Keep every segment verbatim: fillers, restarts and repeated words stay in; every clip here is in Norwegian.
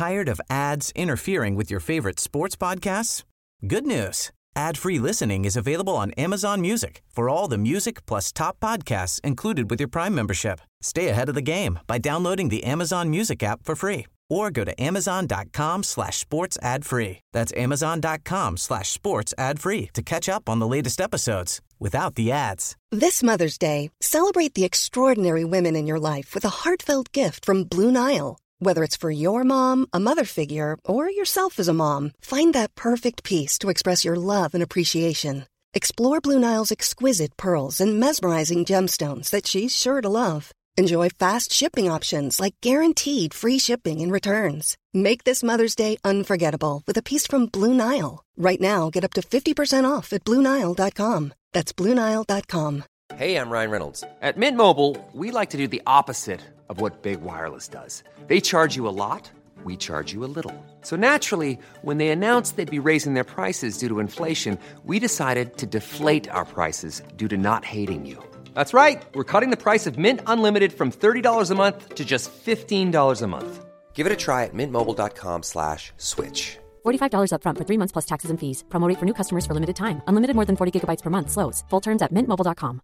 Tired of ads interfering with your favorite sports podcasts? Good news. Ad-free listening is available on Amazon Music for all the music plus top podcasts included with your Prime membership. Stay ahead of the game by downloading the Amazon Music app for free or go to amazon.com slash sports ad free. That's amazon.com slash sports ad free to catch up on the latest episodes without the ads. This Mother's Day, celebrate the extraordinary women in your life with a heartfelt gift from Blue Nile. Whether it's for your mom, a mother figure, or yourself as a mom, find that perfect piece to express your love and appreciation. Explore Blue Nile's exquisite pearls and mesmerizing gemstones that she's sure to love. Enjoy fast shipping options like guaranteed free shipping and returns. Make this Mother's Day unforgettable with a piece from Blue Nile. Right now, get up to fifty percent off at blue nile dot com. That's blue nile dot com. Hey, I'm Ryan Reynolds. At Mint Mobile, we like to do the opposite of what Big Wireless does. They charge you a lot, we charge you a little. So naturally, when they announced they'd be raising their prices due to inflation, we decided to deflate our prices due to not hating you. That's right. We're cutting the price of Mint Unlimited from thirty dollars a month to just fifteen dollars a month. Give it a try at mintmobile.com slash switch. forty-five dollars up front for three months plus taxes and fees. Promo rate for new customers for limited time. Unlimited more than forty gigabytes per month. Slows full terms at mint mobile dot com.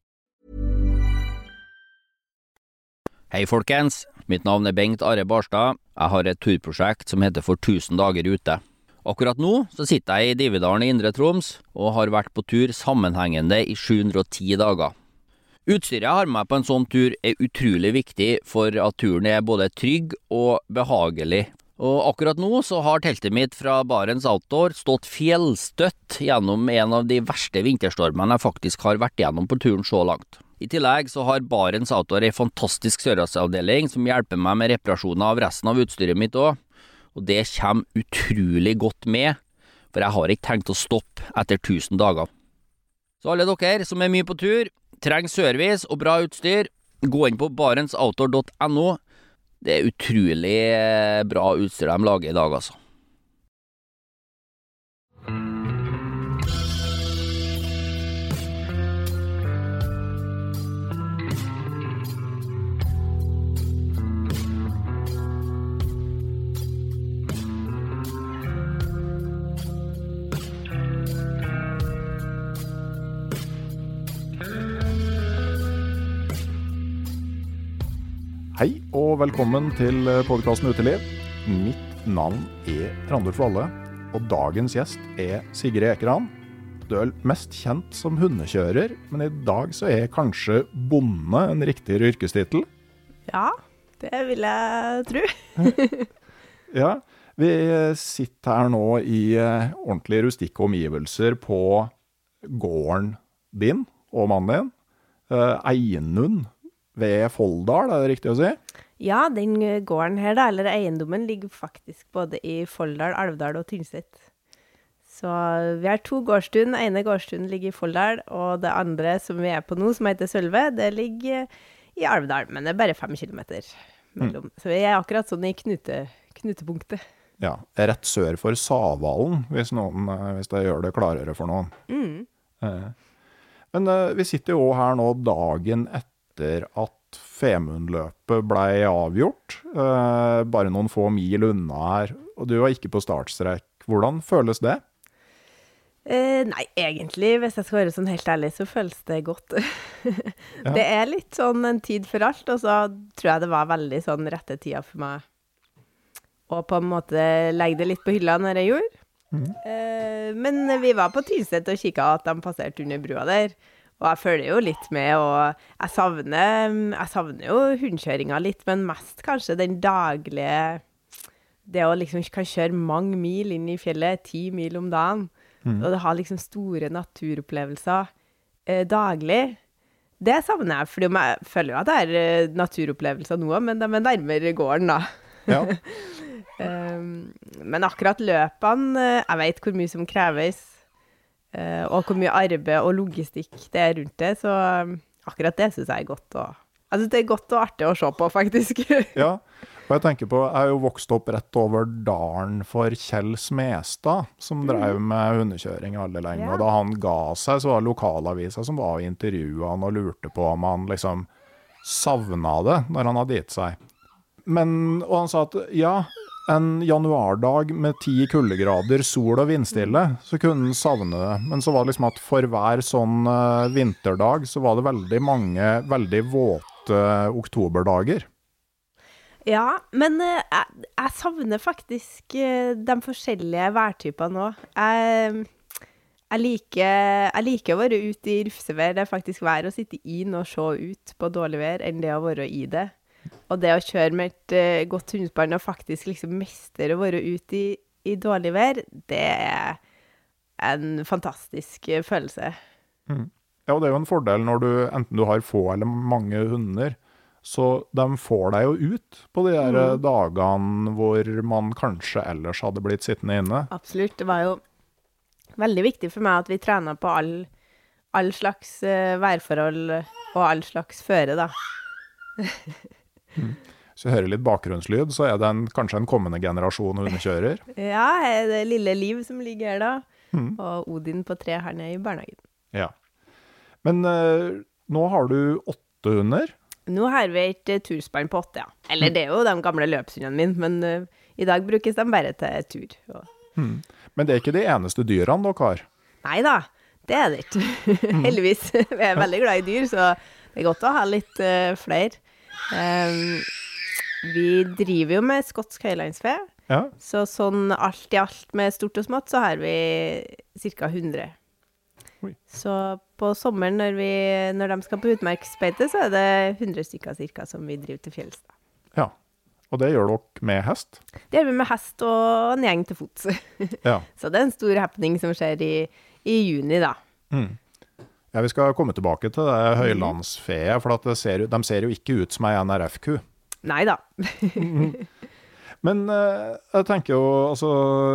Hei folkens, mitt navn er Bengt Are Barstad. Jeg har et turprosjekt som heter For tusen dager ute. Akkurat nå så sitter jeg i Dividalen i Indre Troms og har vært på tur sammenhengende i sju hundre og ti dager. Utstyret jeg har med meg på en sånn tur er utrolig viktig for at turen er både trygg og behagelig. Og akkurat nå så har teltet mitt fra Barents Outdoor stått fjellstøtt gjennom en av de verste vinterstormene jeg faktisk har vært gjennom på turen så langt. I tillegg så har Barents Outdoor en fantastisk sørlandsavdeling som hjelper meg med reparasjoner av resten av utstyret mitt også. Og det kommer utrolig godt med, for jeg har ikke tenkt å stoppe etter tusen dager. Så alle dere som er mye på tur, trenger service og bra utstyr, gå inn på barents outdoor dot no. Det er utrolig bra utstyr de lager i dag, altså. Hei og velkommen til podcasten Uteliv. Mitt navn er Randulf Valle, og dagens gjest er Sigrid Ekeran. Du er mest kjent som hundekjører, men i dag så er kanskje bonde en riktigere yrkestitel? Ja, det vil jeg tro. Ja, vi sitter her nå i ordentlige rustikke omgivelser på gården din og mannen din, Einund ved Folldal, er det riktig å si? Ja, den gården her da, eller eiendommen, ligger faktisk både i Folldal, Alvdal og Tynset. Så vi har to gårdstun. Ene gårdstun ligger i Folldal, og det andre som vi er på nå, som heter Sølve, det ligger i Alvdal, men det er bare fem kilometer mellom. Mm. Så vi er akkurat sånn i knute, knutepunktet. Ja, rett sør for Savalen, hvis, noen, hvis det gjør det klarere for noen. Mm. Men vi sitter jo her nå dagen etter etter at Femundløpet ble avgjort, eh, bare noen få mil unna her, og du var ikke på startstrek. Hvordan føles det? Eh, nei, egentlig, hvis jeg skal være sånn helt ærlig, så føles det godt. Ja. Det er litt sånn en tid for alt, og så tror jeg det var veldig sånn rette tida for meg å på en måte legge det litt på hylla når jeg gjorde. Mm. Eh, men vi var på Tynset og kikket at de passerte under brua der. Og jeg følger jo litt med, og jeg savner, jeg savner jo hundkjøringa litt, men mest kanskje den daglige, det å liksom kan kjøre mange mil inn i fjellet, ti mil om dagen, mm. og det har liksom store naturopplevelser eh, daglig. Det savner jeg, fordi jeg føler jo at det er eh, naturopplevelser nå, men de er nærmere gården da. Ja. um, men akkurat løpene, jeg vet hvor mye som kreves, Uh, og hvor mye arbeid og logistikk det er rundt det, så um, akkurat det synes jeg er godt å, altså det er godt og artig å se på faktisk. Ja, og jeg tenker på, jeg er jo vokst opp rett over dalen for Kjell Smestad, som mm. drev med hundekjøring veldig lenge, ja. Og da han ga seg, så var lokalavisa som var i intervjuet han og lurte på om han liksom savnet det når han hadde gitt seg. Men, og han sa at ja, en januardag med ti kuldegrader, sol og vindstille, så kunne en savne det. Men så var det liksom at for hver sånn uh, vinterdag, så var det veldig mange veldig våte uh, oktoberdager. Ja, men uh, jeg, jeg savner faktisk uh, de forskjellige værtypene også. Jeg... Jeg liker, jeg liker å være ute i rufsevær. Det er faktisk vær å sitte inn og se ut på dårlig vær enn det å være i det. Og det å kjøre med et uh, godt hundspann og faktisk liksom mestre å være ute i, i dårlig vær, det er en fantastisk uh, følelse. Mm. Ja, og det er jo en fordel når du, enten du har få eller mange hunder, så de får deg jo ut på de der mm. dagene hvor man kanskje ellers hadde blitt sittende inne. Absolutt, det var jo veldig viktig for meg at vi trener på all, all slags uh, værforhold og all slags føre, da. mm. Så jeg hører litt bakgrunnslyd, så er det en, kanskje en kommende generasjon hundekjører? Ja, det er lille Liv som ligger her da, mm. og Odin på tre her nede i barnehagen. Ja. Men uh, nå har du åtte hunder? Nå har vi et uh, turspann på åtte, ja. Eller det er jo de gamle løpshundene mine, men uh, i dag brukes de bare til tur. Og Mm. Men det er ikke de eneste dyrene dere har? Neida, det er det ikke. Heldigvis. Vi er veldig glad i dyr, så det er godt å ha litt uh, flere. Um, vi driver jo med skotsk høylandsfe, ja. Så sånn alt i alt med stort og smått, så har vi cirka hundre. Oi. Så på sommeren når, vi, når de skal på utmarksbeite, så er det hundre stykker cirka som vi driver til fjells. Ja. Og det gjør dere med hest? Det gjør vi med hest og en gjeng til fots. Ja. Så det er en stor happening som skjer i, i juni da. Mm. Ja, vi skal komme tilbake til det høylandsfeet, for at det ser, de ser jo ikke ut som en N R F-ku. Neida. Men eh, jeg tenker jo, altså,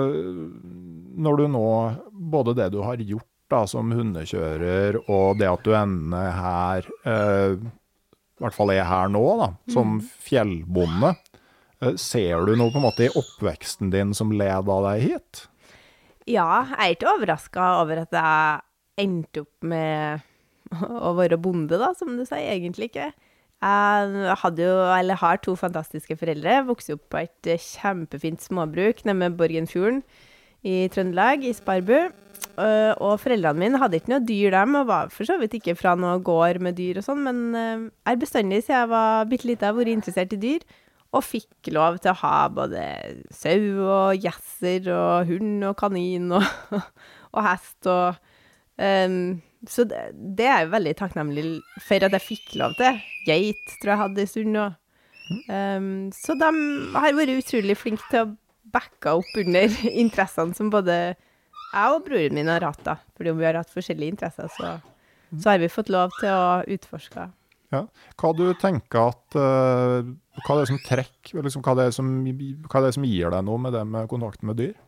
når du nå, både det du har gjort da, som hundekjører, og det at du ender her, eh, i hvert fall er her nå da, som mm. fjellbonde, ser du noe på en måte i oppveksten din som leder deg hit? Ja, jeg er ikke overrasket over at jeg endte opp med å være bonde da, som du sier, egentlig ikke. Jeg hadde jo, eller har to fantastiske foreldre, vokste opp på et kjempefint småbruk nede med Borgenfjorden i Trøndelag, i Sparbu. Og foreldrene mine hadde ikke noe dyr dem, og var for så vidt ikke fra noe gård med dyr og sånn, men jeg er bestandig, siden jeg var bittelite, jeg har vært interessert i dyr, og fikk lov til å ha både sau og gjesser og hund og kanin og, og hest. Og, um, så det, det er jeg veldig takknemlig for at jeg fikk lov til. Geit tror jeg hadde i stund. Og, um, så de har vært utrolig flinke til å backe opp under interessene som både jeg og broren min har hatt da. Fordi om vi har hatt forskjellige interesser, så, så har vi fått lov til å utforske. Ja. Hva du tenker at, uh, hva er det som trekker, liksom, hva, er det som, hva er det som gir deg noe med det med kontakten med dyr?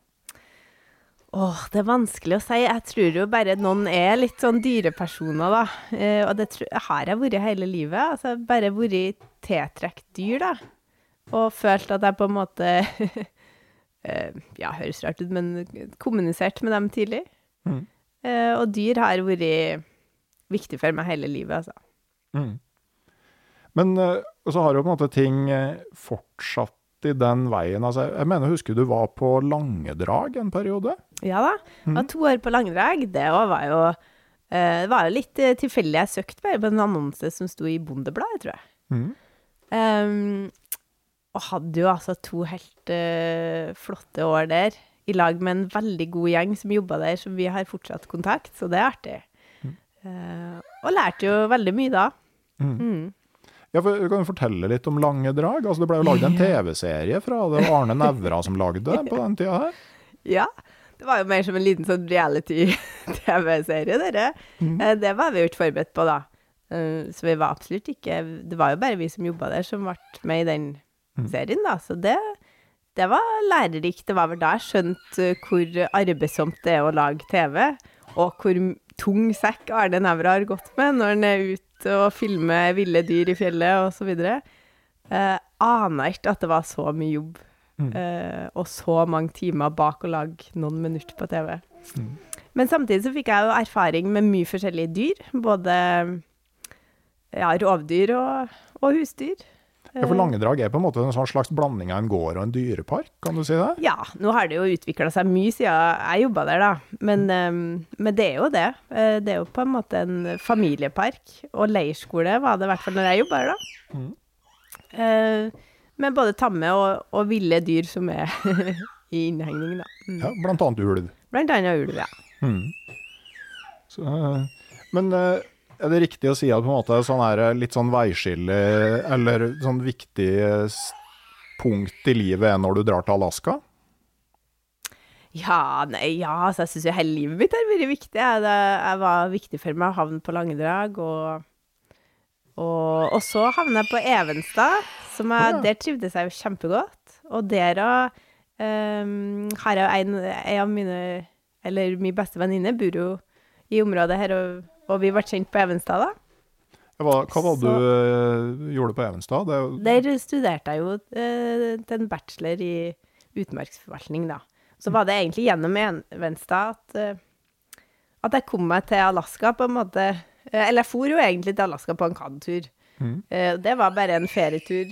Åh, det er vanskelig å si. Jeg tror jo bare noen er litt sånn dyrepersoner da, uh, og det tror, har jeg vært hele livet, altså bare vært tiltrekt dyr da, og følt at jeg på en måte, uh, ja, høres rart ut, men kommunisert med dem tidlig. Mm. Uh, og dyr har vært viktig for meg hele livet, altså. Mm. Men så har jo på en måte ting fortsatt i den veien. Altså, jeg mener, husker du var på Langedrag en periode? Ja da, jeg var to år på Langedrag. Det var jo, det var jo litt tilfeldig jeg søkte bare på en annonse som sto i Bondebladet, tror jeg. Mm. Um, og hadde jo altså to helt uh, flotte år der, i lag med en veldig god gjeng som jobbet der, som vi har fortsatt kontakt, så det er artig. Mm. Uh, og lærte jo veldig mye da. Mm. Mm. Ja, for, kan du fortelle litt om Langedrag? Altså, det ble jo laget en tv-serie fra det var Arne Nævra som lagde det på den tida her. Ja, det var jo mer som en liten sånn reality-tv-serie, dere. Mm. Uh, det var vi jo ikke forberedt på da. Uh, så vi var absolutt ikke, det var jo bare vi som jobbet der som ble med i den mm. serien da, så det, det var lærerikt. Det var vel da jeg skjønte hvor arbeidsomt det er å lage TV, og hvor tung sekk Arne Nævra har gått med når han er ute og filmer ville dyr i fjellet og så videre. Uh, aner ikke at det var så mye jobb, mm. uh, og så mange timer bak å lage noen minutter på TV. Mm. Men samtidig så fikk jeg jo erfaring med mye forskjellige dyr, både ja, rovdyr og, og husdyr. Ja, for Langedrag er på en måte en sånn slags blanding av en gård og en dyrepark, kan du si det? Ja, nå har det jo utviklet seg mye siden jeg jobbet der da, men, um, men det er jo det. Det er jo på en måte en familiepark, og leirskole var det i hvert fall når jeg jobbet der da. Mm. Uh, med både tamme og, og ville dyr som er i innhegning da. Mm. Ja, blant annet ulv. Blant annet ulv, ja. Mm. Så, men... Uh, Er det riktig å si at på en måte sånn her, litt sånn veiskille eller sånn viktig punkt i livet er når du drar til Alaska? Ja, nei, ja, så jeg synes jo hele livet mitt har vært viktig. Det, jeg var viktig for meg å havne på Langedrag, og, og, og så havnet jeg på Evenstad, som jeg, ja. Der trivdes jeg jo kjempegodt. Og der um, har jeg en, en av mine, eller min beste venninne bor jo i området her, og Og vi var kjent på Evenstad da. Hva, hva var det du uh, gjorde på Evenstad? Det... Der studerte jeg jo uh, til en bachelor i utmarksforvaltning da. Så var det egentlig gjennom Evenstad at, uh, at jeg kom meg til Alaska på en måte. Uh, eller jeg for jo egentlig til Alaska på en kanotur. Mm. Uh, det var bare en ferietur.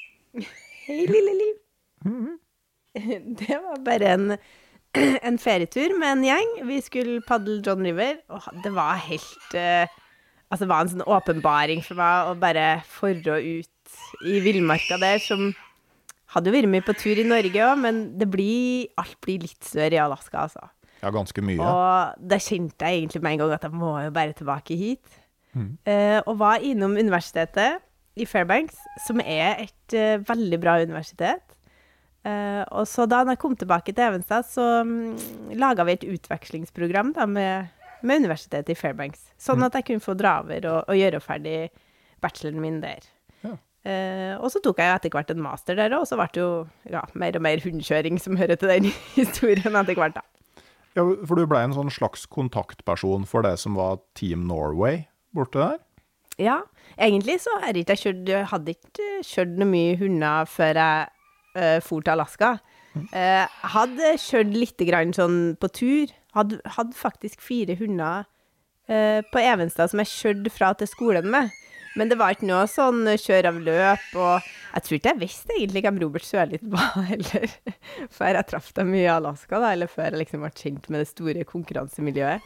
Hei, lille liv. Mm. Det var bare en... en ferietur med en gjeng. Vi skulle paddle John River, og det var helt uh, altså det var en sånn åpenbaring for meg å bare forrå ut i villmarka der, som hadde jo vært med på tur i Norge også, men det blir, alt blir litt større i Alaska, altså. Ja, ganske mye. Og da kjente jeg egentlig med en gang at jeg må jo bare tilbake hit. Mm. Uh, og var innom universitetet i Fairbanks, som er et uh, veldig bra universitet. Uh, og så da når jeg kom tilbake til Evenstad, så um, laget vi et utvekslingsprogram da, med, med universitetet i Fairbanks, sånn at jeg kunne få dra over og, og gjøre ferdig bacheloren min der. Ja. Uh, og så tok jeg jo etter hvert en master der, og så ble det jo ja, mer og mer hundkjøring som hører til den historien etter hvert da. Ja, for du ble en sånn slags kontaktperson for det som var Team Norway borte der? Ja, egentlig så hadde jeg ikke kjørt, hadde ikke kjørt noe mye hunder før jeg Uh, for til Alaska. Uh, hadde kjørt litt grann sånn på tur. Hadde, hadde faktisk fire hunder uh, på Evenstad som jeg kjørte fra til skolen med. Men det var ikke noe sånn kjør av løp, og jeg tror ikke jeg visste egentlig hvem Robert Sørlit var heller, før jeg traff dem i Alaska da, eller før jeg liksom var kjent med det store konkurransemiljøet.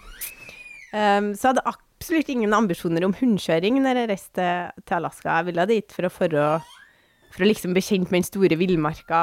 Um, så jeg hadde absolutt ingen ambisjoner om hundkjøring når jeg reiste til Alaska. Jeg ville dit for å forrå for å liksom bli kjent med den store villmarka,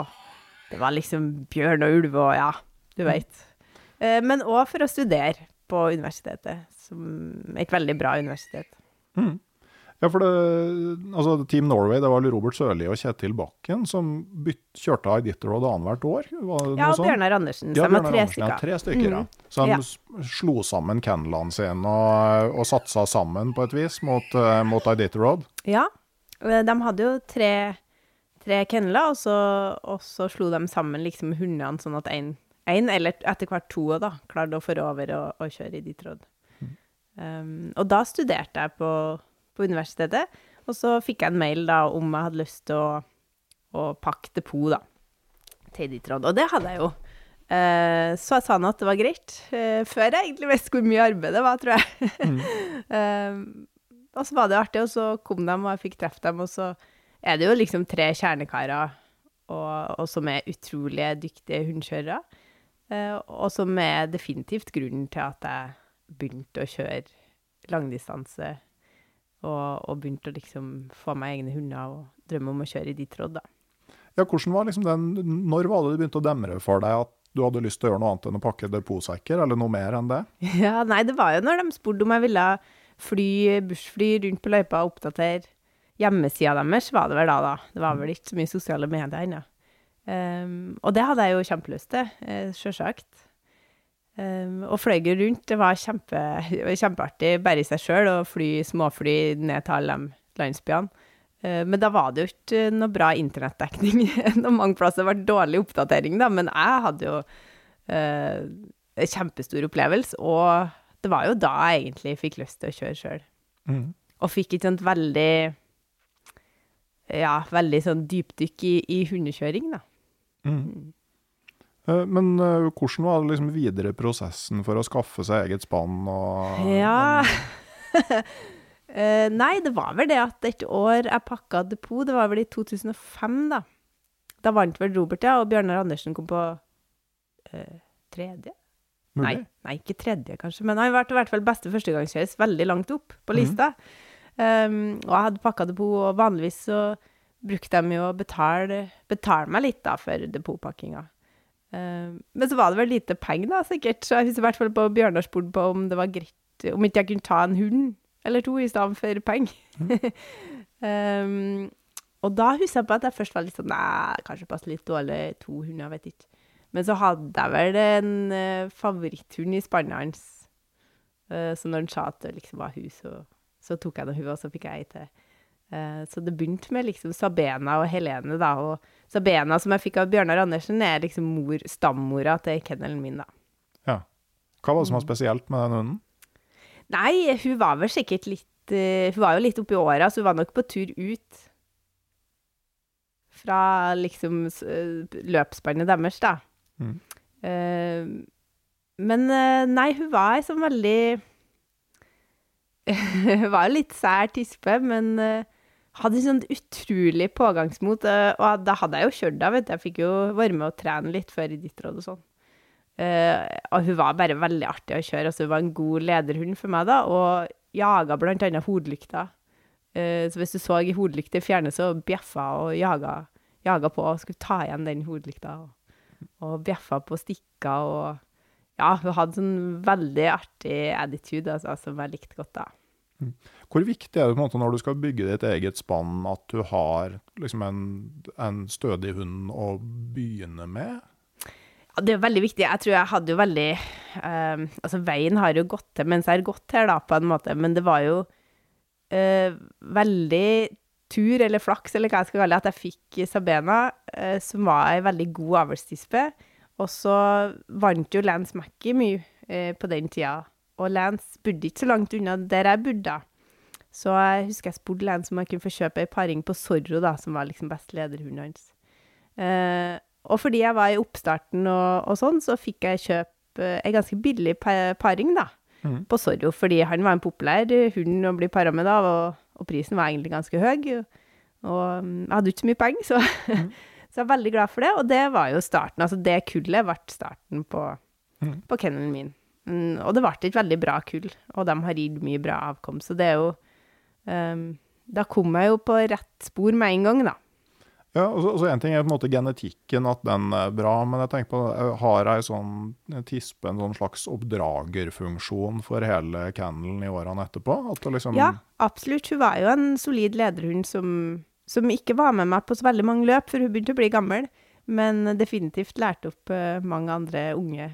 og det var liksom bjørn og ulv, og ja, du vet. Eh, men også for å studere på universitetet, som er et veldig bra universitet. Mm. Ja, for det, altså Team Norway, det var Robert Sørli og Kjetil Bakken som bytt, kjørte av Iditarod annethvert år. Ja, og Bjørnar Andersen, ja, som var tre stykker. Ja, tre mm. stykker, ja. Så de ja. slo sammen kennelene sine og, og satsa sammen på et vis mot, uh, mot Iditarod. Ja. De hadde jo tre, tre kenneler, og så, og så slo de sammen liksom hundene, sånn at en, en eller etter hvert to da, klarte å få over og, og kjøre i Iditarod. Mm. Um, og da studerte jeg på, på universitetet, og så fikk jeg en mail da, om jeg hadde lyst til å, å pakke depot da, til Iditarod. Og det hadde jeg jo. Uh, så jeg sa nå at det var greit, uh, før jeg egentlig visste hvor mye arbeid det var, tror jeg. Mm. um, Og så var det artig, og så kom de, og jeg fikk treffe dem, og så er det jo liksom tre kjernekarer, og, og som er utrolig dyktige hundkjørere, eh, og som er definitivt grunnen til at jeg begynte å kjøre langdistanse, og, og begynte å liksom få meg egne hunder, og drømme om å kjøre i Iditarod da. Ja, hvordan var liksom den, når var det du begynte å demre for deg at du hadde lyst til å gjøre noe annet enn å pakke depotsekker, eller noe mer enn det? Ja, nei, det var jo når de spurte om jeg ville fly, bussfly rundt på løypa og oppdatere hjemmesiden deres, var det vel da da. Det var vel ikke så mye sosiale medier ennå. Um, og det hadde jeg jo kjempelyst til, eh, selvsagt. Um, og fløy rundt, det var kjempe, kjempeartig bare i seg selv, å fly småfly ned til alle de landsbyene. Uh, men da var det jo ikke noe bra internettdekning. Noen mange plasser var dårlig oppdatering da, men jeg hadde jo uh, en kjempestor opplevelse, og det var jo da jeg egentlig fikk lyst til å kjøre selv. Mm. Og fikk et sånt veldig, ja, veldig sånn dypdykk i, i hundekjøring da. Mm. Mm. Uh, men uh, hvordan var det liksom videre prosessen for å skaffe seg eget spann? Og, ja, Uh, nei, det var vel det at et år jeg pakket depot, det var vel i to tusen og fem da. Da vant vel Robert, ja, og Bjørnar Andersen kom på uh, tredje. Nei, nei, ikke tredje kanskje, men han var i hvert fall beste førstegangskjøres veldig langt opp på lista. Mm. Um, og jeg hadde pakket depot, og vanligvis så brukte de jo å betale, betale meg litt da for depotpakkinga. Um, men så var det vel lite penger da, sikkert, så jeg husker i hvert fall på Bjørnar spurte på om det var greit, om ikke jeg kunne ta en hund eller to i stedet for penger. Mm. um, og da husker jeg på at jeg først var litt sånn, nei, kanskje passe litt dårlig, to hunder, vet ikke. Men så hadde jeg vel en uh, favoritthund i spannet hans. Uh, så når han sa at det liksom var hun, så, så tok jeg noe hun, og så fikk jeg ei til. Uh, så det begynte med liksom Sabena og Helene da, og Sabena som jeg fikk av Bjørnar Andersen er liksom mor, stammora til kennelen min da. Ja. Hva var det som var spesielt med den hunden? Nei, hun var vel sikkert litt, uh, hun var jo litt oppi året, så hun var nok på tur ut fra liksom uh, løpsspannet deres da. Mm. Uh, men uh, nei, hun var som veldig hun var litt sær tispe, men uh, hadde sånn utrolig pågangsmot, uh, og da hadde jeg jo kjørt da, vet du, jeg fikk jo være med å trene litt før i ditt råd og sånn. Uh, og hun var bare veldig artig å kjøre, altså hun var en god lederhund for meg da, og jaget blant annet hodlykta. Uh, så hvis du så i hodlykta fjerne, så bjeffa og jaget, jaget på og skulle ta igjen den hodlykta, og og bjeffa på stikka, og ja, hun hadde sånn veldig artig attitude, altså, som jeg likte godt da. Mm. Hvor viktig er det på en måte når du skal bygge ditt eget spann, at du har liksom en, en stødig hund å begynne med? Ja, det er veldig viktig. Jeg tror jeg hadde jo veldig, um, altså veien har jo gått til mens jeg har gått her da, på en måte, men det var jo uh, veldig tur eller flaks, eller hva jeg skal kalle det, at jeg fikk Sabena, eh, som var en veldig god avlstispe, og så vant jo Lance Mackey mye eh, på den tida, og Lance bodde ikke så langt unna der jeg bodde. Så jeg husker jeg spurte Lance om jeg kunne få kjøpe en paring på Zorro da, som var liksom best lederhunden hans. Eh, og fordi jeg var i oppstarten og, og sånn, så fikk jeg kjøpe en ganske billig paring da, mm. på Zorro, fordi han var en populær hund å bli paret med da, og og prisen var egentlig ganske høy, og jeg hadde ikke så mye penger, så, mm. så jeg er veldig glad for det, og det var jo starten, altså det kullet ble starten på, mm. på kennelen min. Mm, og det ble et veldig bra kull, og de har gitt mye bra avkomst, så det er jo, um, da kom jeg jo på rett spor med en gang da. Ja, og så, og så en ting er på en måte genetikken, at den er bra, men jeg tenker på, har jeg sånn tispe, en sånn slags oppdragerfunksjon for hele kennelen i årene etterpå? At det liksom... Ja, absolutt. Hun var jo en solid lederhund som, som ikke var med meg på så veldig mange løp, for hun begynte å bli gammel, men definitivt lærte opp uh, mange andre unge,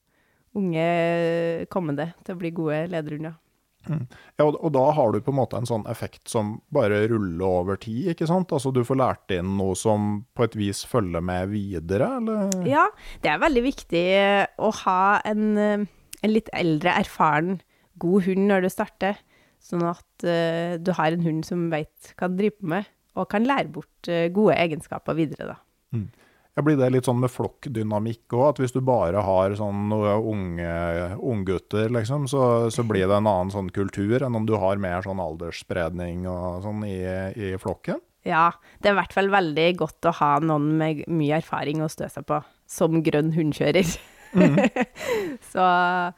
unge kommende til å bli gode lederhunder. Mm. Ja, og, og da har du på en måte en sånn effekt som bare ruller over tid, ikke sant? Altså du får lært inn noe som på et vis følger med videre, eller? Ja, det er veldig viktig å ha en, en litt eldre, erfaren, god hund når du starter, sånn at uh, du har en hund som vet hva den driver med, og kan lære bort uh, gode egenskaper videre da. Mm. Ja, blir det litt sånn med flokkdynamikk også, at hvis du bare har sånn noen unge unggutter, liksom, så, så blir det en annen sånn kultur enn om du har mer sånn aldersspredning og sånn i, i flokken? Ja, det er i hvert fall veldig godt å ha noen med mye erfaring å stø seg på, som grønn hundkjører. Mm. så,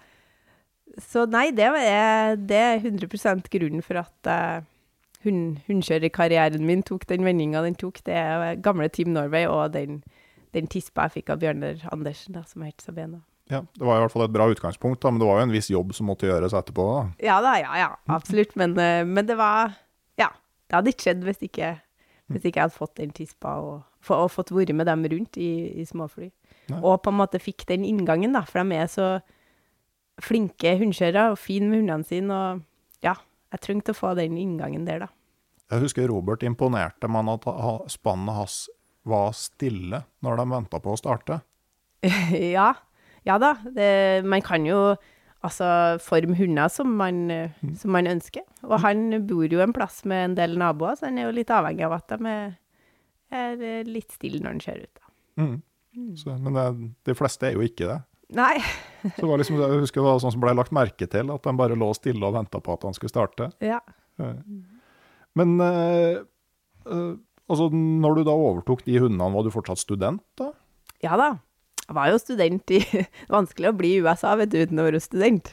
så nei, det er, det er hundre prosent grunnen for at uh, hund, hundkjørerkarrieren min tok den vendingen den tok. Det er gamle Team Norway og den den tispa jeg fikk av Bjørnar Andersen da, som het Sabena. Ja, det var i hvert fall et bra utgangspunkt da, men det var jo en viss jobb som måtte gjøres etterpå da. Ja da, ja, ja, absolutt, men, men det var, ja, det hadde ikke skjedd hvis ikke, hvis ikke jeg hadde fått den tispa og, og, og fått vært med dem rundt i, i småfly. Nei. Og på en måte fikk den inngangen da, for de er så flinke hundkjørere og fin med hundene sine, og ja, jeg trengte å få den inngangen der da. Jeg husker Robert imponerte med at spannet hans var stille når de ventet på å starte. ja, ja da. Det, man kan jo altså forme hunder som man, mm. som man ønsker. Og han bor jo en plass med en del naboer, så han er jo litt avhengig av at de er, er litt stille når han kjører ut. Da. Mm. Mm. Så, men det, de fleste er jo ikke det. Nei. Så det var liksom, jeg husker det var sånn som ble lagt merke til, at de bare lå stille og ventet på at han skulle starte. Ja. Men uh, uh, altså, når du da overtok de hundene, var du fortsatt student da? Ja da. Jeg var jo student i... Det er vanskelig å bli i U S A, vet du, uten å være student.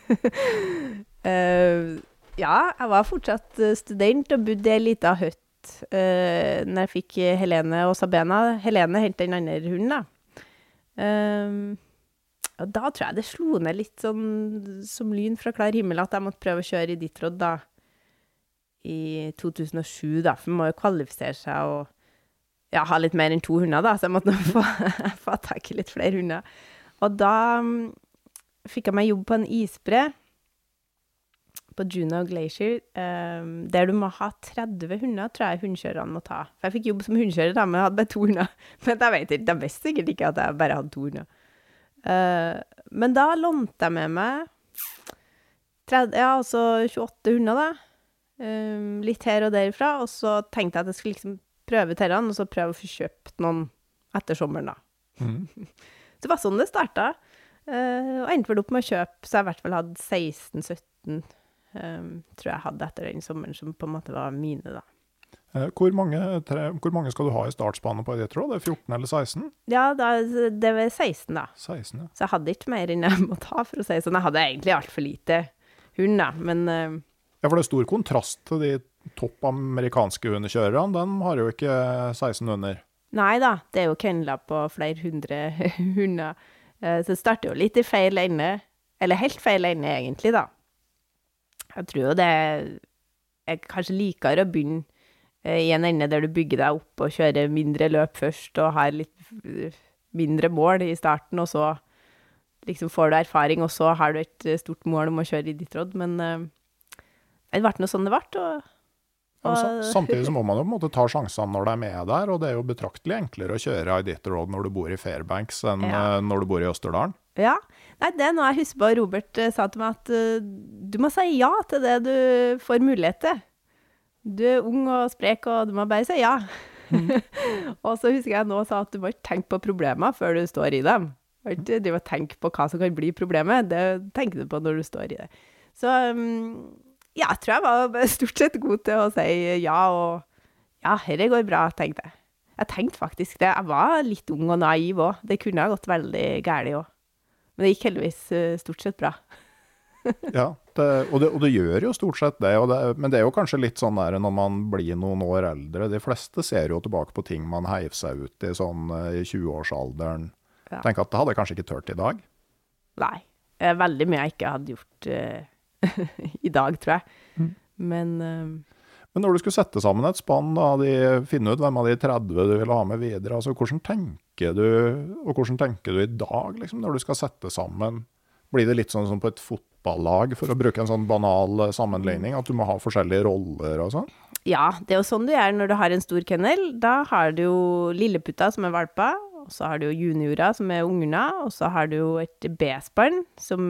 uh, ja, jeg var fortsatt student og bodde i en liten høtt uh, når jeg fikk Helene og Sabena. Helene hentet den andre hunden da. Uh, og da tror jeg det slo ned litt sånn som lyn fra klar himmel at jeg måtte prøve å kjøre i Detroit da i to tusen og sju da, for man må jo kvalifisere seg og ja, ha litt mer enn to hunder da, så jeg måtte få, få tak i litt flere hunder. Og da um, fikk jeg meg jobb på en isbre på Juneau Glacier, um, der du må ha tretti hunder, tror jeg hundkjørerne må ta. For jeg fikk jobb som hundkjører da, men jeg hadde bare to hunder. Men jeg vet ikke, de visste sikkert ikke at jeg bare hadde to hunder. Uh, men da lånte jeg med meg tretti, ja, altså tjueåtte hunder da, um, litt her og derifra, og så tenkte jeg at jeg skulle liksom prøve terran, og så prøve å få kjøpt noen etter sommeren da. Mm. Så det var sånn det startet, uh, og endte vel opp med å kjøpe, så jeg i hvert fall hadde seksten sytten, um, tror jeg hadde etter den sommeren, som på en måte var mine da. Hvor mange, tre, hvor mange skal du ha i startspanen på det, tror du? Det er fjorten eller seksten? Ja, da, det var seksten da. seksten, ja. Så jeg hadde ikke mer enn jeg må ta, for å si sånn. Jeg hadde egentlig alt for lite hund da, men... Uh, ja, for det er stor kontrast til de topp amerikanske hundekjørerne. De har jo ikke seksten hunder. Nei da, det er jo kennler på flere hundre hunder. Uh, så det starter jo litt i feil ende, eller helt feil ende egentlig da. Jeg tror jo det er kanskje likere å begynne i en ende der du bygger deg opp og kjører mindre løp først og har litt mindre mål i starten, og så liksom får du erfaring, og så har du et stort mål om å kjøre i ditt råd, men uh, det ble noe sånn det ble. Og, og ja, samtidig så må man jo på en måte ta sjansene når det er med der, og det er jo betraktelig enklere å kjøre i ditt råd når du bor i Fairbanks enn ja. uh, når du bor i Østerdalen. Ja, nei, det er noe jeg husker på. Robert uh, sa til meg at uh, du må si ja til det du får mulighet til. Du er ung og sprek, og du må bare si ja. Mm. Og så husker jeg nå sa at du må ikke tenke på problemer før du står i dem. Du må tenke på hva som kan bli problemet. Det tenker du på når du står i det. Så ja, jeg tror jeg var stort sett god til å si ja, og ja, dette går bra, tenkte jeg. Jeg tenkte faktisk det. Jeg var litt ung og naiv også. Det kunne ha gått veldig gærlig også. Men det gikk heldigvis stort sett bra. Ja, det, og, det, og det gjør jo stort sett det, og det, men det er jo kanskje litt sånn der når man blir noen år eldre. De fleste ser jo tilbake på ting man heiv seg ut i sånn i tjue-årsalderen. Ja. Tenk at det hadde jeg kanskje ikke tørt i dag. Nei, veldig mye jeg ikke hadde gjort uh, i dag, tror jeg. Mm. Men, uh, men når du skulle sette sammen et spann, da, de, finne ut hvem av de tretti du ville ha med videre, altså hvordan tenker du, og hvordan tenker du i dag, liksom, når du skal sette sammen? Blir det litt sånn som på et fotballag, for å bruke en sånn banal sammenligning, at du må ha forskjellige roller og sånn? Ja, det er jo sånn du er når du har en stor kennel. Da har du jo lilleputta som er valpa, og så har du jo juniorer som er ungene, og så har du jo et B-spann som,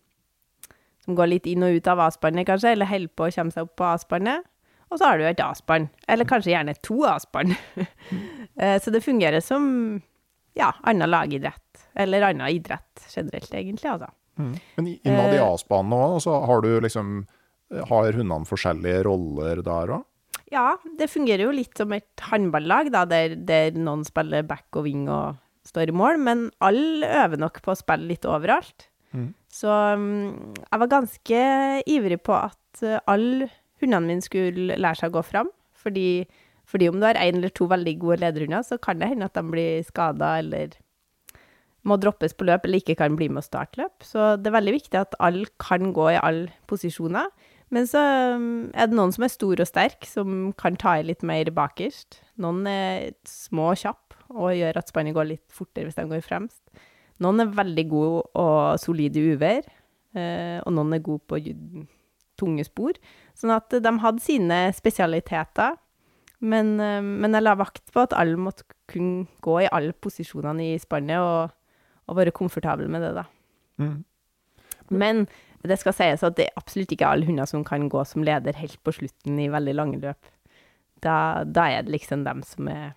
som går litt inn og ut av A-spannet kanskje, eller holder på å komme seg opp på A-spannet. Og så har du jo et A-spann, eller kanskje gjerne to A-spann. Så det fungerer som, ja, annen lagidrett, eller annen idrett generelt egentlig, altså. Mm. Men innad i A-spanen også, så har du liksom, har hundene forskjellige roller der også? Ja, det fungerer jo litt som et håndballag da, der, der noen spiller back og wing og står i mål, men alle øver nok på å spille litt overalt. Mm. Så um, jeg var ganske ivrig på at uh, alle hundene mine skulle lære seg å gå frem, fordi, fordi om du har en eller to veldig gode lederhunder, så kan det hende at de blir skadet eller må droppes på løp, eller ikke kan bli med å starte løp. Så det er veldig viktig at alle kan gå i alle posisjoner. Men så er det noen som er stor og sterk, som kan ta i litt mer bakerst. Noen er små og kjapp, og gjør at spannet går litt fortere hvis de går fremst. Noen er veldig gode og solide i uvær, og noen er gode på tunge spor. Sånn at de hadde sine spesialiteter, men, men jeg la vakt på at alle måtte kunne gå i alle posisjonene i spannet, og og være komfortabel med det da. Mm. Men det skal sies at det er absolutt ikke alle hunder som kan gå som leder helt på slutten i veldig lange løp. Da, da er det liksom dem som er,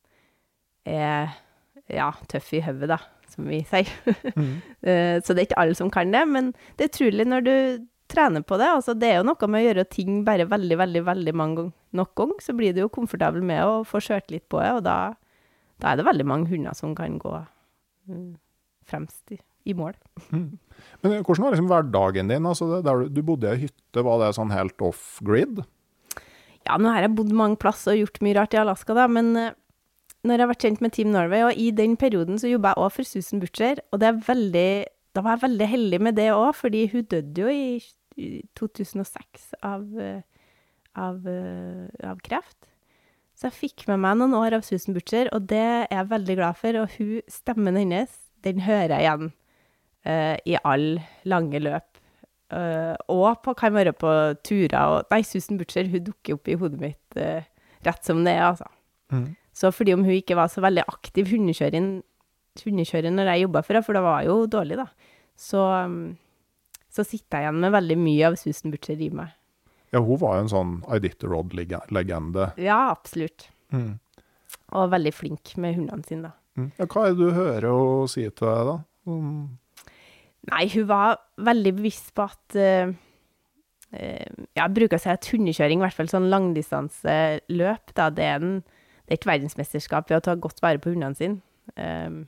er ja, tøffe i høvet da, som vi sier. Mm. Så det er ikke alle som kan det, men det er utrolig når du trene på det. Altså, det er jo noe med å gjøre ting bare veldig, veldig, veldig mange ganger. Nok gang, så blir du jo komfortabel med å få kjørt litt på det, og da, da er det veldig mange hunder som kan gå mm, fremst i, i mål. Mm. Men hvordan var liksom hverdagen din? Altså, det, der du bodde i hytte, var det sånn helt off-grid? Ja, nå har jeg bodd mange plasser og gjort mye rart i Alaska da, men uh, når jeg har vært kjent med Team Norway, og i den perioden så jobbet jeg også for Susan Butcher, og det er veldig, da var jeg veldig heldig med det også, fordi hun døde jo i, i to tusen og seks av, uh, av, uh, av kreft. Så jeg fikk med meg noen år av Susan Butcher, og det er jeg veldig glad for, og hun, stemmen hennes, den hører jeg igjen uh, i alle lange løp. Uh, og på, kan være på turer, og nei, Susan Butcher, hun dukker opp i hodet mitt uh, rett som det er, altså. Mm. Så fordi om hun ikke var så veldig aktiv hundekjøring, hundekjøring når jeg jobbet for henne, for det var jo dårlig da, så, um, så sitter jeg igjen med veldig mye av Susan Butcher i meg. Ja, hun var jo en sånn Iditarod-legende. Ja, absolutt. Mm. Og veldig flink med hundene sine da. Mm. Ja, hva er det du hører og sier til deg da? Mm. Nei, hun var veldig bevisst på at, uh, uh, jeg bruker å si at hundekjøring, i hvert fall sånn langdistanseløp, da, det er, en, det er et verdensmesterskap ved å ta godt vare på hundene sine. Um,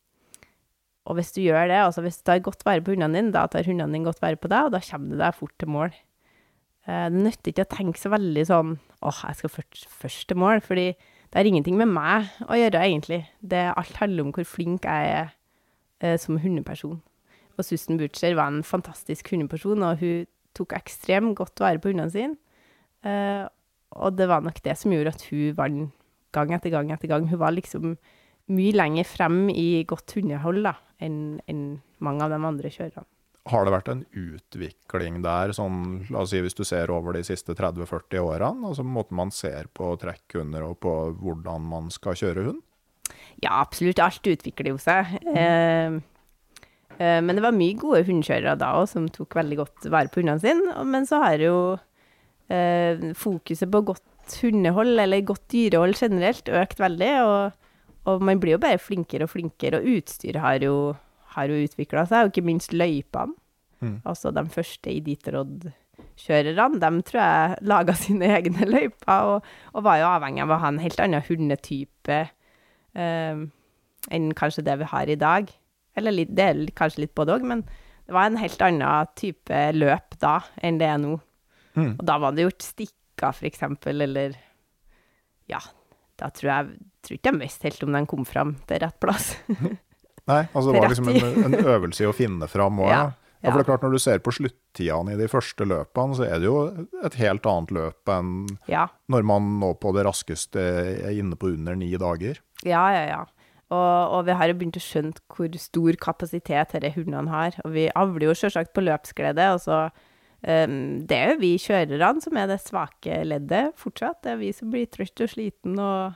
og hvis du gjør det, altså hvis du tar godt vare på hundene dine, da tar hundene dine godt vare på deg, og da kommer du deg fort til mål. Uh, det nytter ikke å tenke så veldig sånn, åh, jeg skal først, først til mål, fordi det har ingenting med meg å gjøre egentlig. Det alt handler om hvor flink jeg er uh, som hundeperson. Og Susan Butcher var en fantastisk hundeperson, og hun tok ekstremt godt vare på hundene sine. Uh, og det var nok det som gjorde at hun vant gang etter gang etter gang. Hun var liksom mye lenger frem i godt hundehold da, enn, enn mange av de andre kjørerne. Har det vært en utvikling der, sånn, la oss si hvis du ser over de siste tretti til førti årene, altså måten man ser på trekkhunder og på hvordan man skal kjøre hund? Ja, absolutt. Alt utvikler jo seg. Uh, Men det var mye gode hundekjørere da også, som tok veldig godt vare på hundene sine. Men så har jo eh, fokuset på godt hundehold, eller godt dyrehold generelt, økt veldig. Og, og man blir jo bare flinkere og flinkere, og utstyret har jo, har jo utviklet seg, og ikke minst løypene. Mm. Altså de første Iditarod-kjørerne, de tror jeg laget sine egne løyper, og, og var jo avhengig av å ha en helt annen hundetype eh, enn kanskje det vi har i dag. Eller litt, det er kanskje litt både også, men det var en helt annen type løp da enn det er nå. Mm. Og da var det gjort stikker, for eksempel, eller ja, da tror jeg, tror ikke jeg mest helt om den kom frem til rett plass. Nei, altså det var liksom en, en øvelse i å finne frem også, ja. Ja, for det er klart, når du ser på sluttidene i de første løpene, så er det jo et helt annet løp enn ja. Når man nå på det raskeste er inne på under ni dager. Ja, ja, ja. Og, og vi har jo begynt å skjønne hvor stor kapasitet disse hundene har. Og vi avler jo selvsagt på løpsglede, og så um, det er jo vi kjørerne som er det svake leddet fortsatt. Det er vi som blir trøtt og sliten, og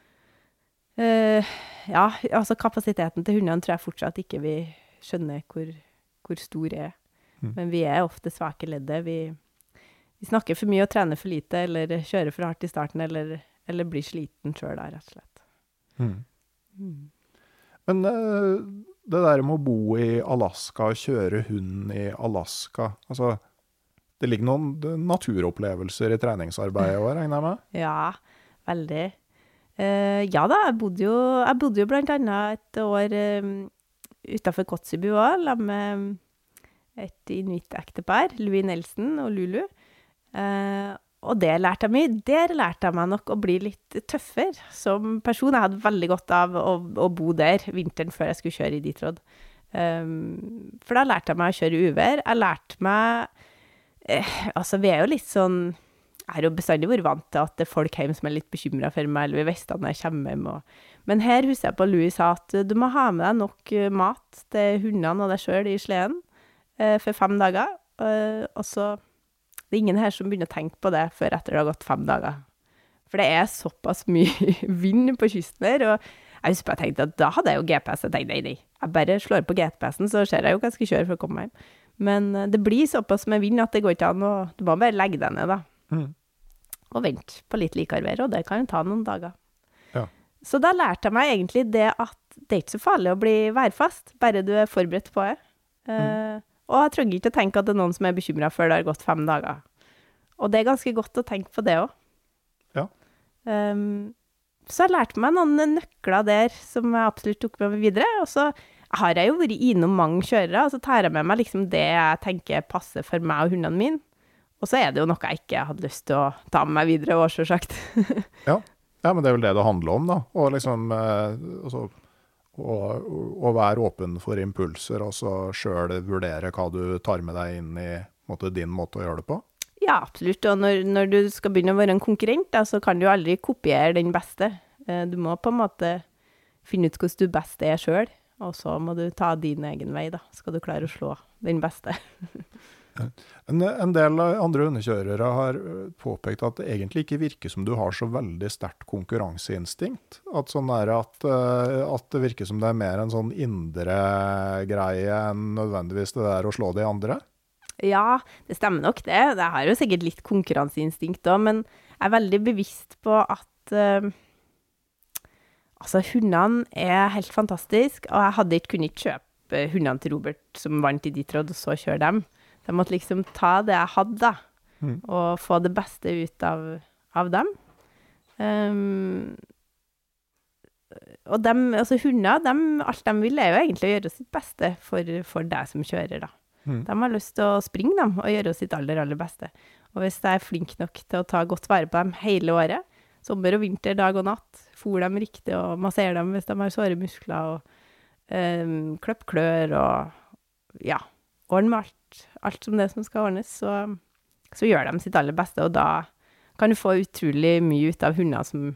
uh, ja, altså kapasiteten til hundene tror jeg fortsatt ikke vi skjønner hvor, hvor stor er. Mm. Men vi er ofte svake leddet. Vi, vi snakker for mye og trener for lite, eller kjører for hardt i starten, eller, eller blir sliten selv da, rett og slett. Mm. Mm. Men uh, det der med å bo i Alaska og kjøre hund i Alaska, altså det ligger noen naturopplevelser i treningsarbeidet også, regner jeg med? Ja, veldig. Uh, ja da, jeg bodde jo, jeg bodde jo blant annet et år um, utenfor Kotzebue også, la med et inuit-ektepar, Louis Nelson og Lulu. Uh, Og det lærte jeg mye. Der lærte jeg meg nok å bli litt tøffere som person. Jeg hadde veldig godt av å, å bo der vinteren før jeg skulle kjøre i Iditarod. Um, for da lærte jeg meg å kjøre uvær. Jeg lærte meg... Eh, altså, vi er jo litt sånn... Jeg har jo bestandig vært vant til at det er folk hjemme som er litt bekymret for meg, eller vi visste når jeg kommer hjem. Og... Men her husker jeg på Louis sa at du må ha med deg nok mat til hundene og deg selv i sleden eh, for fem dager. Uh, og så... Det er ingen her som begynner å tenke på det før etter det har gått fem dager. For det er såpass mye vind på kysten her, og jeg husker jeg tenkte at da hadde jeg jo G P S, jeg tenkte nei, nei, jeg bare slår på G P S-en, så ser jeg jo hva jeg skal kjøre for å komme hjem. Men det blir såpass med vind at det går ikke an, og du må bare legge deg ned da. Mm. Og vente på litt likere vær, og det kan jo ta noen dager. Ja. Så da lærte jeg meg egentlig det at det er ikke så farlig å bli værfast, bare du er forberedt på det. Mm. Uh, Og jeg trenger ikke å tenke at det er noen som er bekymret før det har gått fem dager. Og det er ganske godt å tenke på det også. Ja. Um, så jeg lærte meg noen nøkler der som jeg absolutt tok med meg videre. Og så har jeg jo vært innom mange kjørere, og så tar jeg med meg liksom det jeg tenker passer for meg og hundene mine. Og så er det jo noe jeg ikke hadde lyst til å ta med meg videre, og så sagt. ja. ja, men det er vel det det handler om da. Og liksom, eh, altså, å, å være åpen for impulser, og så selv vurdere hva du tar med deg inn i måte, din måte å gjøre det på. Ja, absolutt. Og når, når du skal begynne å være en konkurrent, da, så kan du aldri kopiere den beste. Du må på en måte finne ut hvordan du best er selv, og så må du ta din egen vei, da. Skal du klare å slå den beste. en, en del andre hundekjørere har påpekt at det egentlig ikke virker som du har så veldig sterkt konkurranseinstinkt. At, sånn er at, at det virker som det er mer en sånn indre greie enn nødvendigvis det der å slå de andre. Ja, det stemmer nok det. Jeg har jo sikkert litt konkurranseinstinkt også, men jeg er veldig bevisst på at uh, altså, hundene er helt fantastiske, og jeg hadde ikke kunnet kjøpe hundene til Robert som vant i Detroit, og så kjøre dem. Jeg måtte liksom ta det jeg hadde, da, mm. og få det beste ut av, av dem. Um, og dem, altså hunder, dem, alt de vil er jo egentlig å gjøre sitt beste for, for deg som kjører, da. Mm. De har lyst til å springe dem og gjøre sitt aller, aller beste. Og hvis jeg er flink nok til å ta godt vare på dem hele året, sommer og vinter, dag og natt, fôr dem riktig og massere dem hvis de har såre muskler, og um, kløpp klør og ja, ordne med alt, alt som det som skal ordnes, så, så gjør de sitt aller beste, og da kan du få utrolig mye ut av hunder som,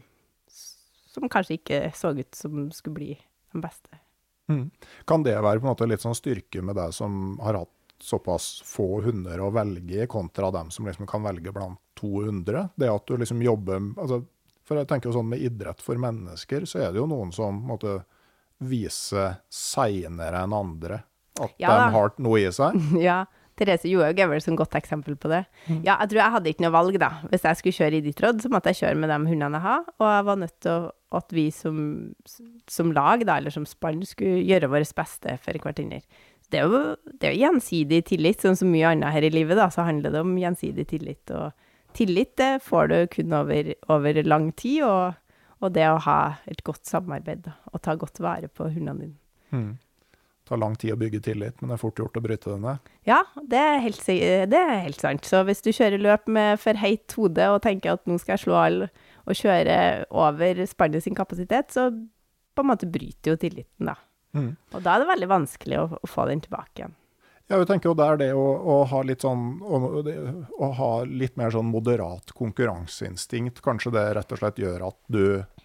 som kanskje ikke så ut som skulle bli den beste. Mm. Kan det være på en måte litt sånn styrke med deg som har hatt såpass få hunder å velge kontra dem som liksom kan velge blant to hundre? Det at du liksom jobber, altså, for jeg tenker jo sånn med idrett for mennesker, så er det jo noen som måtte vise senere enn andre at ja, de har noe i seg. Ja, Therese Johaug er vel et godt eksempel på det. Mm. Ja, jeg tror jeg hadde ikke noe valg da. Hvis jeg skulle kjøre i Detroit, så måtte jeg kjøre med de hundene jeg har, og jeg var nødt til å, at vi som, som lag da, eller som spann, skulle gjøre vårt beste for hverandre. Det er, jo, det er jo gjensidig tillit, sånn som mye annet her i livet da, så handler det om gjensidig tillit, og tillit det får du kun over, over lang tid, og, og det å ha et godt samarbeid da, og ta godt vare på hundene dine. Mm. Det tar lang tid å bygge tillit, men det er fort gjort å bryte den ned. Ja, det er helt, det er helt sant. Så hvis du kjører løp med for heit hode og tenker at nå skal jeg slå alle og kjøre over spannet sin kapasitet, så på en måte bryter jo tilliten da. Mm. Og da er det veldig vanskelig å, å få den tilbake igjen. Ja, jeg tenker jo det er det å, å ha litt sånn, å, å ha litt mer sånn moderat konkurranseinstinkt. Kanskje det rett og slett gjør at du,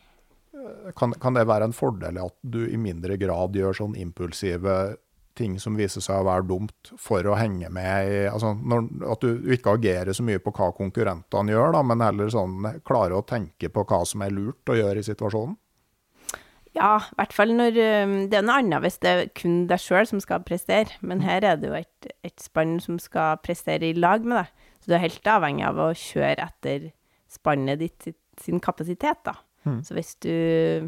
kan, kan det være en fordel at du i mindre grad gjør sånn impulsive ting som viser seg å være dumt for å henge med i, altså når, at du ikke agerer så mye på hva konkurrentene gjør da, men heller sånn klarer å tenke på hva som er lurt å gjøre i situasjonen? Ja, i hvert fall når det er noe annet hvis det er kun deg selv som skal prestere, men her er det jo et, et spann som skal prestere i lag med deg, så du er helt avhengig av å kjøre etter spannet ditt sin kapasitet da. Mm. Så hvis du,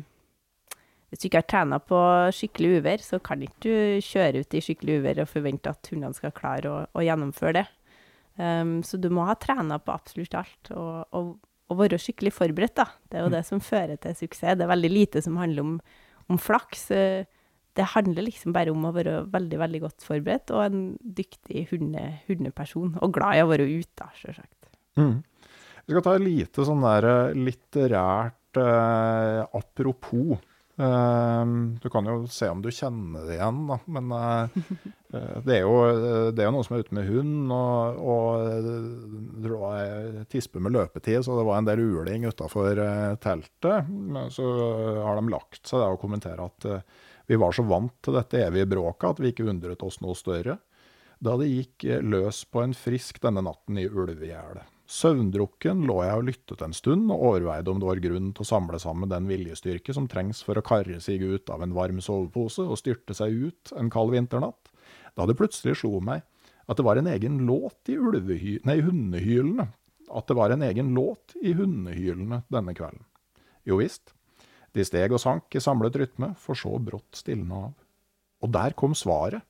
hvis du ikke har trenet på skikkelig uvær, så kan ikke du kjøre ut i skikkelig uvær og forvente at hundene skal klare å, å gjennomføre det. Um, så du må ha trenet på absolutt alt, og, og å være skikkelig forberedt da, det er jo det som fører til suksess. Det er veldig lite som handler om, om flaks. Det handler liksom bare om å være veldig, veldig godt forberedt, og en dyktig hunde, hundeperson, og glad i å være ute da, selvsagt. Mm. Vi skal ta et lite sånn der litterært eh, apropos. Eh, du kan jo se om du kjenner det igjen da, men eh, det, er jo, det er jo noe som er ute med hund, og, og det var tispe med løpetid, så det var en del uling utenfor eh, teltet. Men så har de lagt seg der og kommentert at eh, vi var så vant til dette evige bråket at vi ikke undret oss noe større. Da det gikk løs på en frisk denne natten i ulvegjerdet. Søvndrukken lå jeg og lyttet en stund og overveide om det var grunn til å samle sammen den viljestyrke som trengs for å karre seg ut av en varm sovepose og styrte seg ut en kald vinternatt. Da det plutselig slo meg at det var en egen låt i ulvehy- nei, hundehylene. At det var en egen låt i hundehylene denne kvelden. Jo visst, de steg og sank i samlet rytme, for så brått stillende av. Og der kom svaret.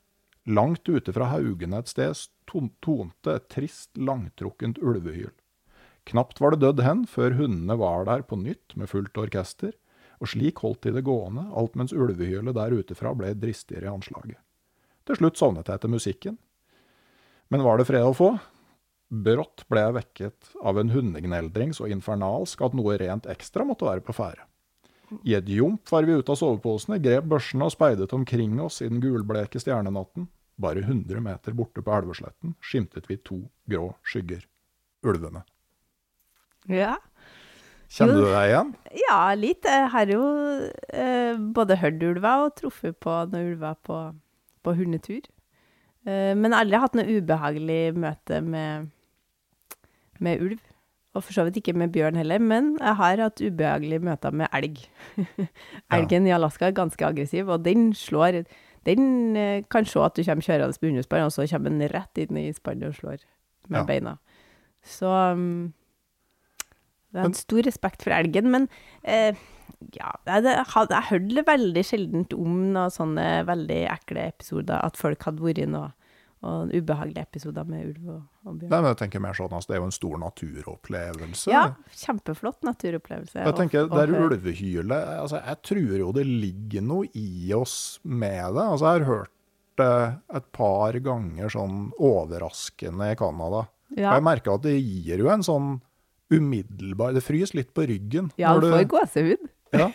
Langt ute fra haugene et sted tonte et trist, langtrukkent ulvehyl. Knapt var det dødd hen, før hundene var der på nytt med fullt orkester, og slik holdt de det gående, alt mens ulvehylet der utefra ble dristigere i anslaget. Til slutt sovnet jeg til musikken. Men var det fred å få? Brått ble jeg vekket av en hundegneldring så infernalsk at noe rent ekstra måtte være på fære. I et jump var vi ute av soveposene, grep børsene og speidet omkring oss i den gulbleke stjernenatten. Bare hundre meter borte på elvesletten skimtet vi to grå skygger. Ulvene. Ja. Kjenner du deg igjen? Ja, litt. Jeg har jo eh, både hørt ulver og truffet på noen ulver på, på hundetur. Eh, men aldri hatt noe ubehagelig møte med, med ulv. Og for så vidt ikke med bjørn heller, men jeg har hatt ubehagelige møter med elg. Elgen ja. I Alaska er ganske aggressiv, og den slår, den eh, kan se at du kommer kjørende på hundespann, og så kommer den rett inn i spannet og slår med ja. Beina. Så um, det er en stor respekt for elgen, men eh, ja, jeg, jeg, jeg, jeg hørte veldig sjeldent om noen sånne veldig ekle episoder, at folk hadde vært i noe og ubehagelige episoder med ulv og, og bjørn. Nei, men jeg tenker mer sånn, altså, det er jo en stor naturopplevelse. Ja, kjempeflott naturopplevelse. Jeg tenker, det er ulvehylet, altså, jeg tror jo det ligger noe i oss med det. Altså, jeg har hørt det et par ganger sånn overraskende i Kanada. Ja. Jeg merker at det gir jo en sånn umiddelbar, det frys litt på ryggen. Ja, det får gåsehud. Ja.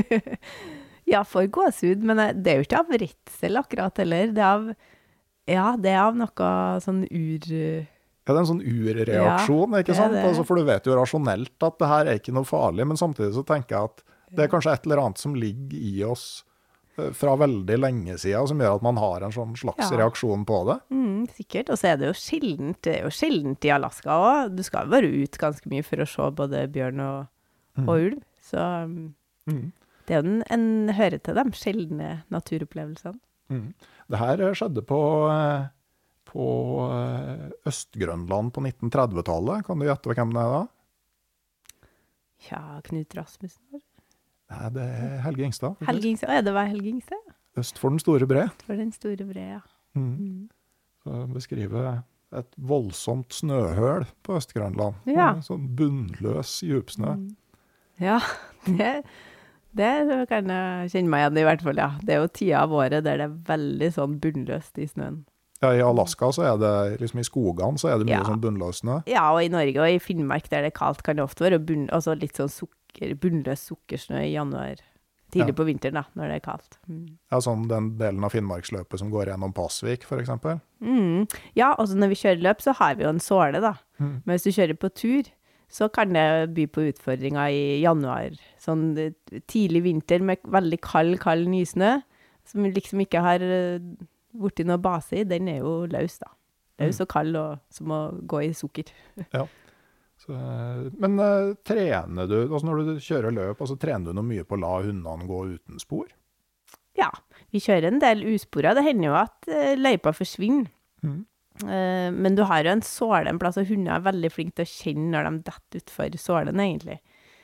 Ja, får gåsehud, men det er jo ikke av redsel akkurat heller, det er av Ja, det er av noe sånn ur... Ja, det er en sånn urreaksjon, ja, ikke sant? Altså, for du vet jo rasjonelt at det her er ikke noe farlig, men samtidig så tenker jeg at det er kanskje et eller annet som ligger i oss fra veldig lenge siden, som gjør at man har en sånn slags ja. Reaksjon på det. Mm, sikkert, og så er det jo sjeldent, det er jo sjeldent i Alaska også. Du skal jo være ut ganske mye for å se både bjørn og, mm. og ulv, så mm. det er jo en, en hører til de sjeldne naturopplevelsene. Mm. Det her skjedde på, på Øst-Grønland på nitten tretti-tallet. Kan du gjette hvem det er da? Ja, Knut Rasmussen. Nei, det er Helge Ingstad. Helge Ingstad, ja, det var Helge Ingstad. Øst for den store bre. Øst for den store bre, ja. Mm. Mm. Så beskriver et voldsomt snøhøl på Øst-Grønland. Ja. Sånn bunnløs djupsnø. Mm. Ja, det Det kan jeg kjenne meg igjen i hvert fall, ja. Det er jo tida av året der det er veldig sånn bunnløst i snøen. Ja, i Alaska så er det, liksom i skogene så er det mye ja. Sånn bunnløs snø. Ja, og i Norge og i Finnmark der det er kaldt kan det ofte være bunn, altså litt sånn sukker, bunnløs sukkersnø i januar. Tidlig ja. På vinteren da, når det er kaldt. Mm. Ja, sånn den delen av Finnmarksløpet som går gjennom Pasvik, for eksempel. Mm. Ja, altså når vi kjører løp så har vi jo en såle da. Mm. Men hvis du kjører på tur, så kan det by på utfordringer i januar. Sånn tidlig vinter med veldig kald, kald nysnø, som liksom ikke har vært i noe base i, den er jo løs da. Løs og kald, og som å gå i sukker. Ja. Så, men uh, trener du, altså når du kjører løp, altså trener du noe mye på å la hundene gå uten spor? Ja, vi kjører en del usporet. Det hender jo at uh, løypa forsvinner. Mm. Uh, men du har jo en såle en plass, og hunder er veldig flinke til å kjenne når de detter utfor sålen egentlig.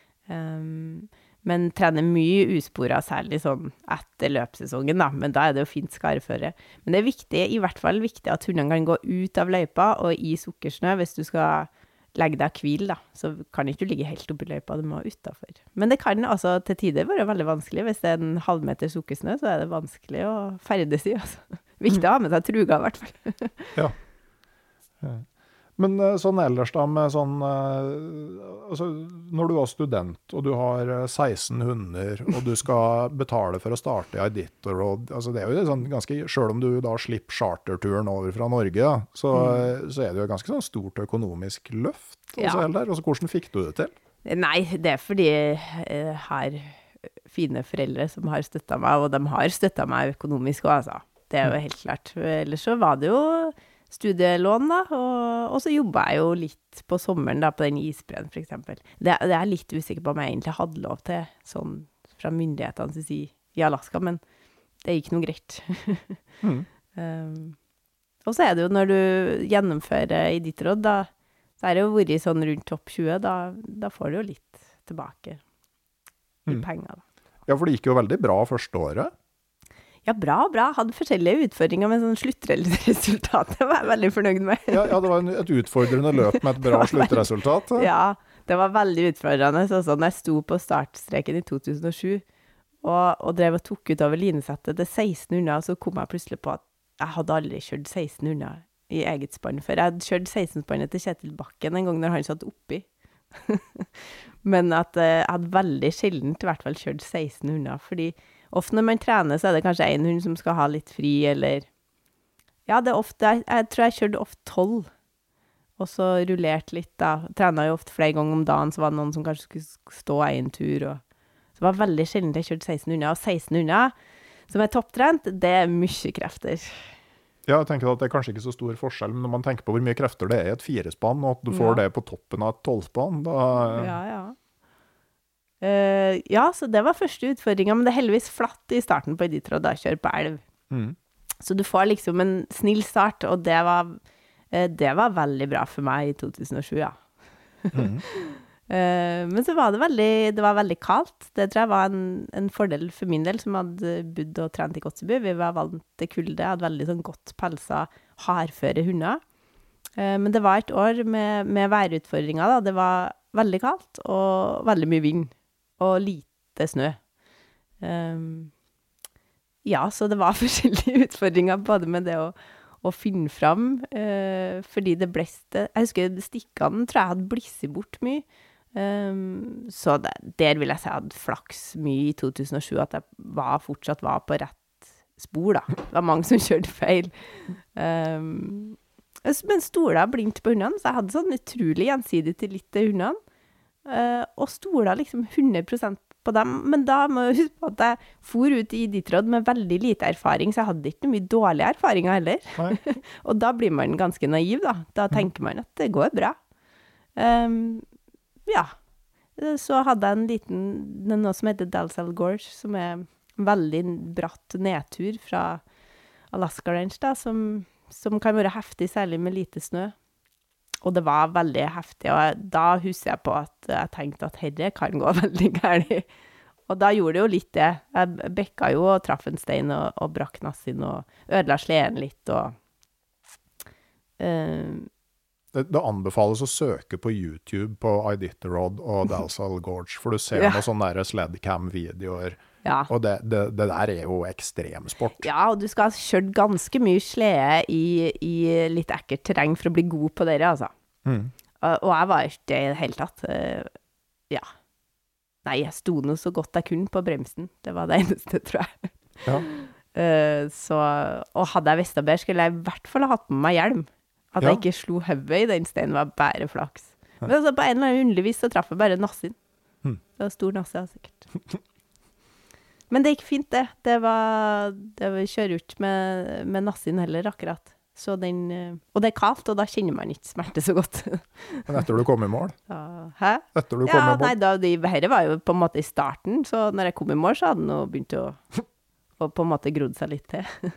Um, men trener mye usporet, særlig sånn etter løpsesongen da, men da er det jo fint skarføre. Men det er viktig, i hvert fall viktig at hundene kan gå ut av løypa og i sukkersnø hvis du skal legge deg hvil da, så kan ikke du ligge helt oppe i løypa, du må utenfor. Men det kan altså til tider være veldig vanskelig, hvis det er en halvmeter sukkersnø, så er det vanskelig å ferdes i, altså. Viktig å ha med seg truga i hvert fall. Ja. Ja. Men sånn ellers da, med sånn, altså, når du er student, og du har seksten hunder, og du skal betale for å starte i Iditarod, altså det er jo sånn ganske, selv om du da slipper charterturen over fra Norge, så, mm. så er det jo ganske sånn stort økonomisk løft, ja. Altså, der. Altså, hvordan fikk du det til? Nei, det er fordi jeg har fine foreldre som har støttet meg, og de har støttet meg økonomisk også, altså. Det er jo helt klart. Ellers så var det jo studielån da, og, og så jobbet jeg jo litt på sommeren da, på den isbreen for eksempel. Det, det er litt usikker på om jeg egentlig hadde lov til, sånn fra myndighetene si, i Alaska, men det er ikke noe greit. mm. um, og så er det jo når du gjennomfører i ditt råd, da, så er det jo vært sånn rundt topp tjue, da, da får du jo litt tilbake i mm. penger da. Ja, for det gikk jo veldig bra første året. Ja, bra, bra. Hadde forskjellige utfordringer med sånn sluttresultat. Det var jeg veldig fornøyd med. Ja, ja, det var en, et utfordrende løp med et bra sluttresultat. Ja, det var veldig utfordrende. Så sånn, jeg sto på startstreken i to tusen og sju, og, og drev og tok ut over linesettet til seksten unna, så kom jeg plutselig på at jeg hadde aldri kjørt seksten unna i eget spann før. Jeg hadde kjørt seksten-spannet til Kjetil Bakken en gang når han satt oppi. Men at eh, jeg hadde veldig sjeldent i hvert fall kjørt seksten unna, fordi ofte når man trener, så er det kanskje en hund som skal ha litt fri, eller... Ja, det er ofte... Jeg, jeg tror jeg kjørte ofte tolv, og så rullerte litt da. Trenet jo ofte flere ganger om dagen, så var det noen som kanskje skulle stå en tur, og... Så det var veldig sjelden jeg kjørte seksten unna, og seksten unna, som er topptrent, det er mye krefter. Ja, jeg tenker at det er kanskje ikke så stor forskjell, men når man tenker på hvor mye krefter det er i et firespann, og at du får ja. det på toppen av et tolvspann, da... Ja, ja. Uh, ja, så det var første utfordringen, men det er heldigvis flatt i starten på Iditarod, da kjører på elv. Mm. Så du får liksom en snill start, og det var, uh, det var veldig bra for meg i to tusen og sju, ja. Mm. uh, men så var det veldig, det var veldig kaldt. Det tror jeg var en, en fordel for min del, som hadde bodd og trent i Kotzebue. Vi var vant til kulde, hadde veldig sånn godt pelsa, hardføre hunder. Uh, men det var et år med, med værutfordringer, da. Det var veldig kaldt, og veldig mye vind. Og lite snø. Um, ja, så det var forskjellige utfordringer både med det å, å finne fram, uh, fordi det blåste. Jeg husker stikkene, tror jeg hadde blisset bort mye. Um, så det, der vil jeg si jeg hadde flaks mye i to tusen og sju, at jeg var, fortsatt var på rett spor, da. Det var mange som kjørte feil. Um, men stola blindt på hundene, så jeg hadde sånn utrolig gjensidig tillit til hundene. Uh, og stola liksom hundre prosent på dem, men da må jeg huske på at jeg for ut i Iditarod med veldig lite erfaring, så jeg hadde ikke mye dårlige erfaringer heller. Og da blir man ganske naiv, da. Da tenker man at det går bra. Um, ja. Så hadde jeg en liten, noe som heter Dalzell Gorge, som er en veldig bratt nedtur fra Alaska Range, da, som, som kan være heftig, særlig med lite snø. Og det var veldig heftig, og da husker jeg på at jeg tenkte at herre kan gå veldig gærent. Og da gjorde det jo litt det. Jeg bekka jo og traff en stein og, og brakk nassen og ødela sleden litt. Og, uh, det, det anbefales å søke på YouTube på Iditarod og Dalzell Gorge, for du ser ja. noen sånne sledcam-videoer. Ja. Og det, det, det der er jo ekstremsport. Ja, og du skal ha kjørt ganske mye slede i, i litt ekkert terreng for å bli god på det, altså. Mm. Og, og jeg var ikke i det hele tatt. Uh, ja. Nei, jeg sto noe så godt jeg kunne på bremsen. Det var det eneste, tror jeg. Ja. Uh, så, og hadde jeg visst bedre, skulle jeg i hvert fall ha hatt med meg hjelm. At ja. jeg ikke slo høvet i den steinen var bare flaks. Men altså, på en eller annen underlig vis så traff jeg bare nassen. Mm. Det var stor nasse, sikkert. Men det gikk fint, det. Det var, det var kjører ut med, med nassen heller, akkurat. Så den, og det er kaldt, og da kjenner man ikke smerte så godt. Men etter du kom i mål? Ja, hæ? Etter du kom ja, i mål? Nei, da, de, her var jo på en måte i starten, så når jeg kom i mål, så hadde den jo begynt å, å på en måte grodd seg litt til.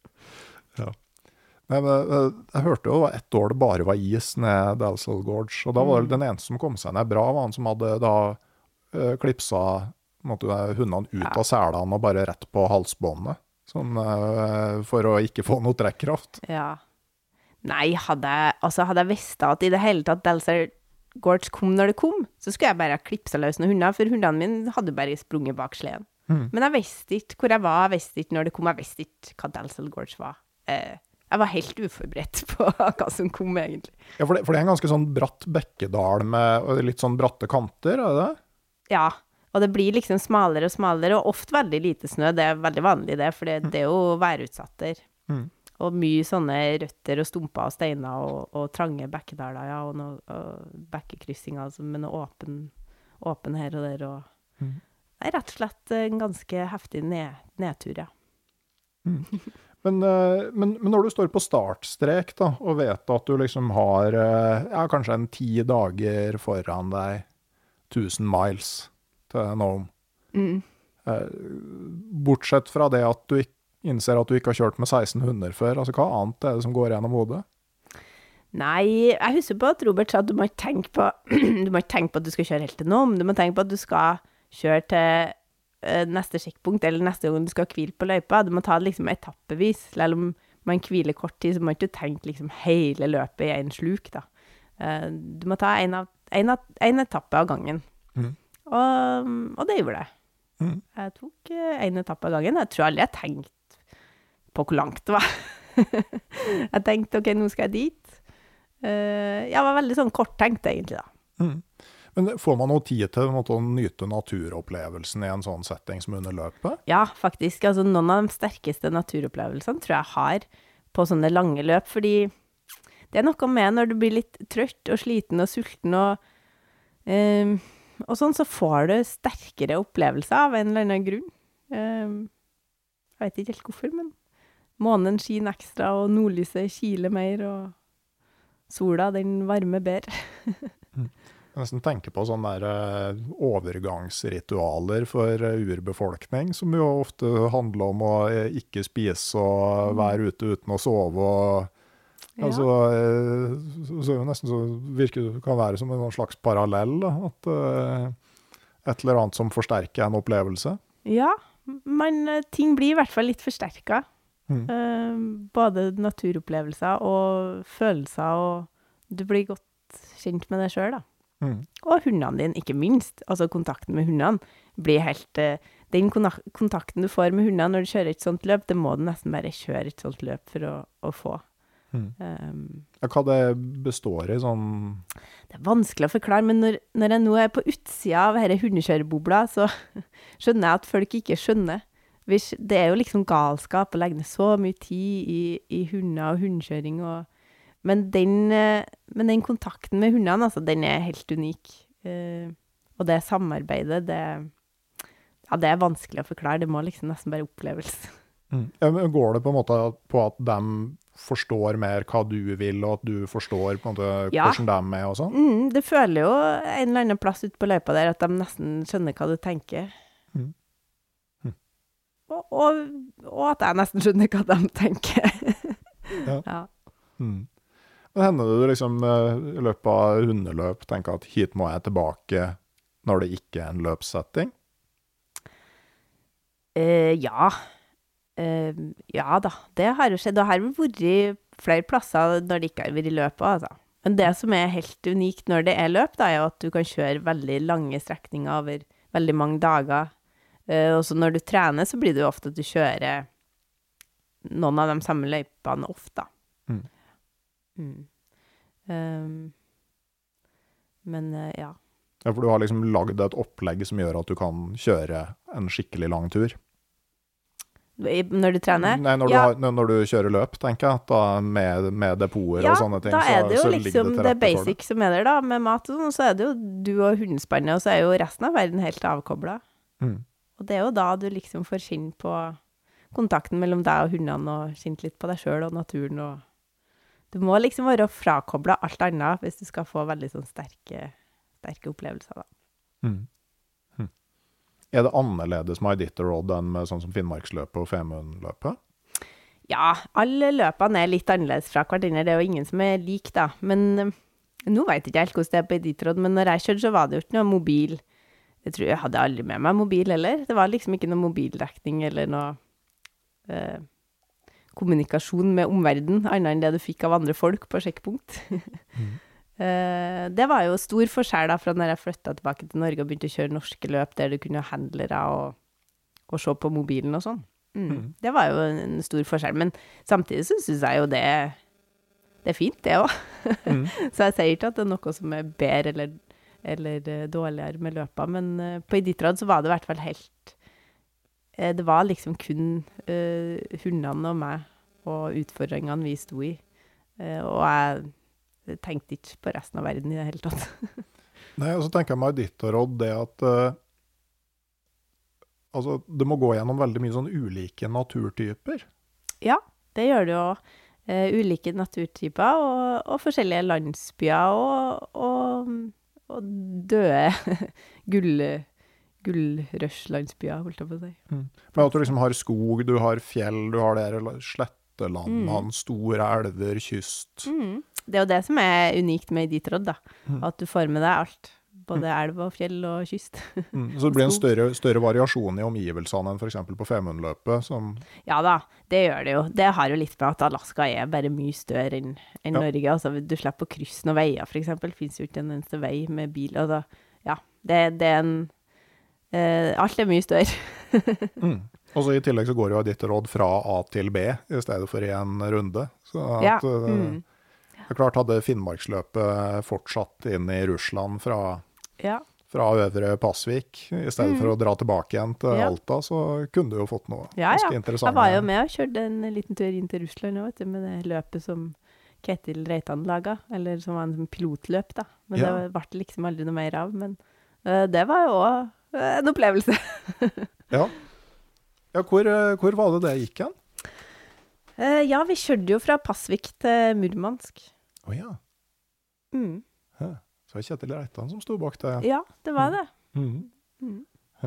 Ja. Nei, men jeg, jeg hørte jo ett år det bare var is ned Dalzell Gorge, og da var det den eneste som kom seg ned bra, var han som hadde da uh, klipsa måtte hundene ut ja. av selene og bare rett på halsbåndet, sånn, uh, for å ikke få noe trekkraft. Ja. Nei, hadde jeg, altså hadde jeg visst at i det hele tatt Dalzell Gorge kom når det kom, så skulle jeg bare ha klipset løs noen hunder, for hundene mine hadde bare sprunget bak sleden. Mm. Men jeg visste ikke hvor jeg var, jeg visste ikke når det kom, jeg visste ikke hva Dalzell Gorge var. Uh, jeg var helt uforberedt på hva som kom egentlig. Ja, for det, for det er en ganske sånn bratt bekkedal med litt sånn bratte kanter, er det det? Ja, og det blir liksom smalere og smalere, og ofte veldig lite snø. Det er veldig vanlig det, for det, det er jo værutsatter. Mm. Og mye sånne røtter og stumper og steiner og, og trange bekkedaler, ja, og, noe, og bekkekryssinger altså, med noe åpen, åpen her og der. Og mm. Det er rett og slett en ganske heftig ned, nedtur, ja. Mm. Men, men, men når du står på startstrek da, og vet at du liksom har ja, kanskje en ti dager foran deg, tusen miles til Nome. Mm. Eh, bortsett fra det at du innser at du ikke har kjørt med seksten hunder før, altså hva annet er det som går gjennom hodet? Nei, jeg husker på at Robert sa at du må ikke tenke på, du må ikke tenke på at du skal kjøre helt til Nome, du må tenke på at du skal kjøre til eh, neste sjekkpunkt, eller neste gang du skal hvile på løypa. Du må ta det liksom etappevis, selv om man hviler kort tid, så må man ikke tenke liksom hele løpet i en sluk, da. Eh, du må ta en, av, en, av, en etappe av gangen. Mm. Og, og det gjorde jeg. Mm. Jeg tok en etappe av gangen. Jeg tror aldri jeg tenkte på hvor langt det var. Jeg tenkte, ok, nå skal jeg dit. Uh, jeg var veldig sånn korttenkt egentlig da. Mm. Men får man noe tid til å nyte naturopplevelsen i en sånn setting som under løpet? Ja, faktisk. Altså, noen av de sterkeste naturopplevelsene tror jeg har på sånne lange løp, fordi det er noe med når du blir litt trøtt og sliten og sulten og, um, og sånn, så får du sterkere opplevelser av en eller annen grunn. Um, jeg vet ikke helt hvorfor, men månen skinner ekstra, og nordlyset kiler mer, og sola, den varme ber. Jeg nesten tenker på sånne der overgangsritualer for urbefolkning, som jo ofte handler om å ikke spise og være ute uten å sove. Og, ja. Altså, så er det nesten så virker det kan være som en slags parallell, da, at et eller annet som forsterker en opplevelse. Ja, men ting blir i hvert fall litt forsterket. Mm. Uh, både naturopplevelser og følelser, og du blir godt kjent med deg selv da. Mm. Og hundene dine, ikke minst. Altså kontakten med hundene blir helt... Uh, den kontakten du får med hundene når du kjører et sånt løp, det må du nesten bare kjøre et sånt løp for å, å få. Mm. Um, ja, hva det består i sånn... Det er vanskelig å forklare, men når, når jeg nå er på utsida av denne hundekjørebobla, så skjønner jeg at folk ikke skjønner. Det er jo liksom galskap å legge ned så mye tid i, i hunder og hundekjøring. Og, men, den, men den kontakten med hundene, altså, den er helt unik. Eh, og det samarbeidet, det, ja, det er vanskelig å forklare. Det må liksom nesten bare oppleves. Mm. Ja, men går det på en måte på at de forstår mer hva du vil, og at du forstår på en måte ja. Hvordan de er og sånn? Mm, det føler jo en eller annen plass ut på løypa der at de nesten skjønner hva du tenker. Mm. Og, og, og at jeg nesten skjønner hva de tenker. Ja. Ja. Mm. Men hender det liksom i løpet av hundeløp tenker at hit må jeg tilbake når det ikke er en løpssetting? Uh, ja. Uh, ja da, det har jo skjedd. Det har vært flere plasser når det ikke har vært løpet, altså. Men det som er helt unikt når det er løp, da, er at du kan kjøre veldig lange strekninger over veldig mange dager. Uh, og så når du trener, så blir det jo ofte at du kjører noen av de samme løypene ofte. Mm. Mm. Um, men uh, ja. Ja, for du har liksom lagd et opplegg som gjør at du kan kjøre en skikkelig lang tur. Når du trener? Nei, når, ja. du, har, når du kjører løp, tenker jeg, at da med, med depoter ja, og sånne ting, så, så, er det jo så liksom ligger det det basic som er der da, med mat og sånn, så er det jo du og hundespannet, og så er jo resten av verden helt avkoblet. Mm. Og det er jo da du liksom får kjenne på kontakten mellom deg og hundene, og kjenne litt på deg selv og naturen, og du må liksom være frakoblet alt annet hvis du skal få veldig sånn sterke, sterke opplevelser da. Mm. Hm. Er det annerledes med Iditarod enn med sånn som Finnmarksløpet og Femundløpet? Ja, alle løpene er litt annerledes fra hverandre, det er jo ingen som er lik da, men nå vet jeg ikke helt hvordan det er på Iditarod, men når jeg kjørte så var det jo ikke noe mobil. Jeg tror jeg hadde aldri med meg mobil heller. Det var liksom ikke noe mobildekning eller noe eh, kommunikasjon med omverden, annet enn det du fikk av andre folk på sjekkpunkt. Mm. eh, det var jo stor forskjell da, fra når jeg flyttet tilbake til Norge og begynte å kjøre norske løp, der du kunne ha handlere og, og se på mobilen og sånn. Mm. Mm. Det var jo en stor forskjell, men samtidig så synes jeg jo det, det er fint, det også. Mm. Så jeg sier ikke at det er noe som er bedre eller eller uh, dårligere med løpet, men uh, på Iditarod så var det i hvert fall helt uh, det var liksom kun uh, hundene og meg og utfordringene vi sto i uh, og jeg tenkte ikke på resten av verden i det hele tatt. Nei, og så tenker jeg meg Iditarod det at uh, altså, det må gå gjennom veldig mye sånn ulike naturtyper. Ja, det gjør det jo uh, ulike naturtyper og, og forskjellige landsbyer og, og og døde gull, gullrørslandsbyer, holdt jeg på å si. Mm. Men at du liksom har skog, du har fjell, du har der sletteland, mm. store elver, kyst. Mm. Det er jo det som er unikt med Iditarod, da. Mm. At du får med deg alt. både elv og fjell og kyst. Mm, så det blir en større, større variasjon i omgivelsene enn for eksempel på Femundløpet, som... Ja da, det gjør det jo. Det har jo litt med at Alaska er bare mye større enn, enn Ja. Norge. Altså, du slipper å krysse noen veier, for eksempel. Det finnes jo ikke en eneste vei med bil. Og da, ja, det, det er en... Eh, alt er mye større. mm. Og så i tillegg så går jo ditt råd fra A til B, i stedet for i en runde. Så at... Ja. eh, Mm. Det er klart, hadde Finnmarksløpet fortsatt inn i Russland fra, Ja. fra Øvre Passvik, i stedet for å dra tilbake igjen til Ja. Alta, så kunne du jo fått noe Ja, ganske ja. interessant. Jeg var jo med og kjørte en liten tur inn til Russland nå, vet du, med det løpet som Ketil Reitan laget, eller som var en pilotløp da. Men Ja. det ble liksom aldri noe mer av, men uh, det var jo også uh, en opplevelse. Ja, ja hvor, eh, hvor var det det gikk hen? uh, ja, vi kjørte jo fra Passvik til Murmansk. Åja, Mm. så det var Ketil Reitan som stod bak det. Ja, det var det. Mhm. Mm.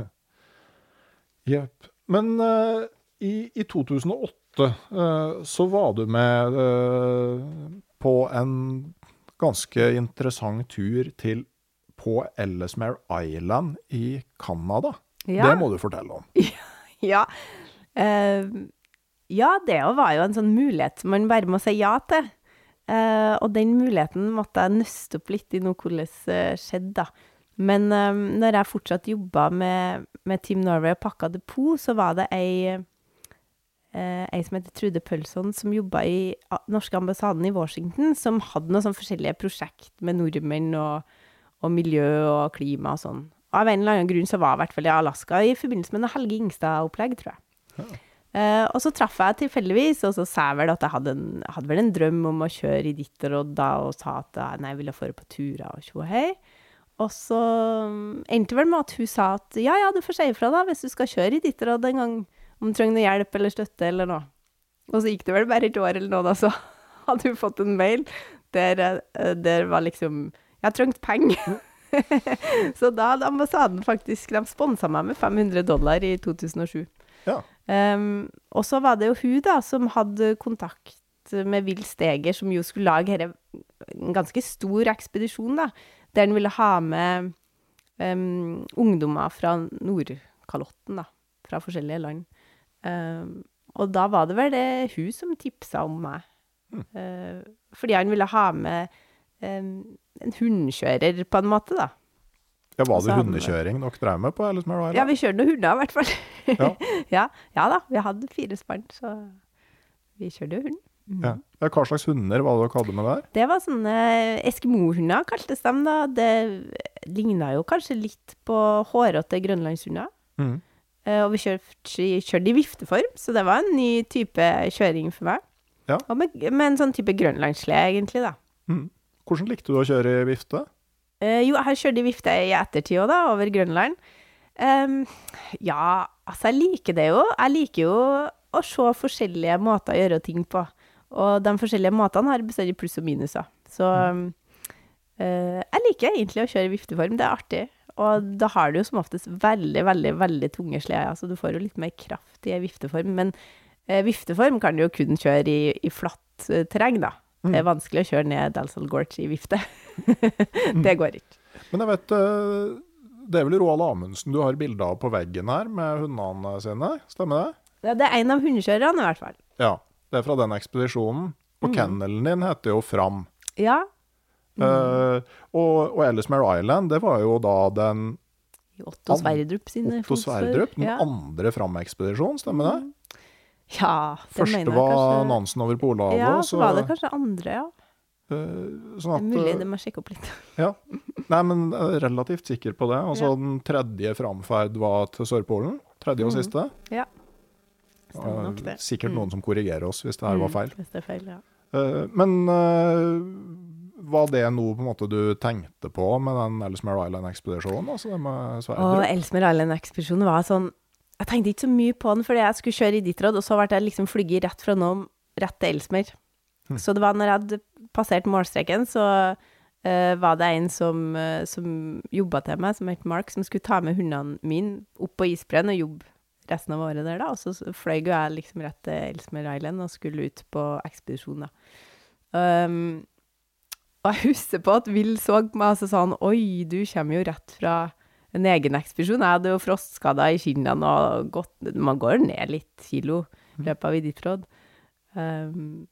Jepp. Men eh, i, i to tusen og åtte eh, så var du med eh, på en ganske interessant tur til på Ellesmere Island i Canada. Ja. Det må du fortelle om. Ja. Eh, ja, det var jo en sånn mulighet man bare må si ja til. Eh, og den muligheten måtte jeg nøste opp litt i noe hvordan det skjedde da. Men um, når jeg fortsatt jobbet med, med Team Norway og pakket depot, så var det ei, eh, ei som heter Trude Pølson, som jobbet i a- norske ambassaden i Washington, som hadde noen sånn forskjellige prosjekt med nordmenn og, og miljø og klima og sånn. Og av en eller annen grunn så var jeg i hvert fall i Alaska i forbindelse med noe Helge Ingstad-opplegg, tror jeg. Eh, og så traff jeg tilfeldigvis, og så sa jeg vel at jeg hadde, en, hadde vel en drøm om å kjøre i ditt og da, og sa at jeg, nei, jeg ville få på turer og tjo og hei. Og så endte vel med at hun sa at ja, ja, du får si ifra da, hvis du skal kjøre i ditt råd en gang, om du trenger noe hjelp eller støtte eller noe. Og så gikk det vel bare et år eller noe da, så hadde hun fått en mail der, eh, der var liksom, jeg trengte penger. Så da hadde ambassaden faktisk, de sponset meg med fem hundre dollar i to tusen og sju. Ja. Um, og så var det jo hun da, som hadde kontakt med Will Steger, som jo skulle lage her en ganske stor ekspedisjon da, der han ville ha med um, ungdommer fra Nordkalotten da, fra forskjellige land. Um, og da var det vel det hun som tipset om meg. Mm. Uh, fordi han ville ha med um, en hundkjører på en måte da. Ja, var det Så hadde- hundekjøring dere drev med på Ellesmere Island? Ja, vi kjørte noen hunder i hvert fall. Ja. ja, ja da, vi hadde fire spann, så vi kjørte jo hund. Ja. Ja, hva slags hunder var det dere hadde med der? Det var sånne Eskimo-hunder, kaltes de da. Det lignet jo kanskje litt på hårete grønlandshunder. Mhm. Eh, og vi kjørte, kjørte i vifteform, så det var en ny type kjøring for meg. Ja. Og med, med en sånn type grønlandsled, egentlig, da. Mhm. Hvordan likte du å kjøre i vifte? Eh, jo, jeg har kjørt i vifte i ettertid også da, over Grønland. Em, ja, altså jeg liker det jo. Jeg liker jo å se forskjellige måter å gjøre ting på. Og de forskjellige måtene har bestandig pluss og minuser. Så eh, jeg liker egentlig å kjøre i vifteform, det er artig. Og da har du jo som oftest veldig, veldig, veldig tunge sleder, så du får jo litt mer kraft i en vifteform. Men eh, vifteform kan du jo kun kjøre i, i flatt eh, terreng da. Det er vanskelig å kjøre ned Dalsall Gorge i vifte. Det går ikke. Men jeg vet, eh, det er vel Roald Amundsen du har bilder av på veggen her med hundene sine, stemmer det? Ja, det er en av hundekjørerne i hvert fall. Ja, det er fra den ekspedisjonen. Og kennelen din heter jo Fram. Ja, Eh, og, og Ellesmere Island, det var jo da den Otto Sverdrup sine Otto Sverdrup, den ja. andre Fram-ekspedisjonen, stemmer det? Ja, det Første mener jeg var kanskje. Nansen over Polhavet. Ja, og så var det kanskje andre, ja. eh, sånn Det er at, mulig, eh, det må jeg sjekke opp litt. Ja, nei, men jeg er relativt sikker på det. Og så Ja. den tredje framferd var til Sørpolen, tredje og Mhm. siste. Ja, stemmer nok det. Eh, Sikkert noen Mm. som korrigerer oss hvis det her var Mm, feil. Hvis det er feil, ja. Eh, Men eh, var det noe på en måte du tenkte på med den Ellesmere Island-ekspedisjonen? Altså det med Og Sverdrup? Ellesmere Island-ekspedisjonen var sånn, jeg tenkte ikke så mye på den, fordi jeg skulle kjøre i Dittrod, og så ble jeg liksom flygget rett fra nå, rett til Ellesmere. Hm. Så det var når jeg hadde passert målstreken, så eh, var det en som, eh, som jobbet til meg, som het Mark, som skulle ta med hundene mine opp på isbreen og jobbe resten av året der da, og så fløy jo jeg liksom rett til Ellesmere Island og skulle ut på ekspedisjon da. Um, Og jeg husker på at Will så på meg og så sa han, oi, du kommer jo rett fra en egen ekspedisjon. Jeg hadde jo frostskader i kinnene og gått, man går ned litt kilo i løpet av Iditarod. Um,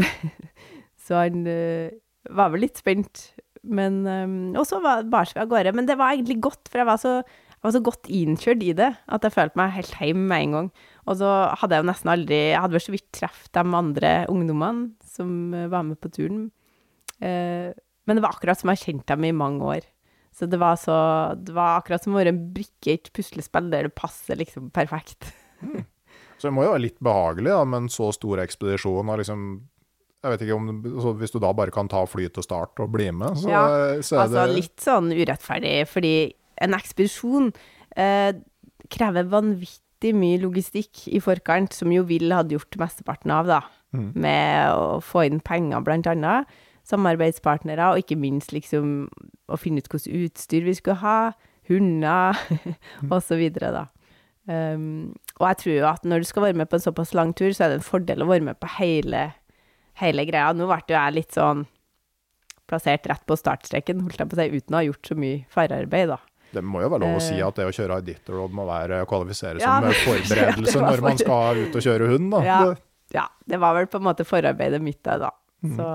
så han uh, var vel litt spent, men um, og så var det bare så vi av gårde. Men det var egentlig godt, for jeg var så... Jeg var så godt innkjørt i det, at jeg følte meg helt hjemme med en gang. Og så hadde jeg jo nesten aldri, jeg hadde vel så vidt treffet de andre ungdommene som var med på turen. Eh, men det var akkurat som jeg kjente dem i mange år. Så det var så, det var akkurat som å være en brikke i et puslespill der det passer liksom perfekt. Mm. Så det må jo være litt behagelig da, med en så stor ekspedisjon, og liksom... Jeg vet ikke om, så hvis du da bare kan ta fly til start og bli med, så, ja, så er altså det... litt sånn urettferdig, fordi en ekspedisjon eh, krever vanvittig mye logistikk i forkant, som jo Will hadde gjort mesteparten av da, mm. med å få inn penger blant annet, samarbeidspartnere, og ikke minst liksom å finne ut hvordan utstyr vi skulle ha, hunder, og så videre da. Um, og jeg tror jo at når du skal være med på en såpass lang tur, så er det en fordel å være med på hele, hele greia. Nå ble jo jeg litt sånn plassert rett på startstreken, holdt jeg på å si, uten å ha gjort så mye fararbeid da. Det må jo være lov å si at det å kjøre Iditarod må være kvalifisere ja, som forberedelse når man skal ut og kjøre hund da. Ja, det. ja, det var vel på en måte forarbeidet mitt da. Mm. Så,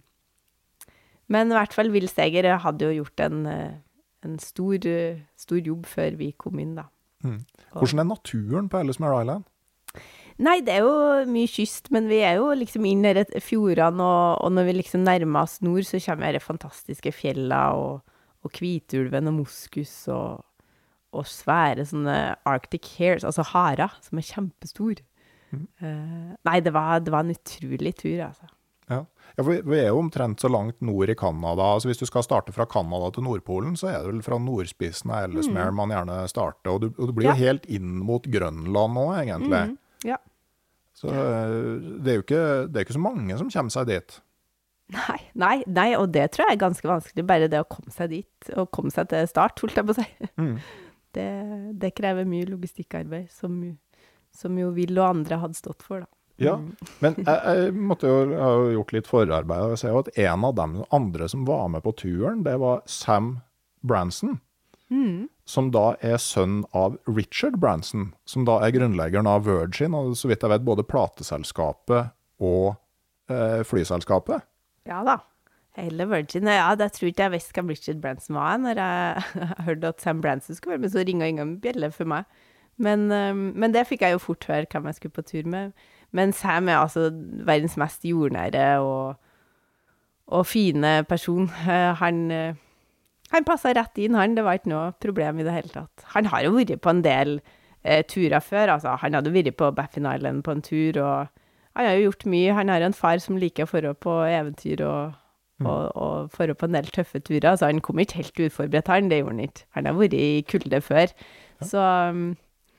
men i hvert fall Will Steger hadde jo gjort en, en stor, stor jobb før vi kom inn da. Mm. Hvordan er naturen på Ellesmere Island? Nei, det er jo mye kyst, men vi er jo liksom inn i fjordene, og, og når vi liksom nærmer oss nord, så kommer det fantastiske fjellene, og, og kvitulven og moskus, og, og svære sånne Arctic hares, altså harer, som er kjempestor. Mm. Uh, nei, det var, det var en utrolig tur, altså. Ja, ja for vi, vi er jo omtrent så langt nord i Kanada, altså hvis du skal starte fra Kanada til Nordpolen, så er det vel fra nordspissen av Ellesmere mm. man gjerne starter, og du, og du blir ja. jo helt inn mot Grønland nå, egentlig. Mm. Ja. Så det er jo ikke, det er ikke så mange som kommer seg dit. Nei, nei, nei, og det tror jeg er ganske vanskelig, bare det å komme seg dit, og komme seg til start, holdt jeg på å si. Mm. Det, det krever mye logistikkarbeid, som, som jo Will og andre hadde stått for, da. Ja, men jeg, jeg måtte jo ha gjort litt forarbeid, og jeg ser jo at en av dem andre som var med på turen, det var Sam Branson. Mm. Som da er sønn av Richard Branson, som da er grunnleggeren av Virgin, og så vidt jeg vet både plateselskapet og eh, flyselskapet. Ja da, hele Virgin. Ja, det tror ikke jeg visste hva Richard Branson var, når jeg hørte at Sam Branson skulle være med, så ringet ingen bjelle for meg. Men, um, men det fikk jeg jo fort høre hvem jeg skulle på tur med. Men Sam er altså verdens mest jordnære og, og fine person. Uh, han... Uh, Han passet rett inn, han. Det var ikke noe problem i det hele tatt. Han har jo vært på en del eh, turer før, altså. Han hadde vært på Baffin Island på en tur, og han har jo gjort mye. Han har en far som liker å få på eventyr og, mm. og, og få på en del tøffe turer. Altså, han kom ikke helt uforberedt, han. Det gjorde han ikke. Han har vært i kulde før. Ja. Så... Um,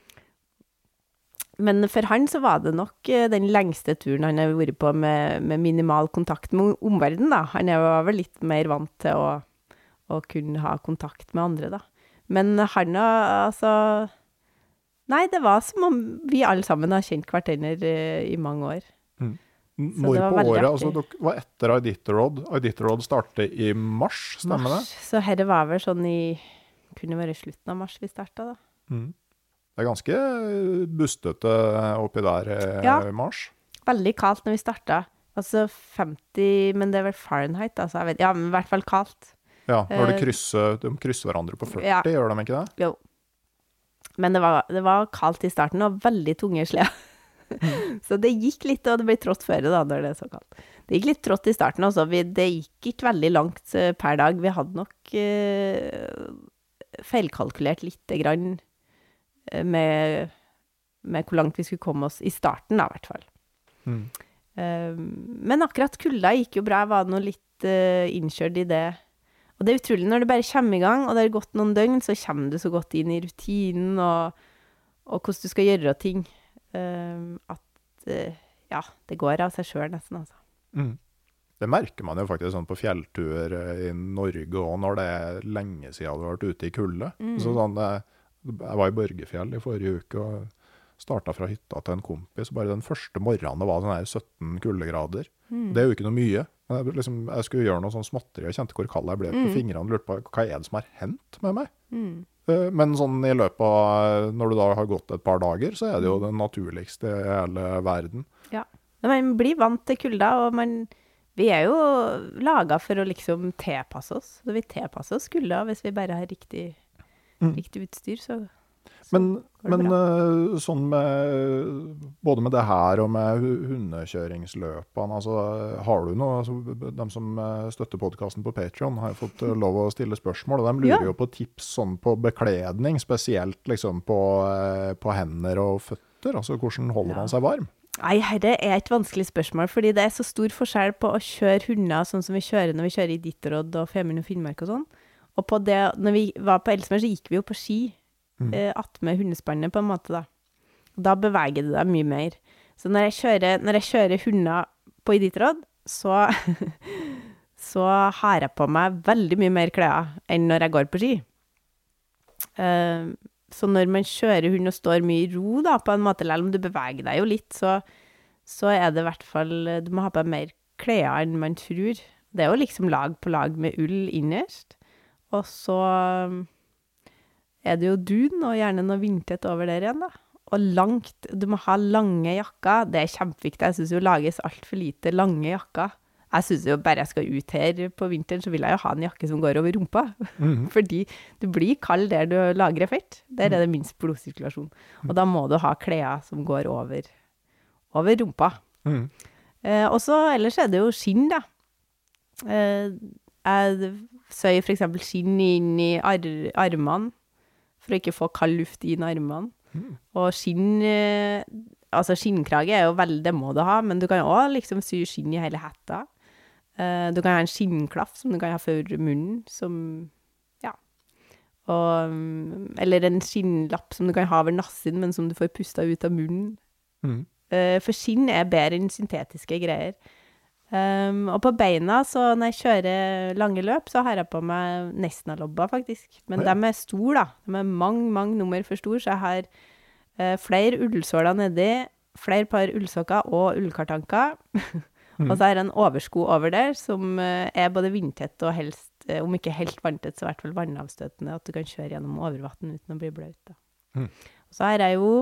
men for han så var det nok den lengste turen han har vært på med, med minimal kontakt med omverdenen, da. Han var vel litt mer vant til å og kunne ha kontakt med andre, da. Men han, altså... Nei, det var som om vi alle sammen har kjent hverandre i mange år. Mm. Når på året, altså, dere var etter Iditarod. Iditarod startet i mars, stemmer mars, det? Så herre var vel sånn i... Kunne være slutten av mars vi startet, da. Mm. Det er ganske bustete oppi der i ja, mars. Veldig kaldt når vi startet. Altså femti, men det er vel Fahrenheit, altså. Jeg vet, ja, men i hvert fall kaldt. Ja, når de krysser, de krysser hverandre på førti, ja. Gjør de ikke det? Jo. Men det var, det var kaldt i starten, og veldig tunge sled. Mm. Så det gikk litt, og det ble trått før da, når det er så kaldt. Det gikk litt trått i starten også. Vi, det gikk ikke veldig langt uh, per dag. Vi hadde nok uh, feilkalkulert litt grann uh, med, med hvor langt vi skulle komme oss i starten da, i hvert fall. Mm. Uh, men akkurat kulda gikk jo bra. Jeg var nå litt uh, innkjørt i det. Og det er utrolig, når du bare kommer i gang, og det har gått noen døgn, så kommer du så godt inn i rutinen, og, og hvordan du skal gjøre ting. Uh, at, uh, ja, det går av seg selv nesten, altså. Mm. Det merker man jo faktisk sånn på fjelltur i Norge, og når det er lenge siden du har vært ute i kulde. Mm. Så sånn, jeg var i Børgefjell i forrige uke, og startet fra hytta til en kompis, og bare den første morgenen det var sånn her sytten kuldegrader. Mm. Det er jo ikke noe mye, Jeg, liksom, jeg skulle gjøre noe sånn småtteri, jeg kjente hvor kald jeg ble på mm. fingrene, lurte på hva er det som har hendt med meg? Mm. Men sånn i løpet av, når du da har gått et par dager, så er det jo det naturligste i hele verden. Ja, man blir vant til kulda, og man, vi er jo laget for å liksom tilpasse oss. Så vi tilpasser oss kulda hvis vi bare har riktig, mm. riktig utstyr, så... Men, men uh, sånn med, både med det her og med hundekjøringsløpene, altså, har du noe, altså, de som støtter podcasten på Patreon har fått uh, lov å stille spørsmål, og de lurer ja. jo på tips sånn på bekledning, spesielt liksom på, uh, på hender og føtter, altså hvordan holder ja. man seg varm? Nei, det er et vanskelig spørsmål, fordi det er så stor forskjell på å kjøre hunder sånn som vi kjører når vi kjører i Ditterod og Femern og Finnmark og sånn, og på det, når vi var på Elsmer så gikk vi jo på ski, Mm. att med hundespannet på en måte da. Da beveger det deg mye mer. Så når jeg kjører, når jeg kjører hunder på Iditarod, så, så har jeg på meg veldig mye mer klær enn når jeg går på ski. Uh, så når man kjører hund og står mye i ro da, på en måte, eller om du beveger deg jo litt, så, så er det i hvert fall, du må ha på mer klær enn man tror. Det er jo liksom lag på lag med ull innerst, og så... er det jo dun, og gjerne noe vindtett over der igjen da. Og langt, du må ha lange jakker, det er kjempeviktig. Jeg synes jo lages alt for lite lange jakker. Jeg synes jo bare jeg skal ut her på vinteren, så vil jeg jo ha en jakke som går over rumpa. Mm-hmm. Fordi du blir kald der du lagrer fett. Der er det minst blodsirkulasjon. Og da må du ha klær som går over, over rumpa. Mm. Eh, og så ellers er det jo skinn da. Eh, jeg søyer for eksempel skinn inn i ar armene, for å ikke få kald luft i armene. Mm. Og skinn, eh, altså skinnkrage er jo veldig, det må du ha, men du kan også liksom sy skinn i hele hetta. Eh, du kan ha en skinnklaff som du kan ha for munnen, som, ja. Og, eller en skinnlapp som du kan ha over nassen, men som du får pustet ut av munnen. Mm. Eh, for skinn er bedre enn syntetiske greier. Um, og på beina, så når jeg kjører lange løp, så har jeg på meg Nesna-lobber faktisk. Men ja. de er store da. De er mange, mange nummer for store, så jeg har uh, flere ullsåler nedi, flere par ullsokker og ullkartanker. Mm. Og så har jeg en oversko over der, som uh, er både vindtett og helst, uh, om ikke helt vanntett, så i hvert fall vannavstøtende, at du kan kjøre gjennom overvatten uten å bli bløt da. Mm. Og så har jeg jo...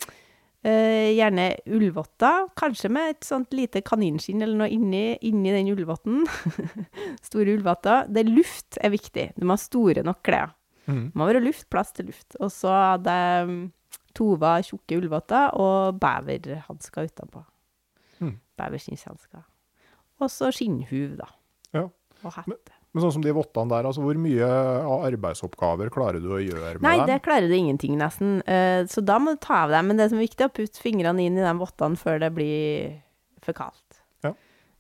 Uh, gjerne ullvotter, kanskje med et sånt lite kaninskinn eller noe inni, inni den ullvotten. Store ullvotter. Det luft er viktig. Du må ha store nok klær. Mm. Det må være luft, plass til luft. Og så hadde jeg tova tjukke ullvotter og beverhandsker utenpå. Mm. Beverskinnhansker. Og så skinnhuv da. Ja. Og hette. Men, men sånn som de vottene der, altså hvor mye av arbeidsoppgaver klarer du å gjøre med Nei, dem? Nei, det klarer du ingenting nesten. Uh, så da må du ta av dem. Men det som er viktig er å putte fingrene inn i de vottene før det blir for kaldt. Ja.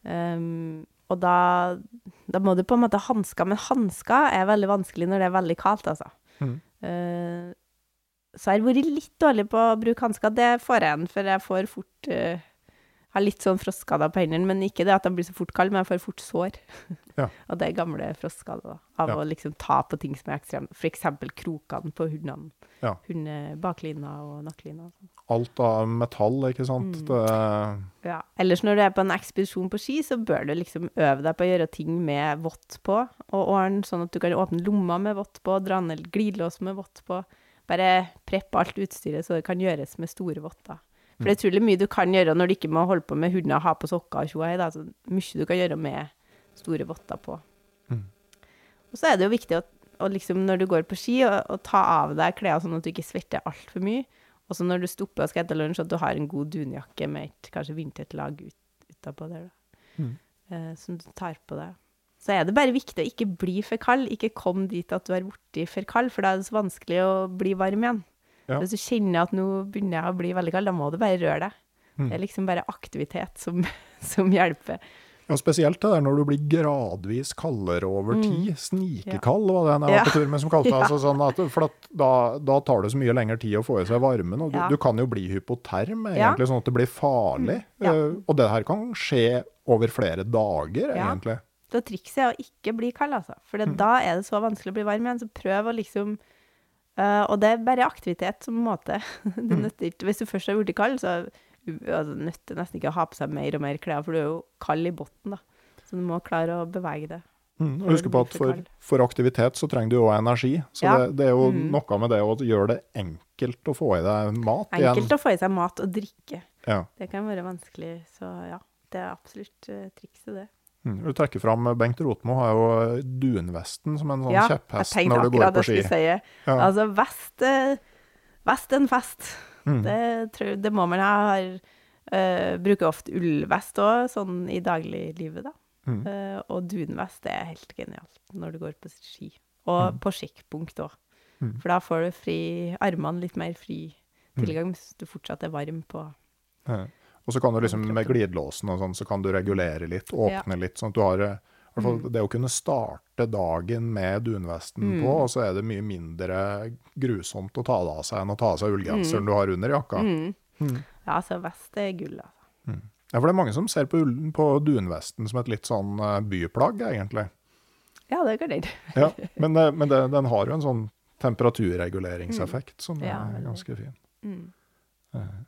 Um, og da, da må du på en måte hansker. Men hansker er veldig vanskelig når det er veldig kaldt, altså. Mm. Uh, så jeg har vært litt dårlig på å bruke hansker. Det får jeg igjen, for jeg får fort... Uh, har litt sånn frostskader på hendene, men ikke det at de blir så fort kald, men jeg får fort sår. Ja. Og det er gamle frostskader da, av ja. å liksom ta på ting som er ekstremt, for eksempel krokene på hundene, ja. hunde, baklina og nakklina. Alt av metall, ikke sant? Mm. Det... Ja, ellers når du er på en ekspedisjon på ski, så bør du liksom øve deg på å gjøre ting med vått på, og ordne sånn at du kan åpne lomma med vått på, dra ned glidelås med vått på, bare preppe alt utstyret så det kan gjøres med store votter. For det er utrolig mye du kan gjøre når du ikke må holde på med hunder og ha på sokker og tjoei, da. Så mye du kan gjøre med store votter på. Mm. Og så er det jo viktig å, å liksom, når du går på ski, å, å ta av deg klær sånn at du ikke svetter alt for mye. Og så når du stopper og skal etter lunsj, at du har en god dunjakke med et kanskje vindtett lag ut, utenpå der, da. Mm. Eh, som du tar på deg. Så er det bare viktig å ikke bli for kald, ikke kom dit at du er borti for kald, for da er det så vanskelig å bli varm igjen. Ja. Hvis du kjenner at nå begynner jeg å bli veldig kald, da må du bare røre deg. Mm. Det er liksom bare aktivitet som, som hjelper. Ja, spesielt det der når du blir gradvis kaldere over tid. Mm. Snikekald var det jeg var ja. på tur med som kalte det. Ja. Altså sånn at, for at da, da tar det så mye lengre tid å få i seg varmen, og du, ja. du kan jo bli hypoterm, egentlig, ja. sånn at det blir farlig. Mm. Ja. Uh, og det her kan skje over flere dager, ja. egentlig. Så trikset er å ikke bli kald, altså. For mm. da er det så vanskelig å bli varm igjen, så prøv å liksom... Uh, og det er bare aktivitet som måte. Det nøtter ikke. Hvis du først har blitt kald, så altså, nøtter nesten ikke å ha på seg mer og mer klær, for du er jo kald i botten da. Så du må klare å bevege det. Mm, og husk på at for, for aktivitet så trenger du jo energi, så ja. det, det er jo mm. noe med det å gjøre det enkelt å få i deg mat enkelt igjen. Enkelt å få i seg mat og drikke. Ja. Det kan være vanskelig, så ja, det er absolutt uh, trikset det. Mm, du trekker fram, Bengt Rotmo har jo dunvesten som en sånn ja, kjepphest når du går på ski. Si. Ja. Altså, vest, vest en fest. Mm. Det, tror, det må man ha. Har, uh, bruker ofte ullvest også, sånn i dagliglivet da. Mm. Uh, og dunvest det er helt genialt når du går på ski og mm. på skikkpunkt også mm. for da får du fri armene litt mer fri tilgang hvis du fortsatt er varm på ja. Og så kan du liksom med glidelåsen og sånn så kan du regulere litt, åpne ja. litt sånn at du har i hvert fall mm. det å kunne starte dagen med dunvesten mm. på, og så er det mye mindre grusomt å ta det av seg enn å ta av seg ullgenseren mm. du har under jakka mm. Mm. Ja, så vest er gull altså. Mm. Ja, for det er mange som ser på, på dunvesten som et litt sånn uh, byplagg, egentlig. Ja, det kan det. ja, men det, men det, den har jo en sånn temperaturreguleringseffekt mm. som ja, er ganske fin. Mm. Uh,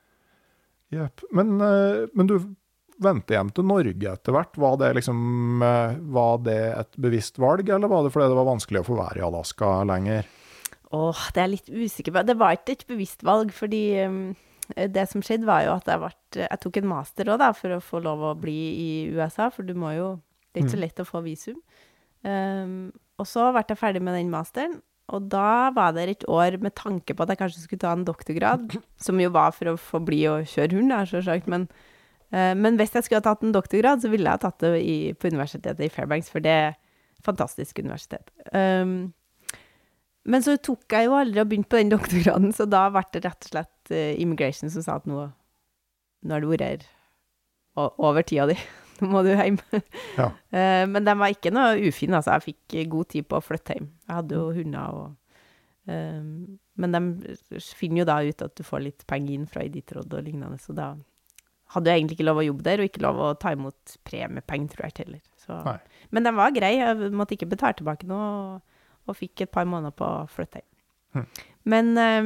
yep. men, uh, men du vendte hjem til Norge etter hvert. Var det, liksom, uh, var det et bevisst valg, eller var det fordi det var vanskelig å få være i Alaska lenger? Åh, det er litt usikker på. Det var ikke et bevisst valg, fordi... Um, det som skjedde var jo at jeg, ble, jeg tok en master også da, for å få lov å bli i U S A, for du må jo, det er ikke så lett å få visum. Um, og så ble jeg ferdig med den masteren, og da var det et år med tanke på at jeg kanskje skulle ta en doktorgrad, som jo var for å få bli og kjøre hund, da, så sagt, men, uh, men hvis jeg skulle ha tatt en doktorgrad, så ville jeg ha tatt det i, på universitetet i Fairbanks, for det er et fantastisk universitet. Um, Men så tok jeg jo aldri og begynte på den doktorgraden, så da ble det rett og slett uh, immigration som sa at nå, nå har du vært her over tida di, nå må du hjem. Ja. uh, men den var ikke noe ufin, altså jeg fikk god tid på å flytte hjem. Jeg hadde jo hunder, og, uh, men de finner jo da ut at du får litt penger inn fra Iditarod og lignende, så da hadde jeg egentlig ikke lov å jobbe der, og ikke lov å ta imot premiepenger, tror jeg heller. Så, men den var grei, jeg måtte ikke betale tilbake noe, og og fikk et par måneder på å flytte hjem. Hmm. Men um,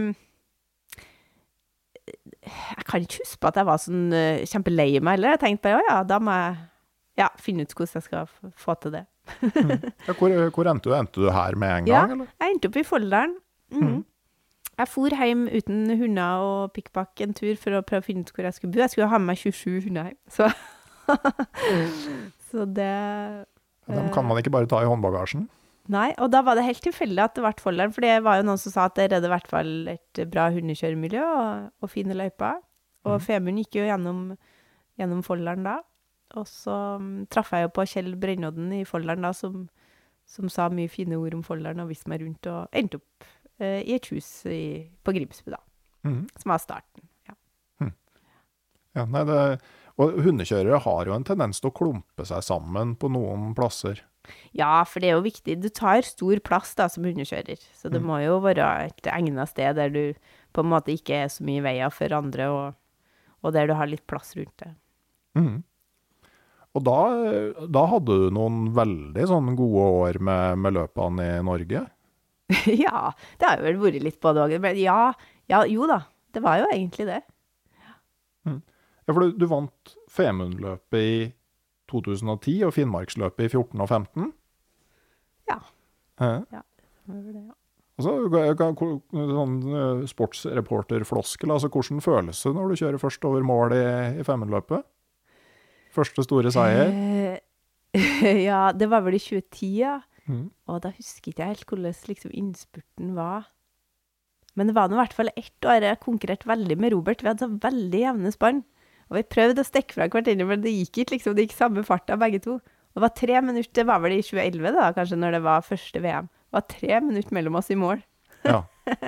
jeg kan ikke huske på at jeg var sånn uh, kjempelei meg, eller jeg tenkte bare, ja, da må jeg ja, finne ut hvordan jeg skal f- få til det. hmm. ja, hvor, hvor endte du? Endte du her med en gang, ja, eller? Ja, jeg endte opp i Folldalen. Mm. Hmm. Jeg for hjem uten hunder og pikkpakk en tur for å prøve å finne ut hvor jeg skulle bo. Jeg skulle ha med meg tjuesju hunder hjem, så, så det... Ja, dem kan man ikke bare ta i håndbagasjen? Nei, og da var det helt tilfeldig at det ble Folldalen, for det var jo noen som sa at det redde i hvert fall et bra hundekjøremiljø og, og fine løyper. Og mm. Femund gikk jo gjennom, gjennom Folldalen da, og så um, traff jeg jo på Kjell Brennodden i Folldalen da, som, som sa mye fine ord om Folldalen og viste meg rundt og endte opp eh, i et hus i, på Grimsbu da, mm. som var starten. Ja, mm. ja nei, det, og hundekjørere har jo en tendens til å klumpe seg sammen på noen plasser. Ja, for det er jo viktig. Du tar stor plass da som hundekjører, så det mm. må jo være et egnet sted der du på en måte ikke er så mye veier for andre, og, og der du har litt plass rundt det. Mm. Og da, da hadde du noen veldig sånn gode år med, med løpene i Norge? Ja, det har jo vel vært litt på det. Men ja, ja, jo da, det var jo egentlig det. Mm. Ja, for du, du vant Femundløpet i to tusen og ti og Finnmarksløpet i fjorten og femten? Ja. Eh? Ja, det var det, ja. Altså, sånn sportsreporterfloskel, altså hvordan føles det når du kjører først over mål i, i Femundløpet? Første store seier? Eh, ja, det var vel i tjueti, ja. Mm. Og da husker ikke jeg helt hvordan liksom innspurten var. Men det var nå i hvert fall ett år jeg konkurrerte veldig med Robert. Vi hadde så veldig jevne spann. Og vi prøvde å stekke fra hvert ende, men det gikk ikke liksom, det gikk samme fart av begge to. Og det var tre minutter, det var vel i tjue elleve da, kanskje når det var første V M. Det var tre minutter mellom oss i mål. Ja.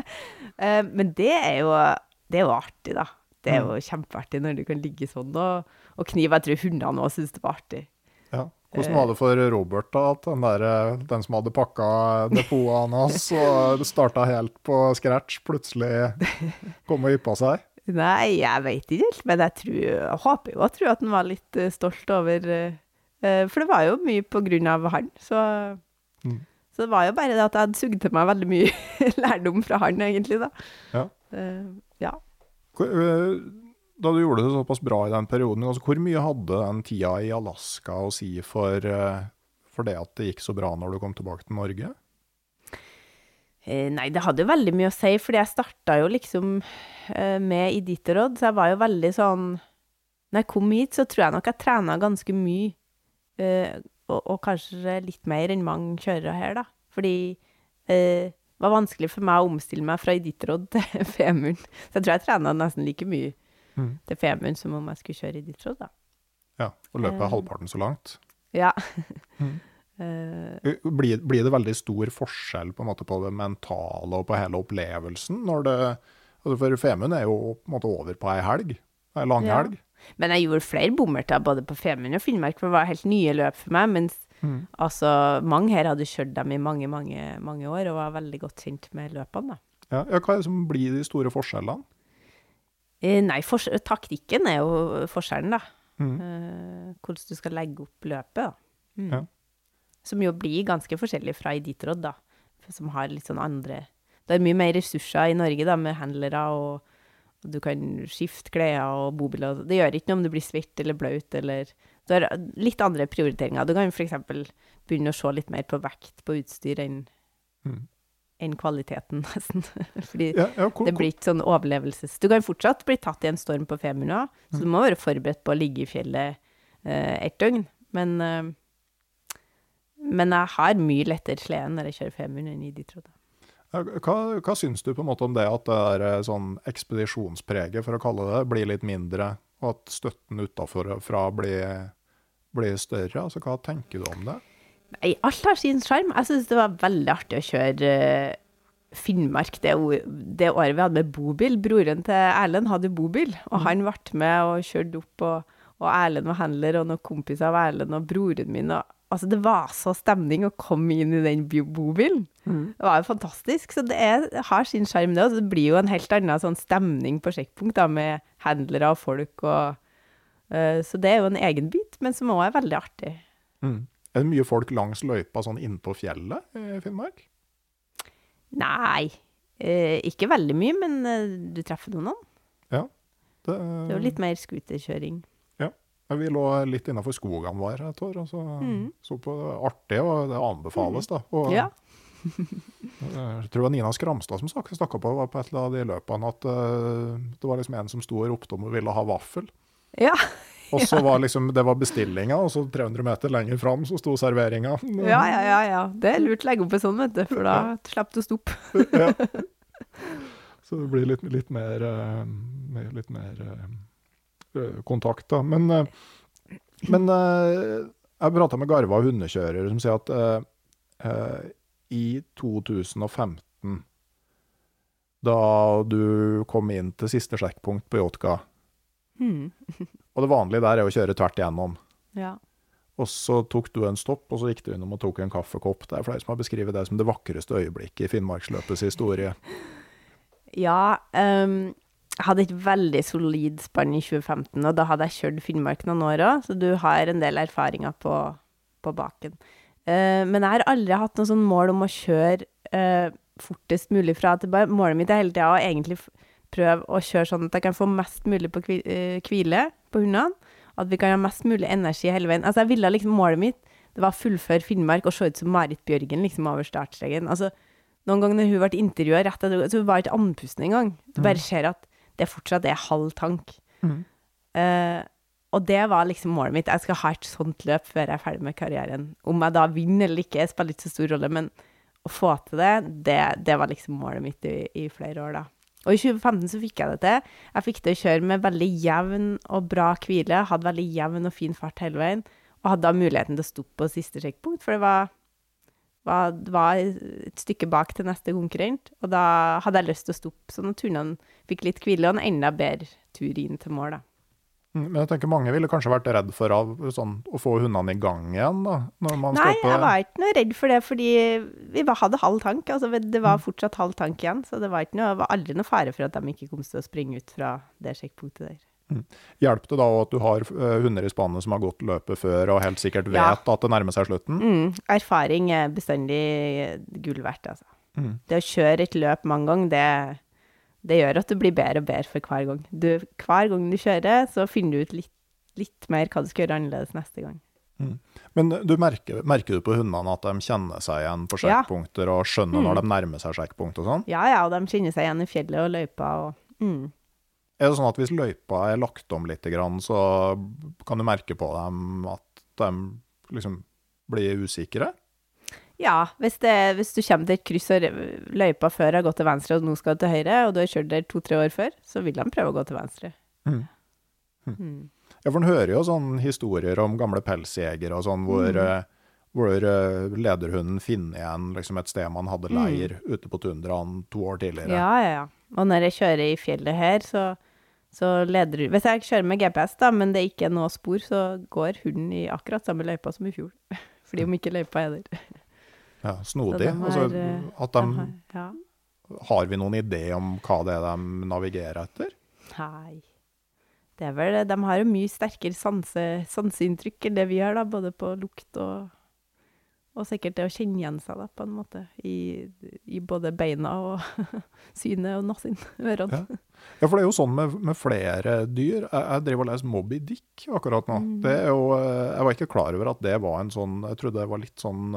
Men det er jo, det er jo artig da. Det er jo kjempeartig når du kan ligge sånn og, og knive. Jeg tror hundene også synes det var artig. Ja. Hvordan var det for Robert da, at den, der, den som hadde pakket depotet hans og startet helt på scratch, plutselig kom og yppa seg? Nei, jeg vet ikke helt, men jeg, tror, jeg håper jo jeg tror at han var litt uh, stolt over, uh, for det var jo mye på grunn av han, så, mm. så det var jo bare det at jeg hadde sugd til meg veldig mye lærdom fra han egentlig da. Ja. Uh, ja. da du gjorde det såpass bra i den perioden, altså, hvor mye hadde den tida i Alaska å si for, for det at det gikk så bra når du kom tilbake til Norge? Eh, nei, det hadde jo veldig mye å si, fordi jeg startet jo liksom eh, med Iditarod, så jeg var jo veldig sånn, når jeg kom hit, så tror jeg nok jeg trenet ganske mye, eh, og, og kanskje litt mer enn mange kjørere her da, fordi eh, det var vanskelig for meg å omstille meg fra Iditarod til Femunden. Så jeg tror jeg trenet nesten like mye mm. til Femunden som om jeg skulle kjøre Iditarod da. Ja, og løpet er halvparten så langt. Ja. mm. uh, blir, blir det veldig stor forskjell på en måte på det mentale og på hele opplevelsen? Når det, altså for Femunden er jo på en måte over på en helg, en lang ja. helg. Men jeg gjorde flere bommerter både på Femunden og Finnmark, for det var helt nye løp for meg, mens Mm. altså, mange her hadde kjørt dem i mange, mange, mange år, og var veldig godt kjent med løpene da. Ja, ja, hva er det som blir de store forskjellene? Eh, nei, fors- taktikken er jo forskjellen da. Mm. Eh, hvordan du skal legge opp løpet da. Mm. Ja. Som jo blir ganske forskjellig fra Iditarod da, som har litt sånn andre, det er mye mer ressurser i Norge da, med handlere, og, og du kan skifte klær og bobiler, det gjør ikke noe om du blir svett eller bløt, eller det er litt andre prioriteringer. Du kan for eksempel begynne å se litt mer på vekt på utstyr enn, mm. enn kvaliteten, nesten. Fordi ja, ja, cool, det blir ikke sånn overlevelses... Du kan fortsatt bli tatt i en storm på Femunden, mm. så du må være forberedt på å ligge i fjellet eh, et døgn. Men, eh, men jeg har mye lettere sleden når jeg kjører Femunden enn i Iditarod. Ja, hva, hva syns du på en måte om det at det er sånn ekspedisjonspreget, for å kalle det, blir litt mindre, og at støtten utenfor fra blir... blir større, altså hva tenker du om det? Nei, alt har sin skjerm. Jeg synes det var veldig artig å kjøre uh, Finnmark det, det året vi hadde med bobil. Broren til Erlend hadde bobil, og han ble med og kjørte opp, og, og Erlend var handler, og noen kompiser av Erlend, og broren min, og, altså det var så stemning å komme inn i den bobilen. Mm. Det var jo fantastisk, så det er, har sin skjerm det, og det blir jo en helt annen sånn stemning på sjekkpunkt da, med handlere og folk, og Uh, så det er jo en egen bit, men som også er veldig artig. Mm. Er det mye folk langs løypa sånn inne på fjellet i Finnmark? Nei, uh, ikke veldig mye, men uh, du treffer noen av. Ja. Det, det er jo litt mer skuterkjøring. Ja, vi lå litt innenfor skogene var et år, og så, mm. så på det artig, og det anbefales da. Og, ja. jeg tror det var Nina Skramstad som snakket på, var på et eller annet i løpene, at uh, det var liksom en som stod og ropte om og ville ha vaffel. Ja. Og så var liksom, det var bestillinga, og så tre hundre meter lenger fram så sto serveringa. Ja, ja, ja, ja. Det er lurt å legge opp en sånn, vet du, for da slipper du å stoppe. Ja. Så det blir litt, litt mer, uh, litt mer uh, kontakt da. Men, uh, men uh, jeg pratet med Garva hundekjørere som sier at uh, uh, i to tusen og femten, da du kom inn til siste sjekkpunkt på Jotka, Mm. og det vanlige der er å kjøre tvert igjennom. Ja. Og så tok du en stopp, og så gikk du innom og tok en kaffekopp. Det er flere som har beskrivet det som det vakreste øyeblikket i Finnmarksløpets historie. Ja, um, jeg hadde et veldig solid spann i tjue femten, og da hadde jeg kjørt Finnmark noen år også, så du har en del erfaringer på, på baken. Uh, men jeg har aldri hatt noen sånn mål om å kjøre uh, fortest mulig fra tilbake. Målet mitt er hele tiden å egentlig prøve å kjøre sånn at jeg kan få mest mulig på hvile på hundene, at vi kan ha mest mulig energi hele veien. Altså jeg ville liksom, målet mitt, det var fullføre Finnmark og se ut som Marit Bjørgen liksom over startstregen. Altså, noen ganger når hun ble intervjuet rett etter, så hun var ikke andpusten en gang. Du bare ser at det fortsatt er halv tank. Mm. Uh, og det var liksom målet mitt. Jeg skal ha et sånt løp før jeg er ferdig med karrieren. Om jeg da vinner eller ikke, spiller ikke så stor rolle, men å få til det, det, det var liksom målet mitt i, i flere år da. Og i tjue femten så fikk jeg det til. Jeg fikk det å kjøre med veldig jevn og bra hvile, hadde veldig jevn og fin fart hele veien, og hadde da muligheten til å stoppe på siste sjekkpunkt, for det var, var, det var et stykke bak til neste konkurrent, og da hadde jeg lyst til å stoppe, sånn at turnene fikk litt hvile, og en enda bedre tur inn til mål da. Men jeg tenker mange ville kanskje vært redd for av, sånn, å få hundene i gang igjen da, når man Nei, på... jeg var ikke noe redd for det, fordi vi hadde halv tank, altså det var fortsatt halv tank igjen, så det var, ikke noe, det var aldri noe fare for at de ikke kom til å springe ut fra det sjekkpunktet der. Mm. Hjelper det da at du har uh, hunder i spannet som har gått løpet før, og helt sikkert vet ja. At det nærmer seg slutten? Mm. Erfaring er bestandig gull verdt, altså. Mm. Det å kjøre et løp mange ganger, det, det gjør at det blir bedre og bedre for hver gang. Du, hver gang du kjører, så finner du ut litt, litt mer hva du skal gjøre annerledes neste gang. Mm. Men du merker, merker du på hundene at de kjenner seg igjen på sjekkpunkter og skjønner mm. når de nærmer seg sjekkpunkt og sånn? Ja, ja, og de kjenner seg igjen i fjellet og løypa. Og, mm. Er det sånn at hvis løypa er lagt om litt, så kan du merke på dem at de liksom blir usikre? Ja, hvis, det, hvis du kommer til et kryss og løypa før har gått til venstre og nå skal du til høyre, og du har kjørt der to-tre år før, så vil de prøve å gå til venstre. Mm. Mm. Mm. Ja, for en hører jo sånne historier om gamle pelsjegere og sånn, hvor, mm. hvor lederhunden finner igjen liksom et sted man hadde leir mm. ute på tundraen to år tidligere. Ja, ja, ja. Og når jeg kjører i fjellet her, så, så leder du... Hvis jeg kjører med G P S da, men det ikke er noe spor, så går hunden i akkurat samme løypa som i fjor. Fordi om ikke løypa er der. Ja, snodig. Har, altså, at de, de har, ja. Har vi noen idé om hva det er de navigerer etter? Nei. Det er vel, de har jo mye sterkere sanse, sanseinntrykk enn det vi har da, både på lukt og, og sikkert det å kjenne igjen seg da, på en måte, i, i både beina og synet og nassen, ørene. Ja. ja, for det er jo sånn med, med flere dyr. Jeg, jeg driver og leser Moby Dick akkurat nå. Mm. Det er jo, jeg var ikke klar over at det var en sånn, jeg trodde det var litt sånn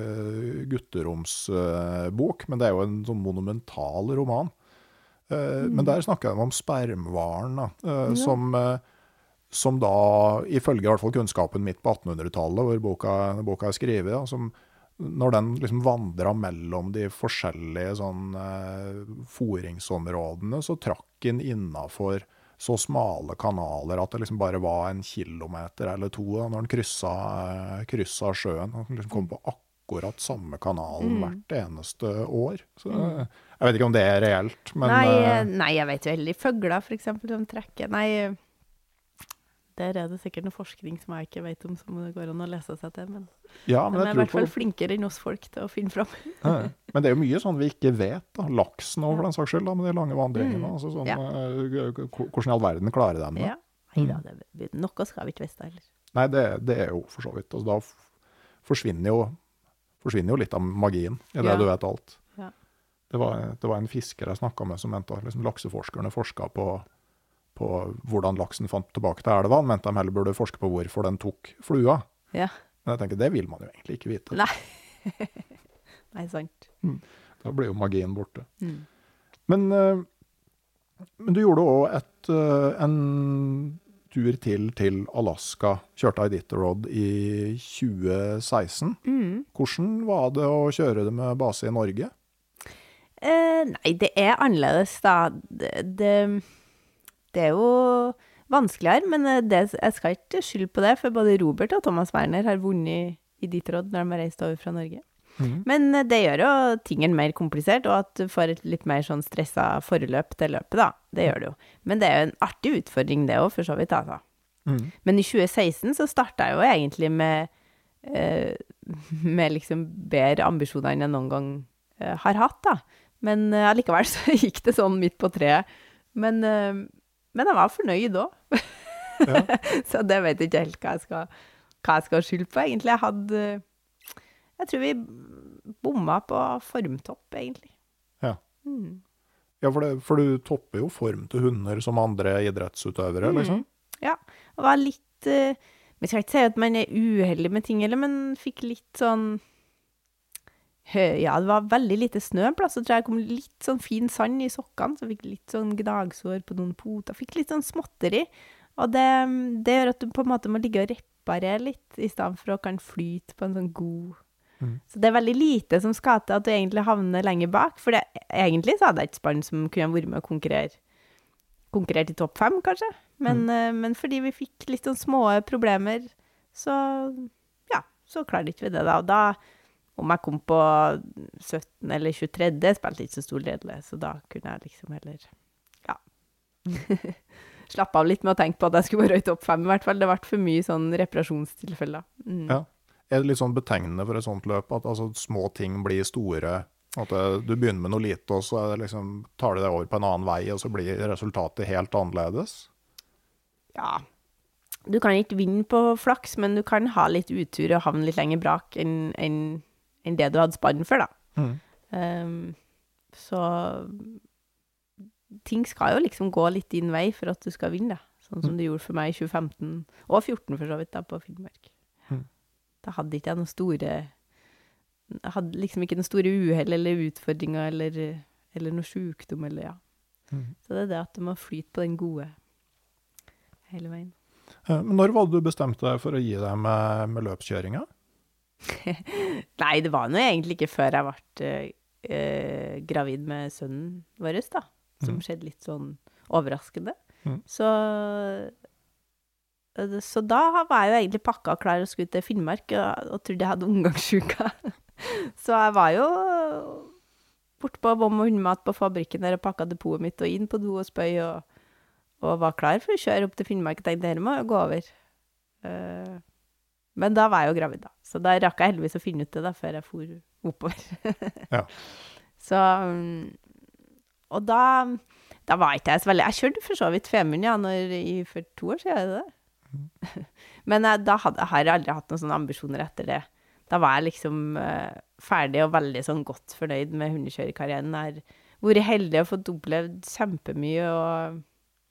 uh, gutteromsbok, uh, men det er jo en sånn monumental roman. Uh, mm. Men der snakker de om spermvaren, da, uh, ja. som, uh, som da, ifølge i hvert fall kunnskapen midt på attenhundretallet, hvor boka, boka er skrevet, da, som, når den liksom vandret mellom de forskjellige sånn, uh, foringsområdene, så trakk den innenfor så smale kanaler at det liksom bare var en kilometer eller to da, når den krysset, uh, krysset sjøen. Den liksom kom på akkurat samme kanalen mm. hvert eneste år. Så uh, jeg vet ikke om det er reelt, men... Nei, nei jeg vet jo heller. Føgler, for eksempel, som trekker. Nei, der er det sikkert noe forskning som jeg ikke vet om, som det går an å lese seg til. Men, ja, men de er i hvert fall på... flinkere enn oss folk til å finne frem. Ja, men det er jo mye sånn vi ikke vet, da. Laksen over den saks skyld, da, med de lange vandringene. Mm. Altså sånn, ja. Hvordan i all verden klarer de det? Ja, nei da, det, noe skal vi ikke vite heller. Nei, det, det er jo for så vidt. Altså, da forsvinner jo, forsvinner jo litt av magien i det ja. Du vet alt. Det var, det var en fisker jeg snakket med som mente at liksom, lakseforskerne forsket på, på hvordan laksen fant tilbake til elva. Han mente de heller burde forske på hvorfor den tok flua. Ja. Men jeg tenker, det vil man jo egentlig ikke vite. Nei, Nei sant. Mm. Da blir jo magien borte. Mm. Men, uh, men du gjorde også et, uh, en tur til til Alaska, kjørte Iditarod i tjue seksten. Mm. Hvordan var det å kjøre det med base i Norge? Eh, nei, det er annerledes da. Det, det, det er jo vanskeligere, men det, jeg skal ikke skylde på det, for både Robert og Thomas Werner har vunnet Iditarod når de har reist over fra Norge. Mm. Men det gjør jo tingen mer komplisert, og at du får et litt mer sånn stresset forløp til løpet da. Det gjør det jo. Men det er jo en artig utfordring det også, for så vidt altså. Mm. Men i tjue seksten så startet jeg jo egentlig med, eh, med liksom bedre ambisjoner enn jeg noen gang eh, har hatt da. Men uh, allikevel så gikk det sånn midt på treet. Men, uh, men jeg var fornøyd også. Ja. Så det vet jeg ikke helt hva jeg skal, hva jeg skal skylde på, egentlig. Jeg hadde, jeg tror vi bomma på formtopp, egentlig. Ja. Mm. Ja, for, det, for du topper jo form til hunder som andre idrettsutøvere, mm. liksom. Ja, og var litt, uh, vi skal ikke si at man er uheldig med ting, eller, men fikk litt sånn, ja, det var veldig lite snø en plass, så tror jeg kom litt sånn fin sand i sokkene, så fikk litt sånn gnagsår på noen poter, fikk litt sånn småtteri, og det, det gjør at du på en måte må ligge og reparere litt, i stedet for å kan flyte på en sånn god... Mm. Så det er veldig lite som skal til at du egentlig havner lenger bak, for det, egentlig så hadde jeg et spann som kunne vært med å konkurrere, konkurrere i topp fem, kanskje, men, mm. uh, men fordi vi fikk litt sånn små problemer, så ja, så klarte ikke vi det da, og da om jeg kom på sytten eller tjuetre, det spilte ikke så stor ledelse, så da kunne jeg liksom heller, ja, slappe av litt med å tenke på at jeg skulle være i topp fem, i hvert fall. Det ble for mye sånn reparasjonstilfeller. Mm. Ja. Er det litt sånn betegnende for et sånt løp, at altså, små ting blir store, at det, du begynner med noe lite, og så er det liksom, tar du det over på en annen vei, og så blir resultatet helt annerledes? Ja, du kan ikke vinne på flaks, men du kan ha litt utur og havne litt lenger brak enn, enn enn det du hadde spann for, da. Mm. Um, så ting skal jo liksom gå litt din vei for at du skal vinne, da. Sånn som det gjorde for meg i tjue femten, og fjorten for så vidt da, på Finnmark. Mm. Da hadde ikke jeg noen store, jeg hadde liksom ikke noen store uheld eller utfordringer, eller, eller noe sykdom, eller ja. Mm. Så det er det at du må flyte på den gode hele veien. Men når var det du bestemte deg for å gi deg med, med løpskjøringa? Nei, det var nå egentlig ikke før jeg ble øh, gravid med sønnen vår, da. Som mm. skjedde litt sånn overraskende. Mm. Så, så da var jeg jo egentlig pakket og klar og skulle til Finnmark, og, og trodde jeg hadde omgangssjuka. Så jeg var jo bort på Vom og Hundmat på fabrikken der og pakket depotet mitt, og inn på do og spøy, og, og var klar for å kjøre opp til Finnmark. Jeg tenkte, dette må jo gå over. Uh, men da var jeg jo gravid, da. Så da rakk jeg heldigvis å finne ut det da, før jeg for oppover. Ja. Så, og da, da var ikke jeg så veldig, jeg kjørte for så vidt Femund, ja, når, i, for to år siden, det. Mm. Men jeg, da hadde, har jeg aldri hatt noen sånne ambisjoner etter det. Da var jeg liksom uh, ferdig og veldig sånn godt fornøyd med hundekjørekarrieren. Jeg har vært heldig og fått opplevd kjempemye, og,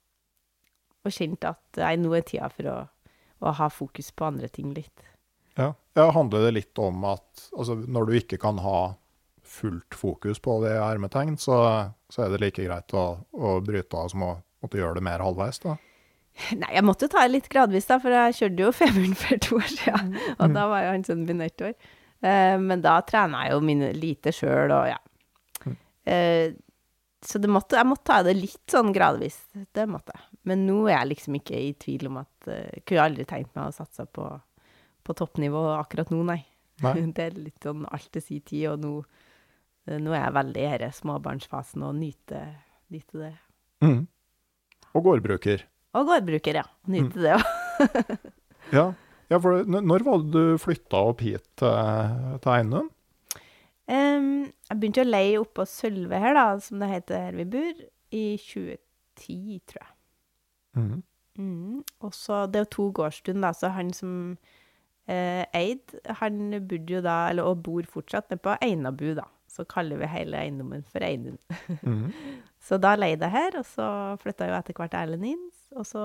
og kjent at jeg nå er tida for å, å ha fokus på andre ting litt. Ja, ja, handler det litt om at altså, når du ikke kan ha fullt fokus på det ermetegn, så, så er det like greit å, å bryte av som å måtte gjøre det mer halvveis, da? Nei, jeg måtte ta det litt gradvis, da, for jeg kjørte jo Femund for to år siden, mm. og da var jo han sånn min ett år. Uh, men da trener jeg jo mine lite selv, og ja. Mm. Uh, så det måtte, jeg måtte ta det litt sånn gradvis, det måtte jeg. Men nå er jeg liksom ikke i tvil om at uh, jeg kunne aldri tenkt meg å satse på på toppnivå akkurat nå, nei. nei. Det er litt sånn alt til sin tid, og nå, nå er jeg veldig i denne småbarnsfasen og nyter, nyter det. Mm. Og gårdbruker. Og gårdbruker, ja. Nyter mm. det også. ja. ja, for når var det du flyttet opp hit til, til Einum? Um, jeg begynte å leie opp på Sølve her, da, som det heter her vi bor, i tjue ti, tror jeg. Mm. Mm. Og så, det er jo to gårdstund, da, så han som Eh, Eid, han bodde jo da, eller, og bor fortsatt nede på Einabu da, så kaller vi hele eiendommen for Einum. Mm. Så da leide jeg her, og så flyttet jo etter hvert Erlend inn, og så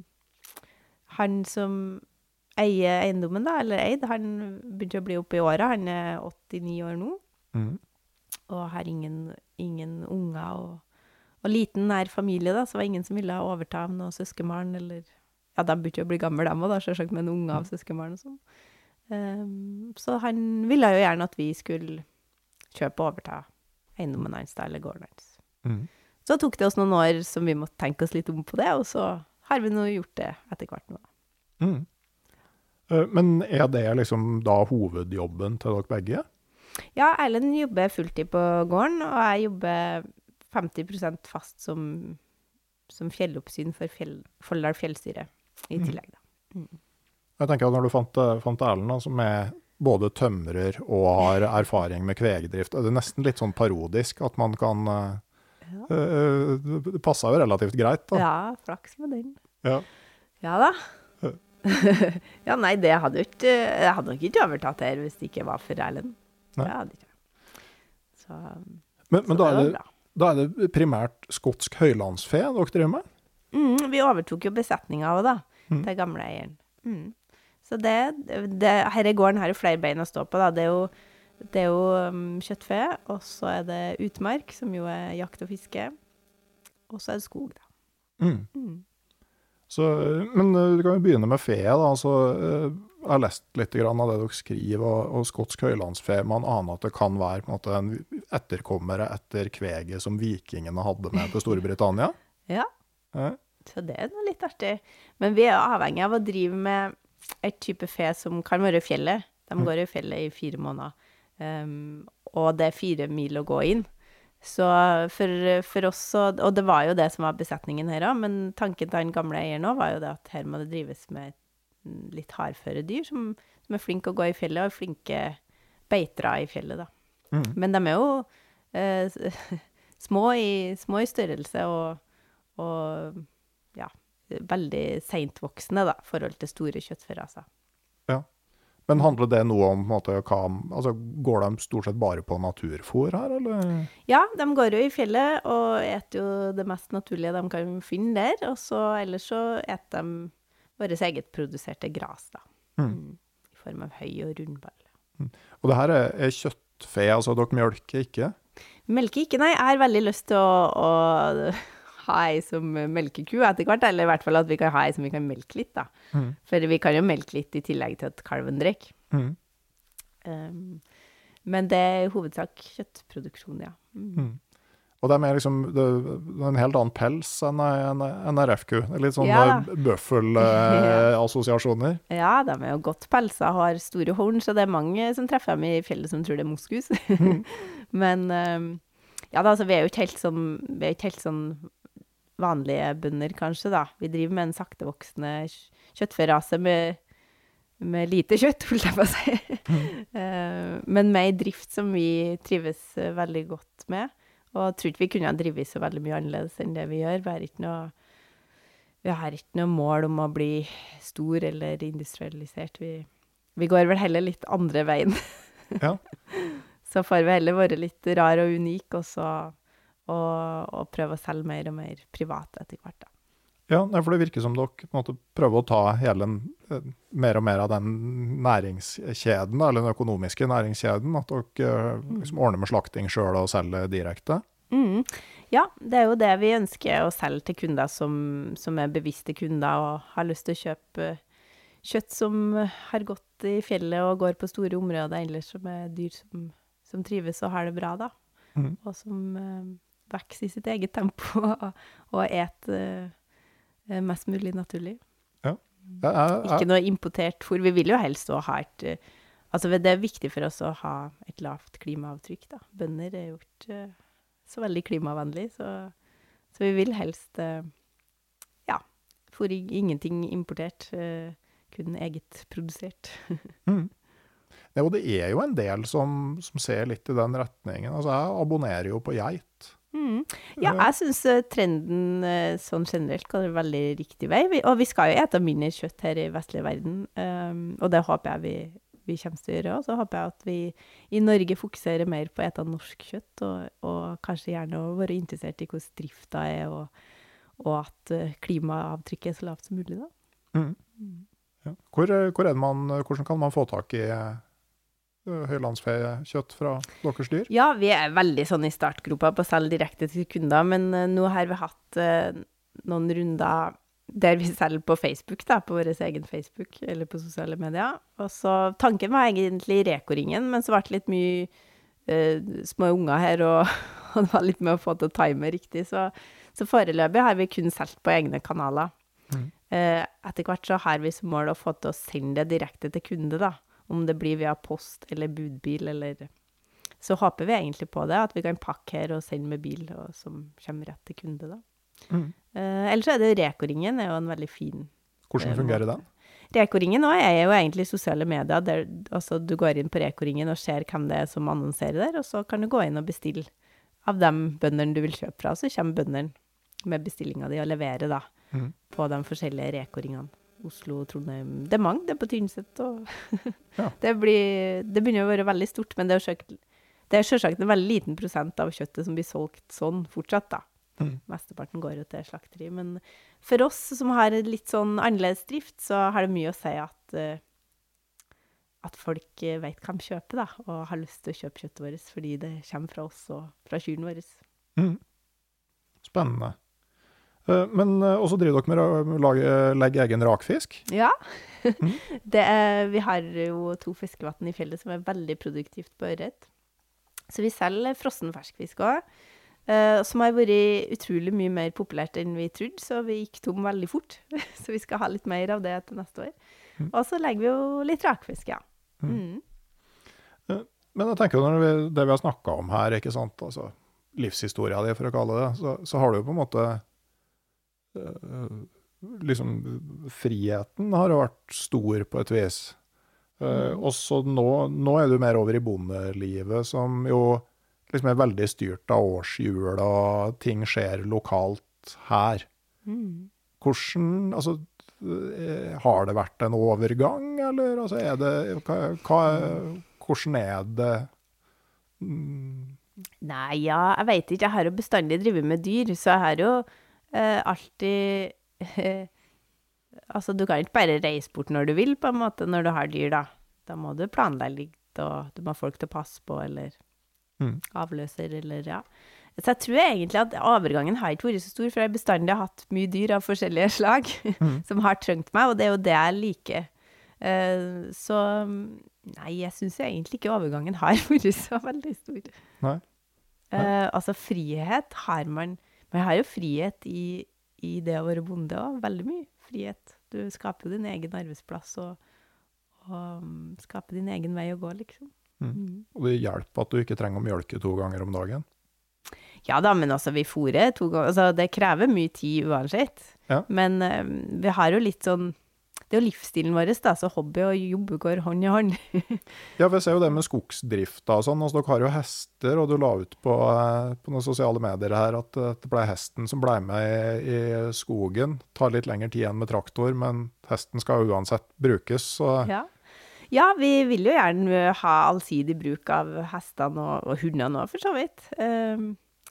han som eier eiendommen da, eller Eid, han begynte å bli oppe i året, han er åttini år nå, mm. og har ingen, ingen unger, og, og liten nær familie da, så var ingen som ville overta av noe søskenbarn, eller... Ja, de begynte å bli gamle, dem også da, selvsagt med en unge av søskenbarn og sånn. Um, så han ville jo gjerne at vi skulle kjøpe og overta eiendommen hans da, eller gården hans. Mm. Så tok det oss noen år som vi måtte tenke oss litt om på det, og så har vi nå gjort det etter hvert nå. Mm. Uh, men er det liksom da hovedjobben til dere begge? Ja, Erlend jobber fulltid på gården, og jeg jobber femti prosent fast som, som fjelloppsyn for fjell, Folldal fjellstyre. I tillegg da. Mm. Jeg tenker at når du fant, fant Erlend, som er både tømrer og har erfaring med kvegedrift, er det nesten litt sånn parodisk at man kan, ja. uh, det passer jo relativt greit da. Ja, flaks med den. Ja, ja da. ja, nei, det hadde jo ikke, jeg hadde nok ikke overtatt her hvis det ikke var for Erlend. Det hadde ikke. Så, men, men så da, er det, da er det primært skotsk høylandsfe dere driver med? Mm, vi overtok jo besetningen av det da, mm. til gamle eieren. Mm. Så det, det, her i gården har jo flere bein å stå på da. Det er jo, det er jo um, kjøttfe, og så er det utmark, som jo er jakt og fiske, og så er det skog da. Mm. Mm. Så, men du kan jo begynne med fe da, altså, jeg har lest litt grann av det dere skriver, og, og skotsk høylandsfe, man aner at det kan være på en måte en etterkommere etter kveget som vikingene hadde med til Storbritannia. Ja. Ja. Så det er noe litt artig. Men vi er avhengig av å drive med et type fe som kan være i fjellet. De mm. går i fjellet i fire måneder. Um, og det er fire mil å gå inn. Så for, for oss, og det var jo det som var besetningen her også, men tanken til den gamle eieren nå var jo det at her må det drives med litt hardføre dyr som, som er flinke å gå i fjellet, og flinke beitere i fjellet da. Mm. Men de er jo eh, små, i, små i størrelse, og og ja, veldig sent voksne da, forhold til store kjøttferaser. Ja, Men handler det noe om, på en måte, hva, altså, går de stort sett bare på naturfôr her, eller? Ja, de går jo i fjellet og eter jo det mest naturlige de kan finne der, og så ellers så eter de vårt eget produserte gras da, mm. i form av høy og rundball. Mm. Og det her er, er kjøttfe, altså dere mjølker ikke? Melker ikke, nei. Jeg har veldig lyst til å, å ha ei som melkeku etter hvert, eller i hvert fall at vi kan ha ei som vi kan melke litt da. Mm. For vi kan jo melke litt i tillegg til at kalven drikker. Mm. Um, men det er i hovedsak kjøttproduksjon, ja. Mm. Mm. Og det er mer liksom, det er en helt annen pels enn en, en R F-ku. Litt sånn ja, bøffel-assosiasjoner. Ja, de er jo godt pelsa, har store horn, så det er mange som treffer dem i fjellet som tror det er moskus. Mm. Men um, ja da, altså vi er jo ikke helt sånn, vi er ikke helt sånn vanlige bønder kanskje da. Vi driver med en saktevoksende kjøttferase med, med lite kjøtt, holdt jeg på å si. Mm. uh, men med en drift som vi trives uh, veldig godt med. Og jeg tror ikke vi kunne ha drivet så veldig mye annerledes enn det vi gjør. Vi har ikke noe, vi har ikke noe mål om å bli stor eller industrialisert. Vi, vi går vel heller litt andre veien. Ja. Så får vi heller være litt rar og unik, og så og, og prøve å selge mer og mer privat etter hvert da. Ja, for det virker som dere på en måte prøver å ta hele, mer og mer av den næringskjeden, eller den økonomiske næringskjeden, at dere liksom ordner med slakting selv og selger direkte. Mm. Ja, det er jo det vi ønsker å selge til kunder som, som er bevisste kunder og har lyst til å kjøpe kjøtt som har gått i fjellet og går på store områder, eller som er dyr som, som trives og har det bra da. Mm. Og som uh, vokser i sitt eget tempo og, og et uh, mest mulig naturlig. Ja. Ja, ja, ja. Ikke noe importert fôr. Vi vil jo helst ha et, altså det er viktig for oss å ha et lavt klimaavtrykk da. Bønder er gjort uh, så veldig klimavennlig, så, så vi vil helst, uh, ja, fôr ingenting importert, uh, kun eget produsert. mm. Ja, og det er jo en del som, som ser litt i den retningen. Altså, jeg abonnerer jo på geit. Mm. Ja, jeg synes uh, trenden uh, sånn generelt går en veldig riktig vei. Vi, og vi skal jo ete mindre kjøtt her i vestlige verden, um, og det håper jeg vi, vi kommer til å gjøre. Og så håper jeg at vi i Norge fokuserer mer på å ete norsk kjøtt, og, og kanskje gjerne å være interessert i hvordan drifta er, og, og at uh, klimaavtrykket er så lavt som mulig da. Mm. Mm. Ja. Hvor, hvor er det man, hvordan kan man få tak i høylandsfekjøtt fra deres dyr? Ja, vi er veldig sånn i startgropa på å selge direkte til kunder, men uh, nå har vi hatt uh, noen runder der vi selger på Facebook da, på vår egen Facebook, eller på sosiale medier. Og så, tanken var egentlig Reko-ringen, men så ble det litt mye uh, små unger her, og, og det var litt med å få til å time riktig, så, så foreløpig har vi kun selgt på egne kanaler. Mm. Uh, etter hvert så har vi som mål å få til å sende det direkte til kunde da, om det blir via post eller budbil, eller så håper vi egentlig på det, at vi kan pakke her og sende med bil, og som kommer rett til kunde da. Mm. Uh, ellers så er det Reko-ringen, er jo en veldig fin. Hvordan fungerer den? Reko-ringen også er jo egentlig sosiale medier, der altså, du går inn på Reko-ringen og ser hvem det er som annonserer der, og så kan du gå inn og bestille av de bønderne du vil kjøpe fra, så kommer bønderen med bestillingen de og leverer da, mm. på de forskjellige Reko-ringene. Oslo, Trondheim, det er mange, det er på Tynset, og ja. det, blir, det begynner å være veldig stort, men det er, selvsagt, det er selvsagt en veldig liten prosent av kjøttet som blir solgt sånn fortsatt da. Mm. Mesteparten går jo til slakteri, men for oss som har litt sånn annerledes drift, så har det mye å si at, uh, at folk vet hva de kjøper da, og har lyst til å kjøpe kjøttet vårt, fordi det kommer fra oss og fra kyrene våre. Mm. Spennende. Men også driver dere med å lage, legge egen rakfisk? Ja, mm. det er, vi har jo to fiskevatten i fjellet som er veldig produktivt på ørret. Så vi selger frossen ferskfisk også, uh, som har vært utrolig mye mer populært enn vi trodde, så vi gikk tom veldig fort. Så vi skal ha litt mer av det til neste år. Mm. Og så legger vi jo litt rakfisk, ja. Mm. Mm. Men jeg tenker jo når vi, det vi har snakket om her, ikke sant, altså livshistoria di for å kalle det, så, så har du jo på en måte liksom friheten har vært stor på et vis. Uh, og så nå, nå er du mer over i bondelivet, som jo liksom er veldig styrt av årshjul, og ting skjer lokalt her. Mm. Hvordan, altså, har det vært en overgang, eller altså, er det, hva, hva, hvordan er det? Mm. Nei, ja, jeg vet ikke, jeg har jo bestandig drivet med dyr, så jeg har jo eh, alltid, eh, altså du kan ikke bare reise bort når du vil, på en måte, når du har dyr da. Da må du planlegge litt, og du må ha folk til å passe på, eller mm. avløser, eller ja. Så jeg tror egentlig at overgangen har ikke vært så stor, for jeg bestandig har hatt mye dyr av forskjellige slag, mm. som har trengt meg, og det er jo det jeg liker. Uh, så nei, jeg synes egentlig ikke overgangen har vært så veldig stor. Nei. Nei. Uh, altså frihet har man, man har jo frihet i, i det å være bonde også, veldig mye frihet. Du skaper jo din egen arbeidsplass, og, og um, skaper din egen vei å gå, liksom. Mm. Mm. Og det hjelper at du ikke trenger å mjølke to ganger om dagen. Ja da, men altså vi fôrer to ganger, altså det krever mye tid uansett. Ja. Men um, vi har jo litt sånn, det er jo livsstilen vår da, så hobby og jobb går hånd i hånd. Ja, vi ser jo det med skogsdrifta og sånn, altså dere har jo hester, og du la ut på, på noen sosiale medier her at, at det ble hesten som ble med i, i skogen. Tar litt lengre tid enn med traktor, men hesten skal jo uansett brukes, så... Ja. Ja, vi vil jo gjerne ha allsidig bruk av hestene og, og hundene også, for så vidt. Um,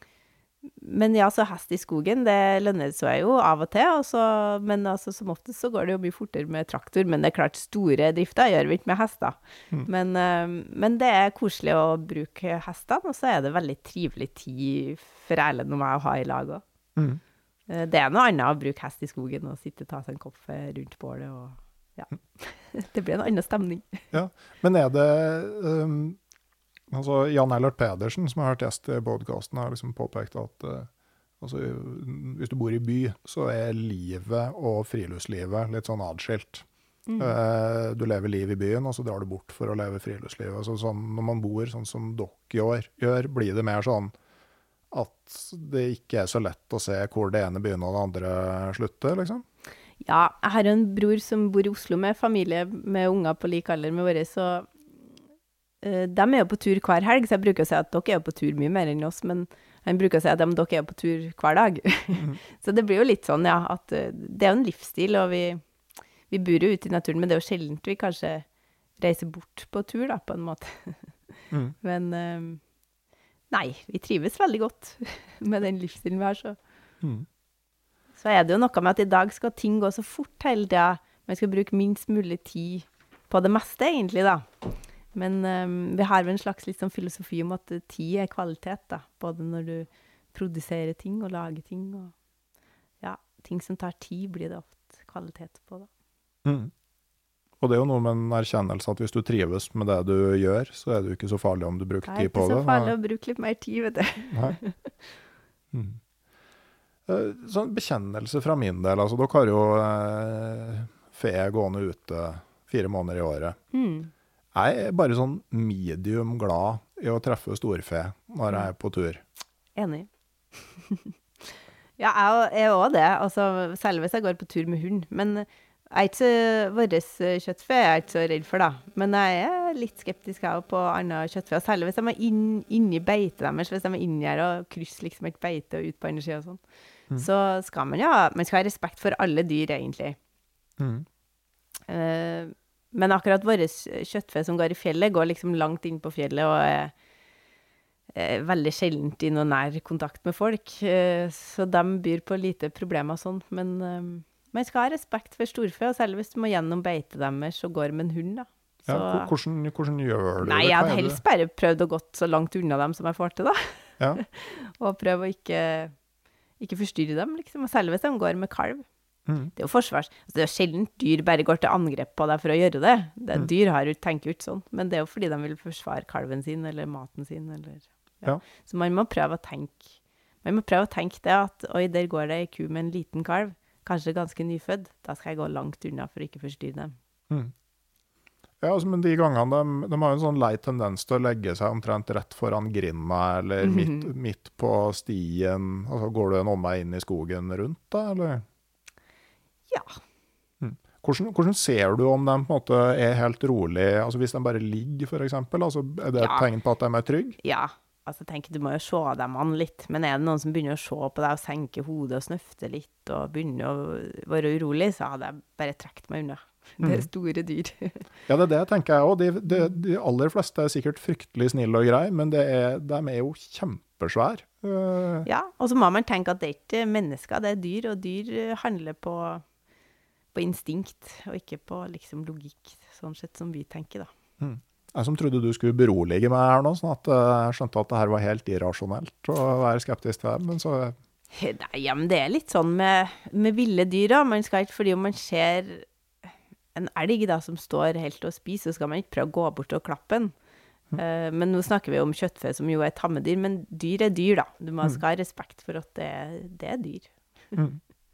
men ja, så hest i skogen, det lønner seg jo av og til, og så, men altså, som oftest så går det jo mye fortere med traktor, men det er klart store drifter gjør vi ikke med hester. Mm. Men, um, men det er koselig å bruke hestene, og så er det veldig trivelig tid for Erlend og meg å ha i lag også. Mm. Uh, det er noe annet å bruke hest i skogen og sitte og ta seg en kopp rundt bålet og ja, det blir en annen stemning. Ja, men er det, um, altså Jan Eilert Pedersen, som har hørt gjest i podcasten, har liksom påpekt at uh, altså, hvis du bor i by, så er livet og friluftslivet litt sånn adskilt. Mm. Uh, du lever liv i byen, og så drar du bort for å leve friluftslivet. Altså, sånn, når man bor sånn som dere gjør, gjør, blir det mer sånn at det ikke er så lett å se hvor det ene begynner og det andre slutter, liksom? Ja, jeg har en bror som bor i Oslo med familie med unger på lik alder med våre, så uh, de er jo på tur hver helg, så jeg bruker å si at dere er jo på tur mye mer enn oss, men han bruker å si at de, dere er på tur hver dag. Mm. Så det blir jo litt sånn, ja, at uh, det er jo en livsstil, og vi, vi bor jo ute i naturen, men det er jo sjeldent vi kanskje reiser bort på tur da, på en måte. Mm. Men uh, nei, vi trives veldig godt med den livsstilen vi har, så... Mm. Så er det jo noe med at i dag skal ting gå så fort hele tiden. Man skal bruke minst mulig tid på det meste egentlig da. Men um, vi har vel en slags litt sånn filosofi om at tid er kvalitet da. Både når du produserer ting og lager ting. Og, ja, ting som tar tid blir det ofte kvalitet på da. Mm. Og det er jo noe med en erkjennelse at hvis du trives med det du gjør, så er det jo ikke så farlig om du bruker tid på det. Det er ikke så farlig å bruke litt mer tid, vet du. Nei. Mm. Sånn bekjennelse fra min del, altså dere har jo eh, fe gående ute fire måneder i året. Mm. Jeg er bare sånn medium glad i å treffe storfe når jeg er på tur. Enig. Ja, jeg er også det, altså, selv hvis jeg går på tur med hund, men jeg er ikke så, våres kjøttfe jeg er ikke så redd for da, men jeg er litt skeptisk på andre kjøttfe, og særlig hvis de er inn, inne i beite deres, hvis de er inne her og krysser liksom et beite og ut på andre siden og sånn. Mm. Så skal man ja, man skal ha respekt for alle dyr egentlig. Mm. Uh, men akkurat våres kjøttfe som går i fjellet, går liksom langt inn på fjellet og er, er veldig sjeldent i noen nær kontakt med folk. Uh, så de byr på lite problemer og sånt, men uh, man skal ha respekt for storfe, og selv hvis du må gjennom beite deres, så går med en hund da. Så, ja, hvordan, hvordan gjør du nei, det? Nei, jeg hadde helst bare prøvd å gått så langt unna dem som jeg får til da. Ja. Og prøve å ikke... ikke forstyrre dem, liksom, og selv hvis de går med kalv. Mm. Det er jo forsvars. Altså, det er jo sjeldent dyr bare går til angrep på deg for å gjøre det. det mm. Dyr har jo tenker jo ikke sånn, men det er jo fordi de vil forsvare kalven sin, eller maten sin, eller... Ja. Ja. Så man må prøve å tenke, man må prøve å tenke det at, oi, der går det en ku med en liten kalv, kanskje ganske nyfødd, da skal jeg gå langt unna for å ikke forstyrre dem. Mm. Ja, altså, men de gangene, de, de har jo en sånn lei tendens til å legge seg omtrent rett foran grinda, eller midt, mm-hmm. midt på stien. Altså, går du en omvei inn i skogen rundt da, eller? Ja. Mm. Hvordan, hvordan ser du om de på en måte er helt rolig, altså hvis de bare ligger for eksempel, altså er det et ja. tegn på at de er trygg? Ja, altså jeg tenker, du må jo se dem an litt, men er det noen som begynner å se på deg og senke hodet og snøfte litt og begynner å være urolig, så hadde jeg bare trekt meg unna. Det er store dyr. Ja, det er det tenker jeg også. De, de, de aller fleste er sikkert fryktelig snille og grei, men det er, de er jo kjempesvær. Uh... Ja, og så må man tenke at det er ikke mennesker, det er dyr, og dyr handler på, på instinkt, og ikke på liksom logikk, sånn sett som vi tenker da. Mm. Jeg som trodde du skulle berolige meg her nå, sånn at jeg skjønte at det her var helt irrasjonelt å være skeptisk til det, men så... Nei, ja, men det er litt sånn med, med ville dyr da. Man skal ikke, fordi om man ser en elg da, som står helt og spiser, så skal man ikke prøve å gå bort og klappe den. Mm. Uh, men nå snakker vi om kjøttfe, som jo er tammedyr, men dyr er dyr da. Du må mm. skal ha respekt for at det, det er dyr. Mm.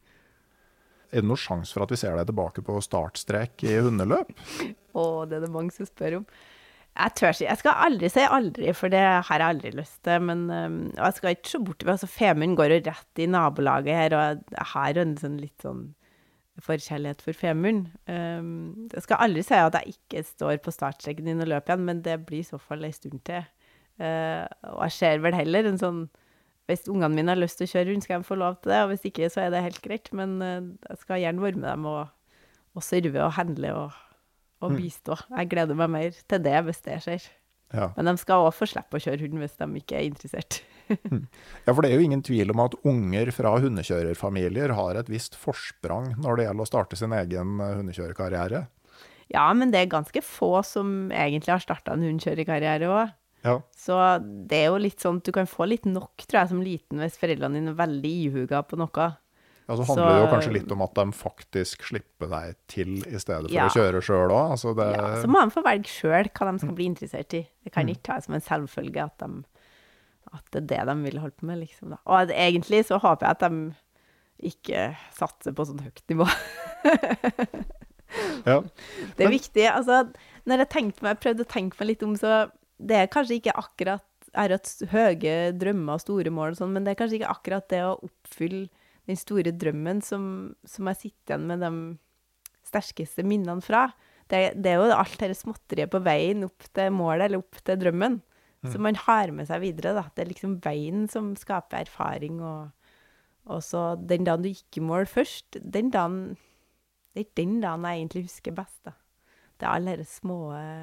Er det noen sjans for at vi ser deg tilbake på startstrek i hundeløp? Å, det er det mange som spør om. Jeg tør ikke, jeg skal aldri si aldri, for det har jeg aldri lyst til, men um, jeg skal ikke se bort til, altså Femund går jo rett i nabolaget her, og jeg har en sånn litt sånn forkjærlighet for Femund. Um, jeg skal aldri si at jeg ikke står på startstreken din og løper igjen, men det blir i så fall en stund til. Uh, og jeg ser vel heller en sånn, hvis ungene mine har lyst til å kjøre rundt, skal de få lov til det, og hvis ikke så er det helt greit, men uh, jeg skal gjerne være med dem og, og serve og handle og og bistå. Jeg gleder meg mer til det hvis det skjer. Ja. Men de skal også få slippe å kjøre hund hvis de ikke er interessert. Ja, for det er jo ingen tvil om at unger fra hundekjørerfamilier har et visst forsprang når det gjelder å starte sin egen hundekjørerkarriere. Ja, men det er ganske få som egentlig har startet en hundekjørerkarriere også. Ja. Så det er jo litt sånn, du kan få litt nok, tror jeg, som liten hvis foreldrene dine er veldig ihuga på noe. Ja, så handler så, det jo kanskje litt om at de faktisk slipper deg til i stedet for ja. å kjøre selv også. Altså det... Ja, så må de få velge selv hva de skal bli interessert i. Det kan ikke ta som en selvfølge at, de, at det er det de vil holde på med, liksom da. Og det, egentlig så håper jeg at de ikke satser på sånn høyt nivå. Ja. Det er viktig, altså, når jeg tenkte meg, jeg prøvde å tenke meg litt om, så det er kanskje ikke akkurat, er et høye drømmer og store mål og sånn, men det er kanskje ikke akkurat det å oppfylle den store drømmen som, som jeg sitter igjen med de sterkeste minnene fra. Det, det er jo alt det småtteriet på veien opp til målet, eller opp til drømmen, mm. som man har med seg videre. Da. Det er liksom veien som skaper erfaring, og, og så den dagen du gikk i mål først, den dagen, det er den dagen jeg egentlig husker best. Da. Det er alle de små,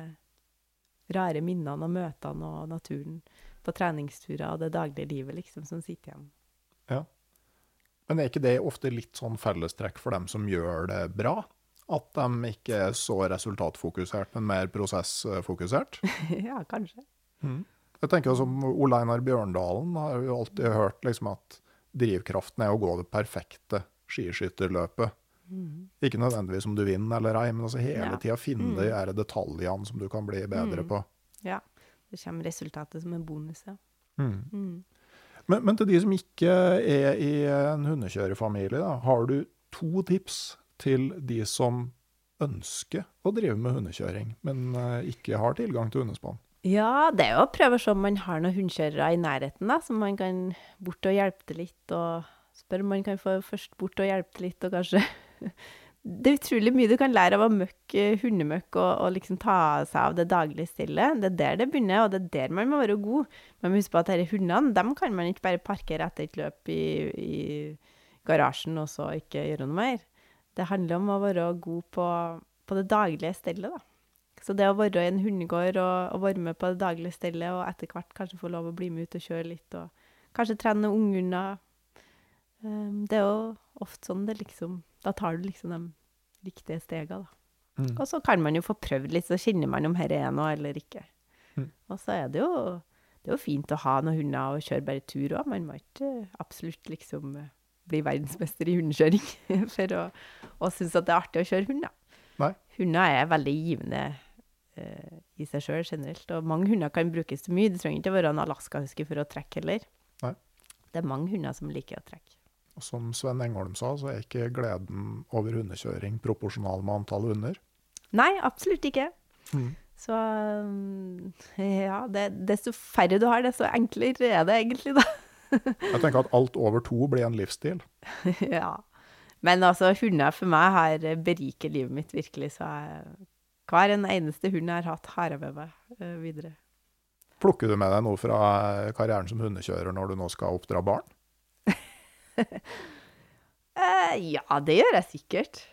rare minnene og møtene og naturen på treningsturer og det daglige livet liksom, som sitter igjen. Ja. Men er ikke det ofte litt sånn fellestrekk for dem som gjør det bra? At de ikke er så resultatfokusert, men mer prosessfokusert? Ja, kanskje. Mm. Jeg tenker også som Ole Einar Bjørndalen har jo alltid hørt liksom at drivkraften er å gå det perfekte skiskytterløpet. Mm. Ikke nødvendigvis om du vinner eller ei, men altså hele ja. tiden finne de mm. detaljene som du kan bli bedre mm. på. Ja, det kommer resultatet som en bonus, ja. Mm. Mm. Men, men til de som ikke er i en hundekjørerfamilie, da, har du to tips til de som ønsker å drive med hundekjøring, men uh, ikke har tilgang til hundespann? Ja, det er jo å prøve å se om man har noen hundekjørere i nærheten, da, som man kan bort og hjelpe til litt, og spørre om man kan få først bort og hjelpe til litt, og kanskje... Det er utrolig mye du kan lære av å møkke hundemøkk og, og liksom ta seg av det daglige stille. Det er der det begynner, og det er der man må være god. Man må huske på at disse hundene, dem kan man ikke bare parkere etter et løp i, i garasjen og så ikke gjøre noe mer. Det handler om å være god på, på det daglige stellet, da. Så det å være i en hundegård og, og være med på det daglige stellet, og etter hvert kanskje få lov å bli med ut og kjøre litt, og kanskje trene ungunder. Um, det er jo ofte sånn det liksom... Da tar du liksom de riktige stegene, da. Mm. Og så kan man jo få prøvd litt, så kjenner man om her er noe eller ikke. Mm. Og så er det jo, det er jo fint å ha noen hunder og kjøre bare tur også. Man må ikke absolutt liksom bli verdensmester i hundekjøring for å, å synes at det er artig å kjøre hunder. Nei. Hunder er veldig givende uh, i seg selv generelt, og mange hunder kan brukes til mye. Det trenger ikke være en Alaska-husky for å trekke heller. Nei. Det er mange hunder som liker å trekke. Og som Sven Engholm sa, så er ikke gleden over hundekjøring proporsjonal med antall hunder? Nei, absolutt ikke. Mm. Så ja, det, desto færre du har, desto enklere er det egentlig, da. Jeg tenker at alt over to blir en livsstil. Ja, men altså hunder for meg har beriket livet mitt virkelig, så jeg, hver en eneste hund jeg har hatt har jeg med meg uh, videre. Plukker du med deg noe fra karrieren som hundekjører når du nå skal oppdra barn? uh, ja, det gjør jeg sikkert.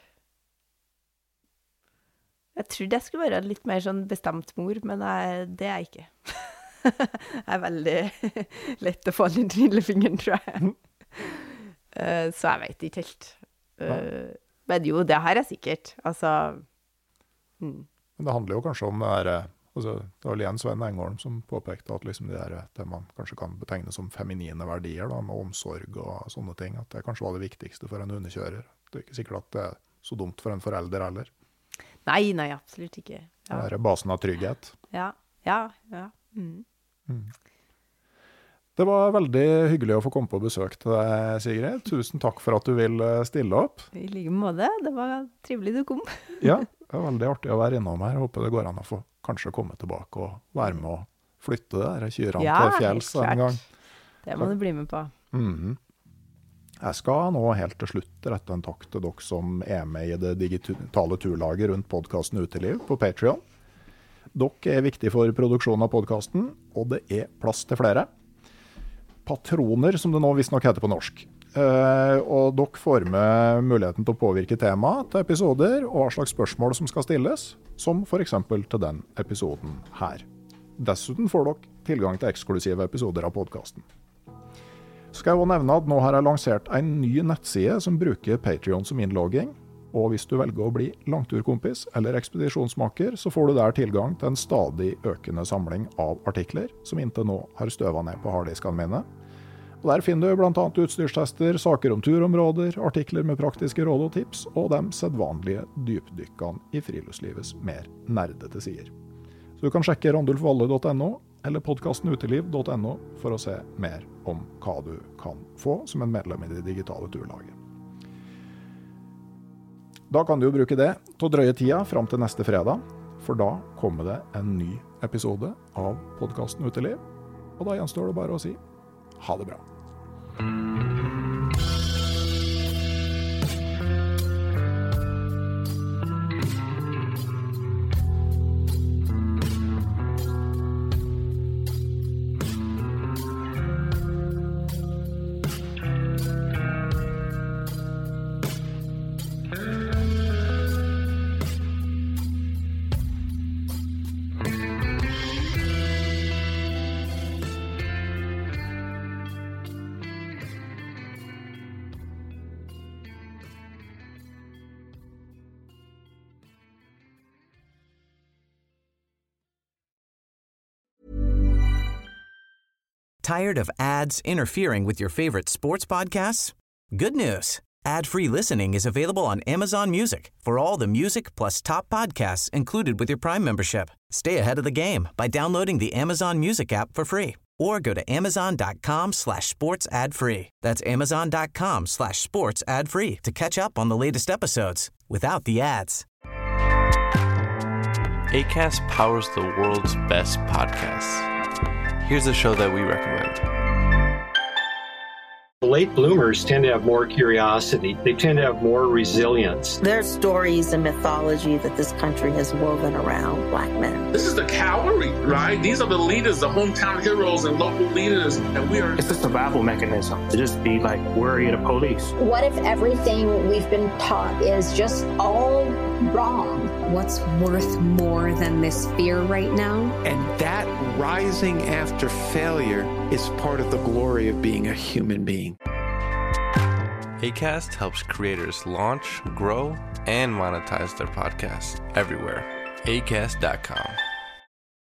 Jeg trodde jeg skulle være litt mer sånn bestemt mor, men jeg, det er jeg ikke. Jeg er veldig lett å få den trillefingeren, tror jeg. Uh, så jeg vet ikke helt. Uh, men jo, det har jeg sikkert. Altså... Mm. Men det handler jo kanskje om det der, altså, det var igjen Sven Engholm som påpekte at liksom det, der, det man kanskje kan betegne som feminine verdier, da, med omsorg og sånne ting, at det kanskje var det viktigste for en hundekjører. Det er ikke sikkert at det er så dumt for en forelder heller. Nei, nei, absolutt ikke. Ja. Det er basen av trygghet. Ja, ja, ja. Mm. Mm. Det var veldig hyggelig å få komme på besøk til deg, Sigrid. Tusen takk for at du vil stille opp. I like måte, det var trivelig du kom. Ja, det var veldig artig å være innom her. Jeg håper det går an å få kanskje komme tilbake og være med og flytte der kyrene ja, til fjells en gang. Det må du bli med på. Mm. Jeg skal nå helt til slutt rette en takk til dere som er med i det digitale turlaget rundt podcasten Uteliv på Patreon. Dere er viktige for produksjonen av podcasten, og det er plass til flere. Patroner, som det nå visst nok heter på norsk. Uh, og dere får med muligheten til å påvirke tema til episoder og hva slags spørsmål som skal stilles, som for eksempel til den episoden her. Dessuten får dere tilgang til eksklusive episoder av podcasten. Så skal jeg også nevne at nå har jeg lansert en ny nettside som bruker Patreon som innlogging, og hvis du velger å bli langturkompis eller ekspedisjonsmaker, så får du der tilgang til en stadig økende samling av artikler, som inntil nå har støvet ned på harddiskene mine. Og der finner du blant annet utstyrstester, saker om turområder, artikler med praktiske råd og tips, og de sedvanlige dypdykkene i friluftslivets mer nerdete sider. Så du kan sjekke randulfvalle punktum no eller podcasten uteliv punktum no for å se mer om hva du kan få som en medlem i det digitale turlaget. Da kan du jo bruke det til å drøye tida fram til neste fredag, for da kommer det en ny episode av podcasten Uteliv, og da gjenstår det bare å si ha det bra. Tired of ads interfering with your favorite sports podcasts? Good news. Ad-free listening is available on Amazon Music for all the music plus top podcasts included with your Prime membership. Stay ahead of the game by downloading the Amazon Music app for free or go to amazon.com slash sports ad free. That's amazon.com slash sports ad free to catch up on the latest episodes without the ads. Acast powers the world's best podcasts. Here's a show that we recommend. Late bloomers tend to have more curiosity. They tend to have more resilience. There's stories and mythology that this country has woven around Black men. This is the cavalry, right? These are the leaders, the hometown heroes and local leaders. And we are... It's a survival mechanism to just be like worried of police. What if everything we've been taught is just all wrong? What's worth more than this fear right now? And that rising after failure is part of the glory of being a human being. Acast helps creators launch, grow, and monetize their podcasts everywhere. acast dot com.